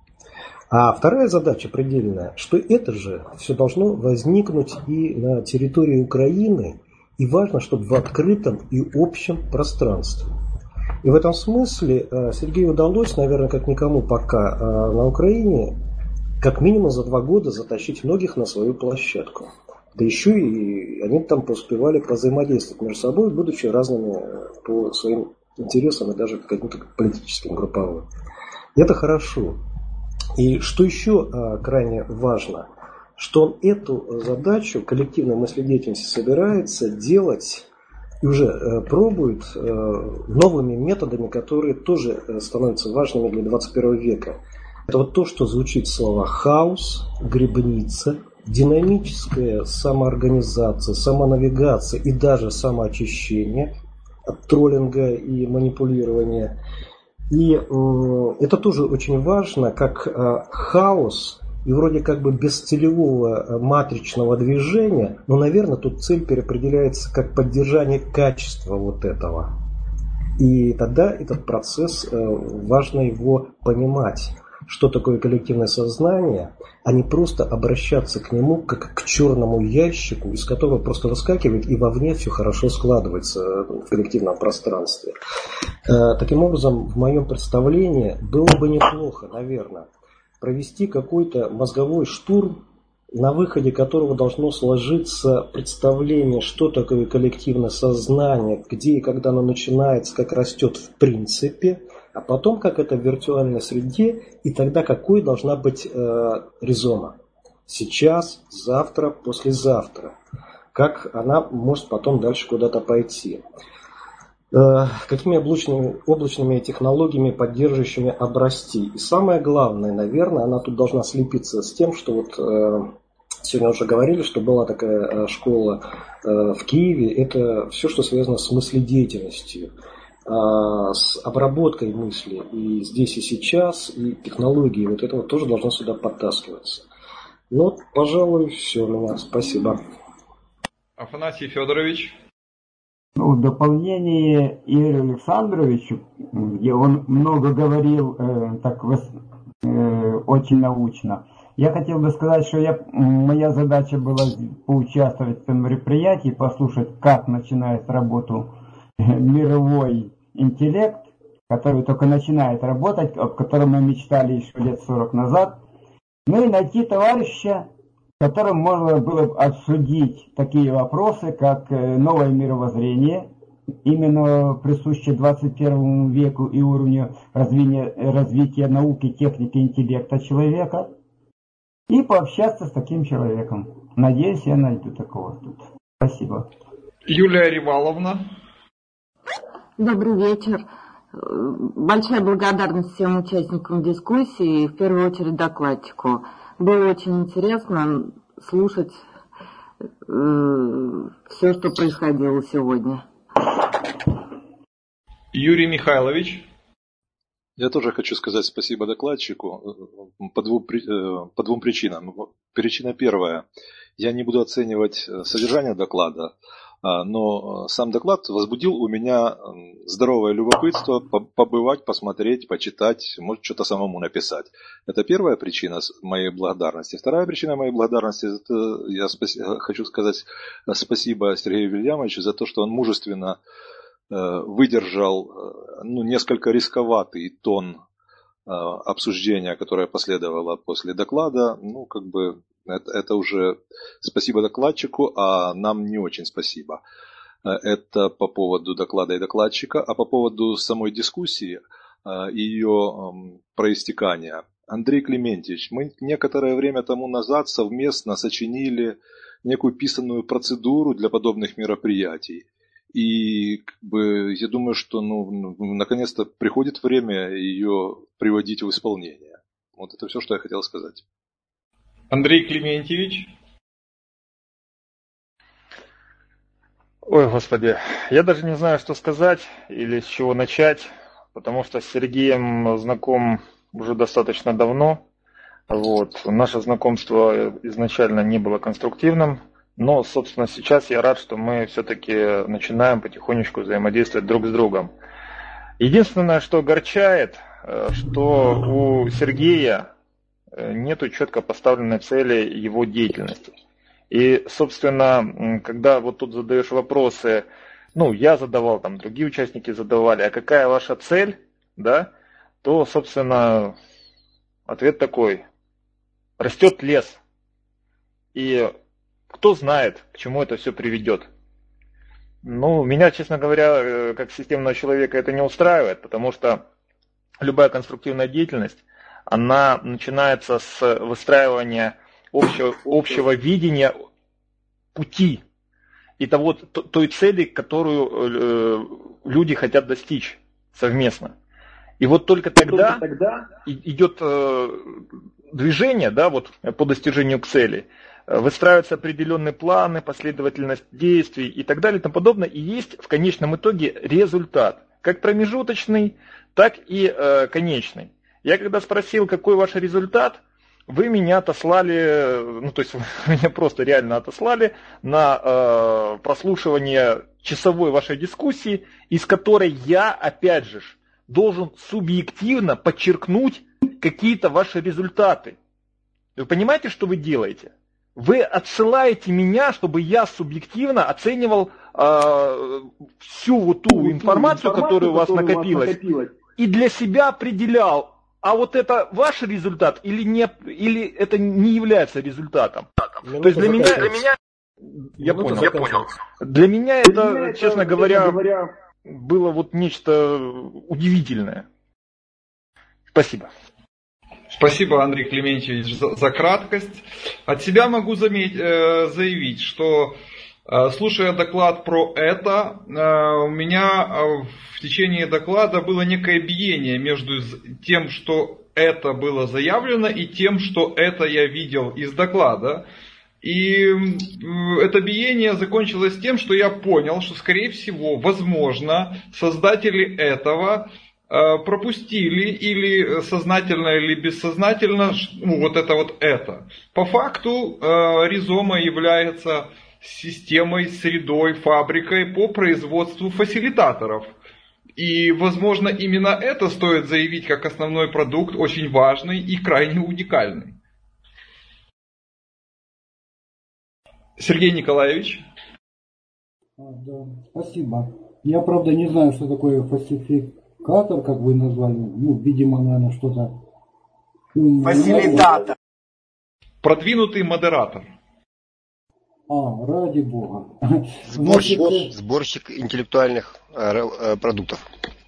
А вторая задача предельная, что это же все должно возникнуть и на территории Украины, и важно, чтобы в открытом и общем пространстве. И в этом смысле Сергею удалось, наверное, как никому пока на Украине, как минимум за 2 года затащить многих на свою площадку. Да еще и они там успевали повзаимодействовать между собой, будучи разными по своим интересам и даже каким-то политическим групповым. И это хорошо. И что еще крайне важно, что он эту задачу коллективной мыследеятельности собирается делать и уже пробует новыми методами, которые тоже становятся важными для 21 века. Это вот то, что звучит слово хаос, грибница, динамическая самоорганизация, самонавигация и даже самоочищение от троллинга и манипулирования. И это тоже очень важно, как хаос и вроде как бы бесцелевого матричного движения, но, наверное, тут цель переопределяется как поддержание качества вот этого. И тогда этот процесс, важно его понимать, что такое коллективное сознание, а не просто обращаться к нему как к черному ящику, из которого просто выскакивает и вовне все хорошо складывается в коллективном пространстве. Таким образом, в моем представлении было бы неплохо, наверное, провести какой-то мозговой штурм, на выходе которого должно сложиться представление, что такое коллективное сознание, где и когда оно начинается, как растет в принципе, а потом как это в виртуальной среде, и тогда какой должна быть ризома. Сейчас, завтра, послезавтра. Как она может потом дальше куда-то пойти. Какими облачными технологиями, поддерживающими обрасти. И самое главное, наверное, она тут должна слепиться с тем, что вот сегодня уже говорили, что была такая школа в Киеве. Это все, что связано с мыследеятельностью, с обработкой мысли и здесь и сейчас, и технологии. Вот это вот тоже должно сюда подтаскиваться. Ну, пожалуй, все у меня. Спасибо. Афанасий Федорович. В дополнение Игорю Александровичу, где он много говорил очень научно, я хотел бы сказать, что моя задача была поучаствовать в этом мероприятии, послушать, как начинает работу мировой интеллект, который только начинает работать, об котором мы мечтали еще лет 40 назад, ну и найти товарища, с которым можно было бы обсудить такие вопросы, как новое мировоззрение, именно присущее 21 веку и уровню развития науки, техники, интеллекта человека, и пообщаться с таким человеком. Надеюсь, я найду такого тут. Спасибо. Юлия Реваловна. Добрый вечер. Большая благодарность всем участникам дискуссии и в первую очередь докладчику. Было очень интересно слушать все, что происходило сегодня. Юрий Михайлович. Я тоже хочу сказать спасибо докладчику по двум причинам. Причина первая. Я не буду оценивать содержание доклада, но сам доклад возбудил у меня здоровое любопытство побывать, посмотреть, почитать, может что-то самому написать. Это первая причина моей благодарности. Вторая причина моей благодарности, это я хочу сказать спасибо Сергею Вильямовичу за то, что он мужественно выдержал несколько рисковатый тон обсуждения, которое последовало после доклада. Это уже спасибо докладчику, а нам не очень спасибо. Это по поводу доклада и докладчика, а по поводу самой дискуссии, ее проистекания. Андрей Климентьевич, мы некоторое время тому назад совместно сочинили некую писанную процедуру для подобных мероприятий. И я думаю, что наконец-то приходит время ее приводить в исполнение. Вот это все, что я хотел сказать. Андрей Климентьевич. Ой, Господи, я даже не знаю, что сказать или с чего начать, потому что с Сергеем знаком уже достаточно давно. Наше знакомство изначально не было конструктивным. Но, собственно, сейчас я рад, что мы все-таки начинаем потихонечку взаимодействовать друг с другом. Единственное, что огорчает, что у Сергея нету четко поставленной цели его деятельности. И, собственно, когда вот тут задаешь вопросы, я задавал, другие участники задавали, а какая ваша цель, да, то, собственно, ответ такой: растет лес. И кто знает, к чему это все приведет. Меня, честно говоря, как системного человека это не устраивает, потому что любая конструктивная деятельность, она начинается с выстраивания общего видения пути и той цели, которую люди хотят достичь совместно. И вот только тогда идет движение, по достижению к цели. Выстраиваются определенные планы, последовательность действий и так далее и тому подобное. И есть в конечном итоге результат, как промежуточный, так и конечный. Я когда спросил, какой ваш результат, вы меня отослали, то есть вы меня просто реально отослали на прослушивание часовой вашей дискуссии, из которой я, опять же, должен субъективно подчеркнуть какие-то ваши результаты. Вы понимаете, что вы делаете? Вы отсылаете меня, чтобы я субъективно оценивал всю ту информацию, которая у вас накопилась, и для себя определял, а вот это ваш результат или это не является результатом. То есть для меня я понял. Для меня это, честно говоря, было нечто удивительное. Спасибо. Спасибо, Андрей Климентьевич, за краткость. От себя могу заявить, что, слушая доклад про это, у меня в течение доклада было некое биение между тем, что это было заявлено, и тем, что это я видел из доклада. И это биение закончилось тем, что я понял, что, скорее всего, возможно, создатели этого пропустили или сознательно, или бессознательно это. По факту Ризома является системой, средой, фабрикой по производству фасилитаторов. И, возможно, именно это стоит заявить как основной продукт, очень важный и крайне уникальный. Сергей Николаевич. Да, спасибо. Я, правда, не знаю, что такое фасилитатор, как вы назвали. Видимо, наверное, что-то... Фасилитатор. Продвинутый модератор. Ради бога. Сборщик интеллектуальных продуктов.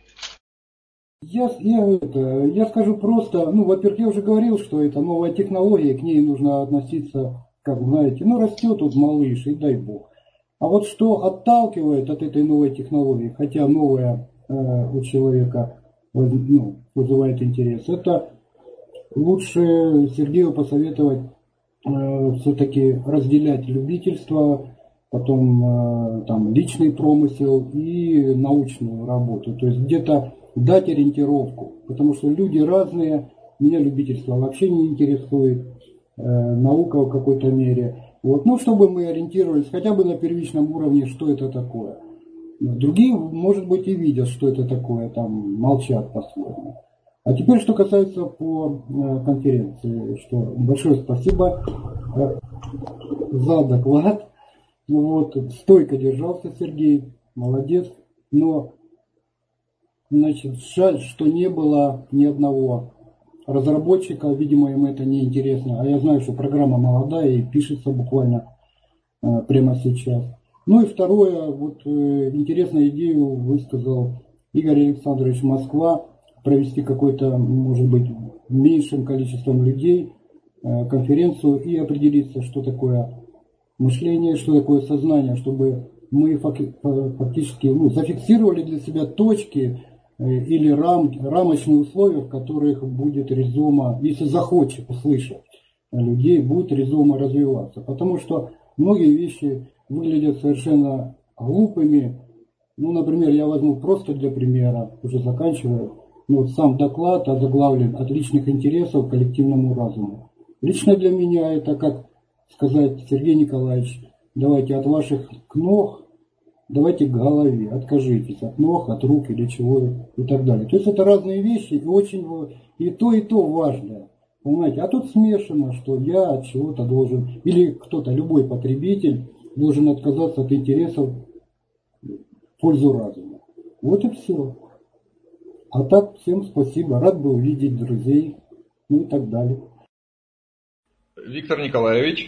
Я скажу просто, во-первых, я уже говорил, что это новая технология, к ней нужно относиться, как знаете, растет тут малыш, и дай бог. А вот что отталкивает от этой новой технологии, хотя новая у человека вызывает интерес, это лучше Сергею посоветовать все-таки разделять любительство, потом там личный промысел и научную работу. То есть где-то дать ориентировку, потому что люди разные, меня любительство вообще не интересует, наука в какой-то мере. Вот. Ну, чтобы мы ориентировались хотя бы на первичном уровне, что это такое. Другие, может быть, и видят, что это такое, там молчат по-своему. А теперь, что касается по конференции, что большое спасибо за доклад. Вот, стойко держался Сергей, молодец. Но, значит, жаль, что не было ни одного разработчика, видимо, им это не интересно. А я знаю, что программа молодая и пишется буквально прямо сейчас. Ну и второе, вот интересную идею высказал Игорь Александрович Москва, провести какой-то, может быть, меньшим количеством людей конференцию и определиться, что такое мышление, что такое сознание, чтобы мы фактически зафиксировали для себя точки или рамочные условия, в которых будет резома, если захочет услышать людей, будет резома развиваться. Потому что многие вещи выглядят совершенно глупыми. Ну, например, я возьму просто для примера, уже заканчиваю, сам доклад озаглавлен «От личных интересов к коллективному разуму». Лично для меня это как сказать: Сергей Николаевич, давайте от ваших ног, давайте к голове, откажитесь от ног, от рук или чего и так далее. То есть это разные вещи, и очень и то важное. Понимаете? А тут смешано, что я от чего-то должен, или кто-то, любой потребитель, должен отказаться от интересов в пользу разума. Вот и все. А так, всем спасибо. Рад был видеть друзей, и так далее. Виктор Николаевич.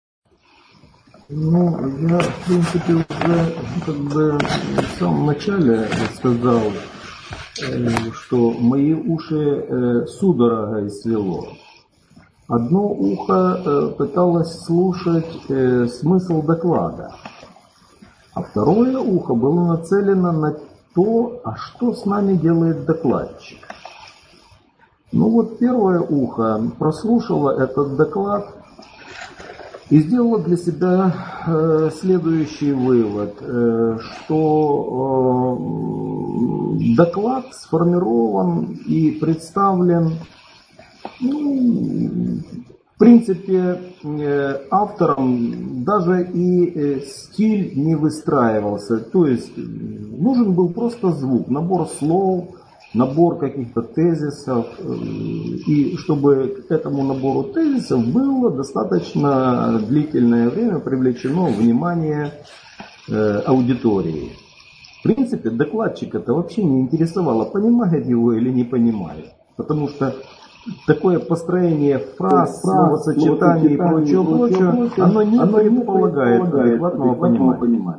Я, в принципе, уже в самом начале сказал, что мои уши судорогой свело. Одно ухо пыталось слушать смысл доклада, а второе ухо было нацелено на то, а что с нами делает докладчик. Первое ухо прослушало этот доклад и сделала для себя следующий вывод, что доклад сформирован и представлен, в принципе, автором даже и стиль не выстраивался. То есть нужен был просто звук, набор слов, набор каких-то тезисов, и чтобы к этому набору тезисов было достаточно длительное время привлечено внимание аудитории. В принципе, докладчик это вообще не интересовало, понимает его или не понимает, потому что такое построение фраз, словосочетаний и прочего, оно не предполагает адекватного понимания.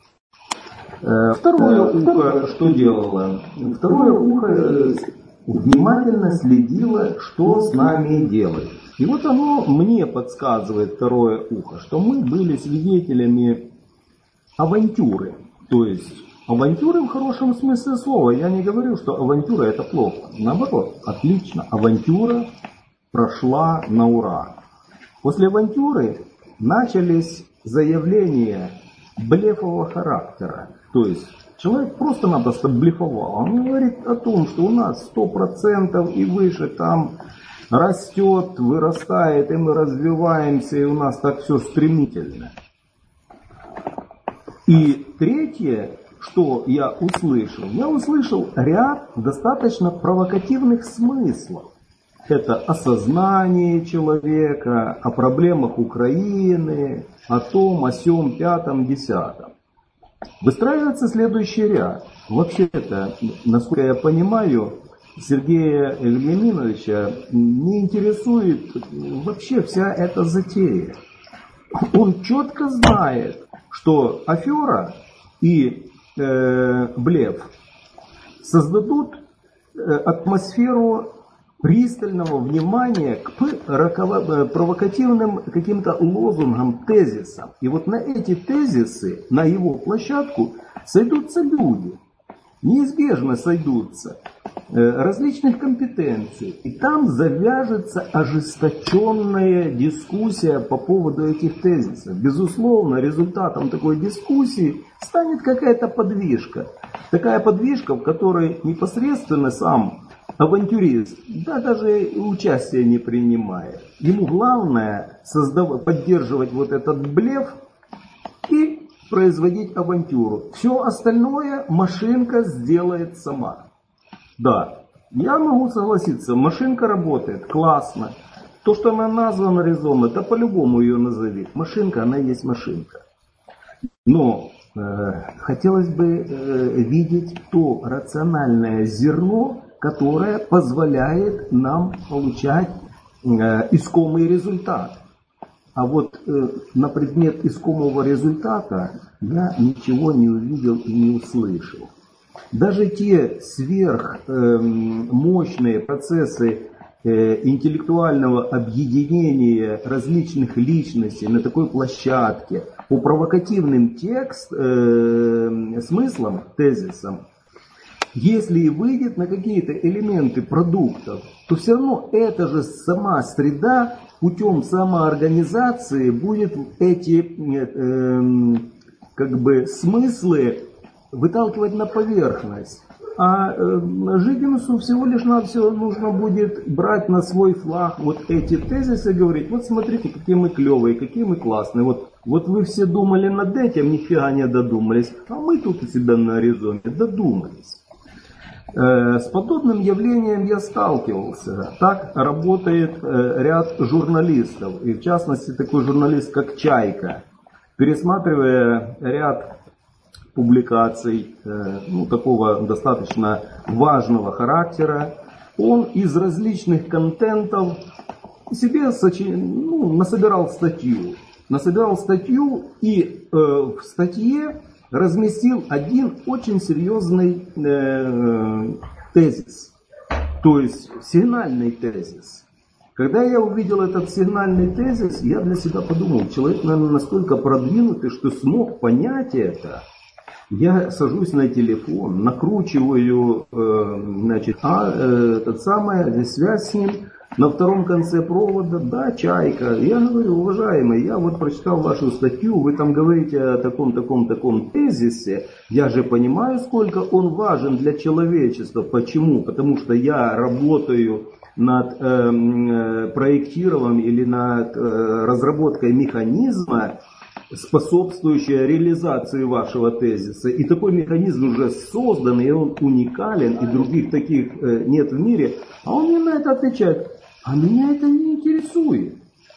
Второе ухо что делало? Второе ухо внимательно следило, что с нами делает. И вот оно мне подсказывает, второе ухо, что мы были свидетелями авантюры. То есть авантюры в хорошем смысле слова. Я не говорю, что авантюра это плохо. Наоборот, отлично. Авантюра прошла на ура. После авантюры начались заявления блефового характера. То есть человек просто-напросто блефовал. Он говорит о том, что у нас 100% и выше там растет, вырастает, и мы развиваемся, и у нас так все стремительно. И третье, что я услышал ряд достаточно провокативных смыслов. Это осознание человека, о проблемах Украины, о том, о сём, пятом, десятом. Выстраивается следующий ряд. Вообще-то, насколько я понимаю, Сергея Вениаминовича не интересует вообще вся эта затея. Он четко знает, что афера и блеф создадут атмосферу пристального внимания к провокативным каким-то лозунгам, тезисам. И вот на эти тезисы, на его площадку сойдутся люди. Неизбежно сойдутся различных компетенций. И там завяжется ожесточенная дискуссия по поводу этих тезисов. Безусловно, результатом такой дискуссии станет какая-то подвижка. Такая подвижка, в которой непосредственно сам авантюрист, да даже участия не принимает. Ему главное поддерживать вот этот блеф и производить авантюру. Все остальное машинка сделает сама. Да, я могу согласиться, машинка работает, классно. То, что она названа резонно, то по-любому ее назови. Машинка, она есть машинка. Но хотелось бы видеть то рациональное зерно, которое позволяет нам получать искомый результат. А вот на предмет искомого результата я ничего не увидел и не услышал. Даже те сверхмощные процессы интеллектуального объединения различных личностей на такой площадке по провокативным смыслам, тезисам, если и выйдет на какие-то элементы продуктов, то все равно эта же сама среда путем самоорганизации будет эти смыслы выталкивать на поверхность. А Жигинусу всего лишь навсего нужно будет брать на свой флаг вот эти тезисы и говорить: вот смотрите, какие мы клевые, какие мы классные. Вот вы все думали над этим, нифига не додумались, а мы тут у себя на горизонте додумались. С подобным явлением я сталкивался. Так работает ряд журналистов. И в частности такой журналист, как Чайка. Пересматривая ряд публикаций такого достаточно важного характера, он из различных контентов себе насобирал статью и в статье разместил один очень серьезный тезис, то есть сигнальный тезис. Когда я увидел этот сигнальный тезис, я для себя подумал, человек, наверное, настолько продвинутый, что смог понять это. Я сажусь на телефон, накручиваю, связь с ним, на втором конце провода, да, Чайка. Я говорю: уважаемый, я вот прочитал вашу статью, вы там говорите о таком тезисе. Я же понимаю, сколько он важен для человечества. Почему? Потому что я работаю над проектированием или над разработкой механизма, способствующая реализации вашего тезиса. И такой механизм уже создан, и он уникален, и других таких нет в мире. А он мне на это отвечает: а меня это не интересует.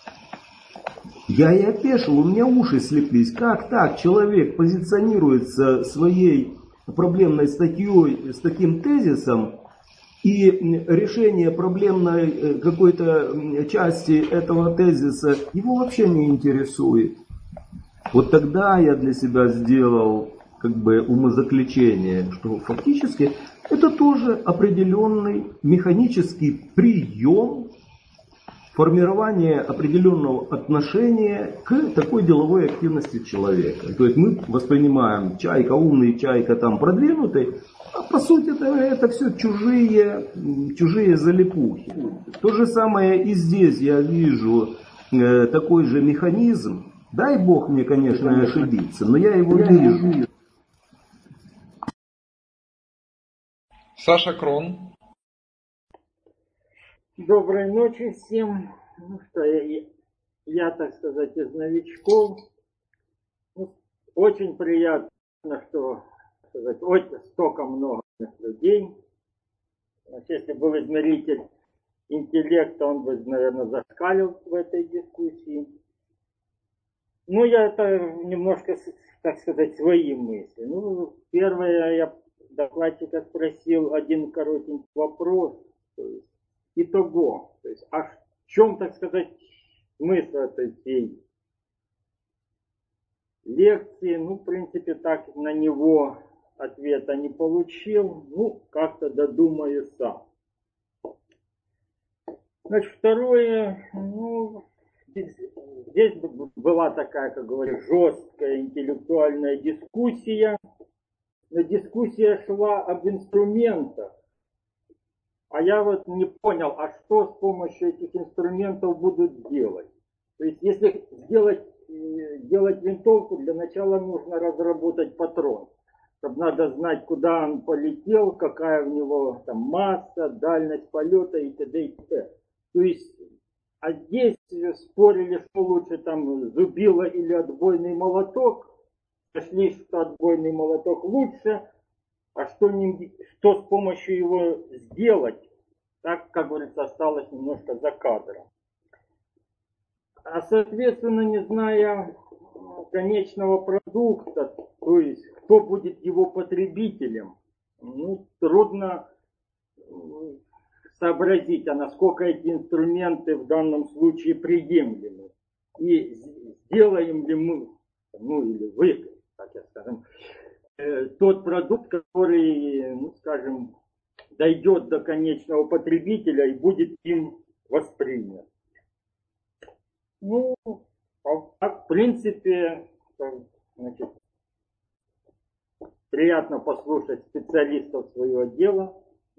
Я и опешил, у меня уши слеплись. Как так человек позиционируется своей проблемной статьей с таким тезисом, и решение проблемной какой-то части этого тезиса его вообще не интересует. Вот тогда я для себя сделал умозаключение, что фактически это тоже определенный механический прием формирования определенного отношения к такой деловой активности человека. То есть мы воспринимаем Чайка умный, Чайка там продвинутый, а по сути это все чужие залипухи. То же самое и здесь я вижу такой же механизм. Дай Бог мне, конечно, ошибиться, но я его вижу. Саша Крон. Доброй ночи всем. Я, так сказать, из новичков. Очень приятно, что столько много людей. Если был измеритель интеллекта, он бы, наверное, зашкалил в этой дискуссии. Я это немножко, так сказать, свои мысли. Первое, я докладчика спросил один коротенький вопрос. То есть, итого. То есть, а в чем, так сказать, смысл этой всей лекции? В принципе, так на него ответа не получил. Как-то додумаю сам. Значит, второе, здесь была такая, как говорю, жесткая интеллектуальная дискуссия. Но дискуссия шла об инструментах. А я вот не понял, а что с помощью этих инструментов будут делать? То есть, если делать винтовку, для начала нужно разработать патрон. Чтобы надо знать, куда он полетел, какая у него там масса, дальность полета и т.д. и т.п. То есть, а здесь спорили, что лучше там зубило или отбойный молоток. Нашли, что отбойный молоток лучше, а что с помощью его сделать, так, как говорится, осталось немножко за кадром. А, соответственно, не зная конечного продукта, то есть кто будет его потребителем, трудно сообразить, а насколько эти инструменты в данном случае приемлемы. И сделаем ли мы, или вы, так я скажем, тот продукт, который, скажем, дойдет до конечного потребителя и будет им воспринят. В принципе, значит, приятно послушать специалистов своего дела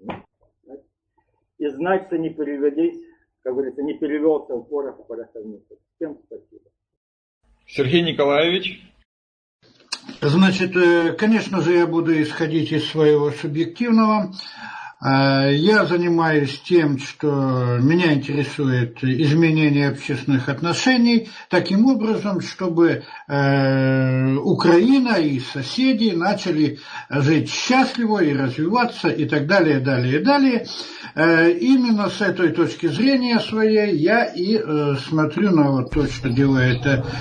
и знать, что не перевелись, как говорится, не перевелся в порох в пороховницу. Всем спасибо. Сергей Николаевич. Значит, конечно же, я буду исходить из своего субъективного. Я занимаюсь тем, что меня интересует изменение общественных отношений таким образом, чтобы Украина и соседи начали жить счастливо и развиваться и так далее, далее, далее. Именно с этой точки зрения своей я и смотрю на вот то, что делает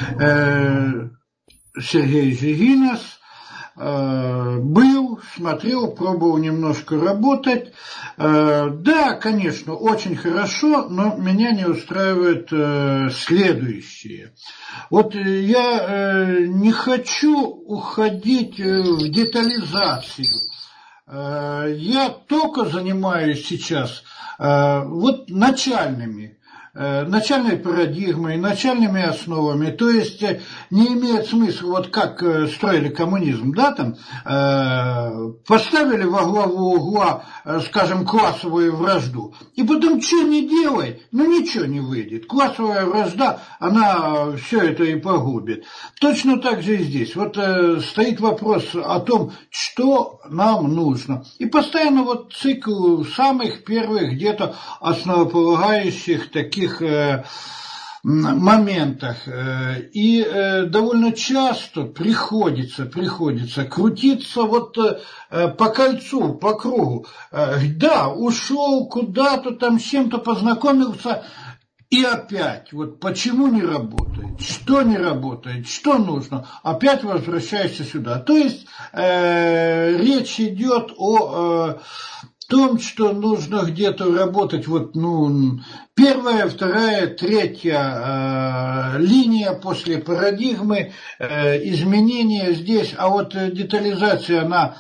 Сергей Жигинас. Был, смотрел, пробовал немножко работать. Да, конечно, очень хорошо, но меня не устраивает следующее. Вот я не хочу уходить в детализацию. Я только занимаюсь сейчас вот начальной парадигмой, начальными основами, то есть не имеет смысла, вот как строили коммунизм, да, там, поставили во главу угла, скажем, классовую вражду, и потом что не делай, ничего не выйдет, классовая вражда, она все это и погубит. Точно так же и здесь, вот стоит вопрос о том, что нам нужно, и постоянно вот цикл самых первых где-то основополагающих таких моментах. И довольно часто приходится крутиться вот по кольцу, по кругу. Да, ушел куда-то там с чем-то познакомился, и опять, вот почему не работает, что нужно, опять возвращаешься сюда. То есть речь идет о том, что нужно где-то работать, вот, первая, вторая, третья линия после парадигмы, изменения здесь, а вот детализация, она,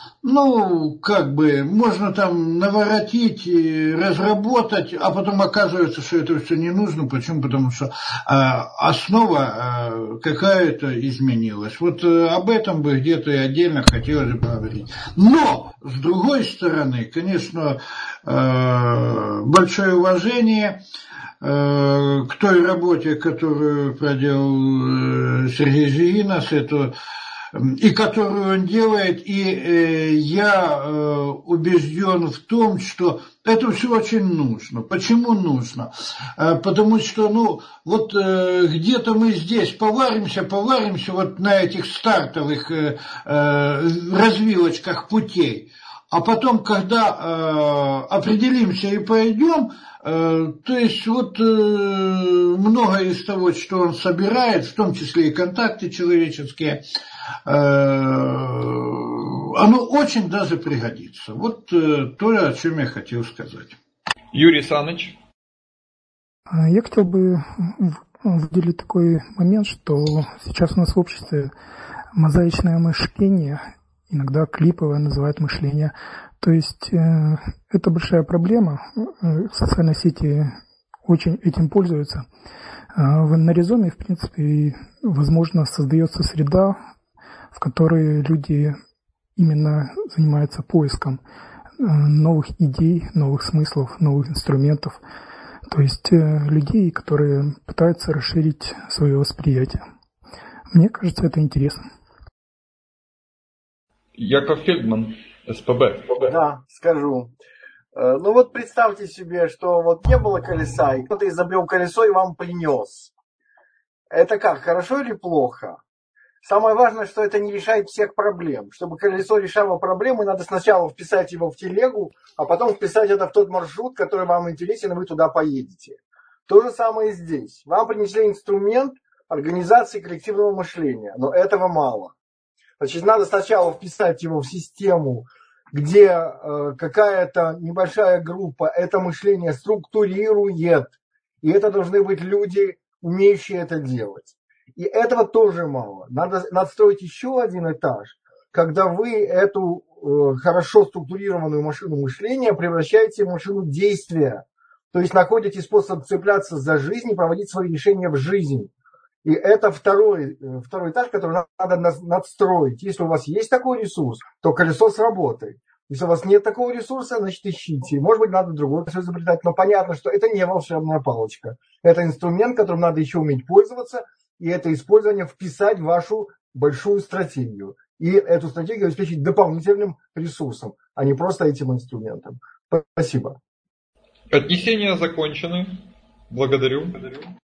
можно там наворотить, разработать, а потом оказывается, что это все не нужно. Почему? Потому что основа какая-то изменилась. Вот об этом бы где-то и отдельно хотелось бы говорить. Но, с другой стороны, конечно, большое уважение к той работе, которую проделал Сергей Жигинас, и которую он делает, и я убежден в том, что это все очень нужно. Почему нужно? Потому что, где-то мы здесь поваримся вот на этих стартовых развилочках путей, а потом, когда определимся и пойдем, то есть многое из того, что он собирает, в том числе и контакты человеческие, оно очень даже пригодится. Вот то, о чем я хотел сказать. Юрий Саныч. Я хотел бы выделить такой момент, что сейчас у нас в обществе мозаичное мышление, иногда клиповое называют мышление. То есть это большая проблема. Социальные сети очень этим пользуются. На Ризоме, в принципе, возможно, создается среда, в которой люди именно занимаются поиском новых идей, новых смыслов, новых инструментов. То есть людей, которые пытаются расширить свое восприятие. Мне кажется, это интересно. Яков Фельдман, СПБ. Да, скажу. Ну вот представьте себе, что вот не было колеса, и кто-то изобрел колесо и вам принес. Это как, хорошо или плохо? Самое важное, что это не решает всех проблем. Чтобы колесо решало проблемы, надо сначала вписать его в телегу, а потом вписать это в тот маршрут, который вам интересен, и вы туда поедете. То же самое и здесь. Вам принесли инструмент организации коллективного мышления, но этого мало. Значит, надо сначала вписать его в систему, где какая-то небольшая группа это мышление структурирует. И это должны быть люди, умеющие это делать. И этого тоже мало. Надо надстроить еще один этаж, когда вы эту хорошо структурированную машину мышления превращаете в машину действия. То есть находите способ цепляться за жизнь и проводить свои решения в жизнь. И это второй этаж, который надо надстроить. Если у вас есть такой ресурс, то колесо сработает. Если у вас нет такого ресурса, значит ищите. Может быть, надо другой колесо изобретать. Но понятно, что это не волшебная палочка. Это инструмент, которым надо еще уметь пользоваться. И это использование вписать в вашу большую стратегию. И эту стратегию обеспечить дополнительным ресурсом, а не просто этим инструментом. Спасибо. Отнесения закончены. Благодарю.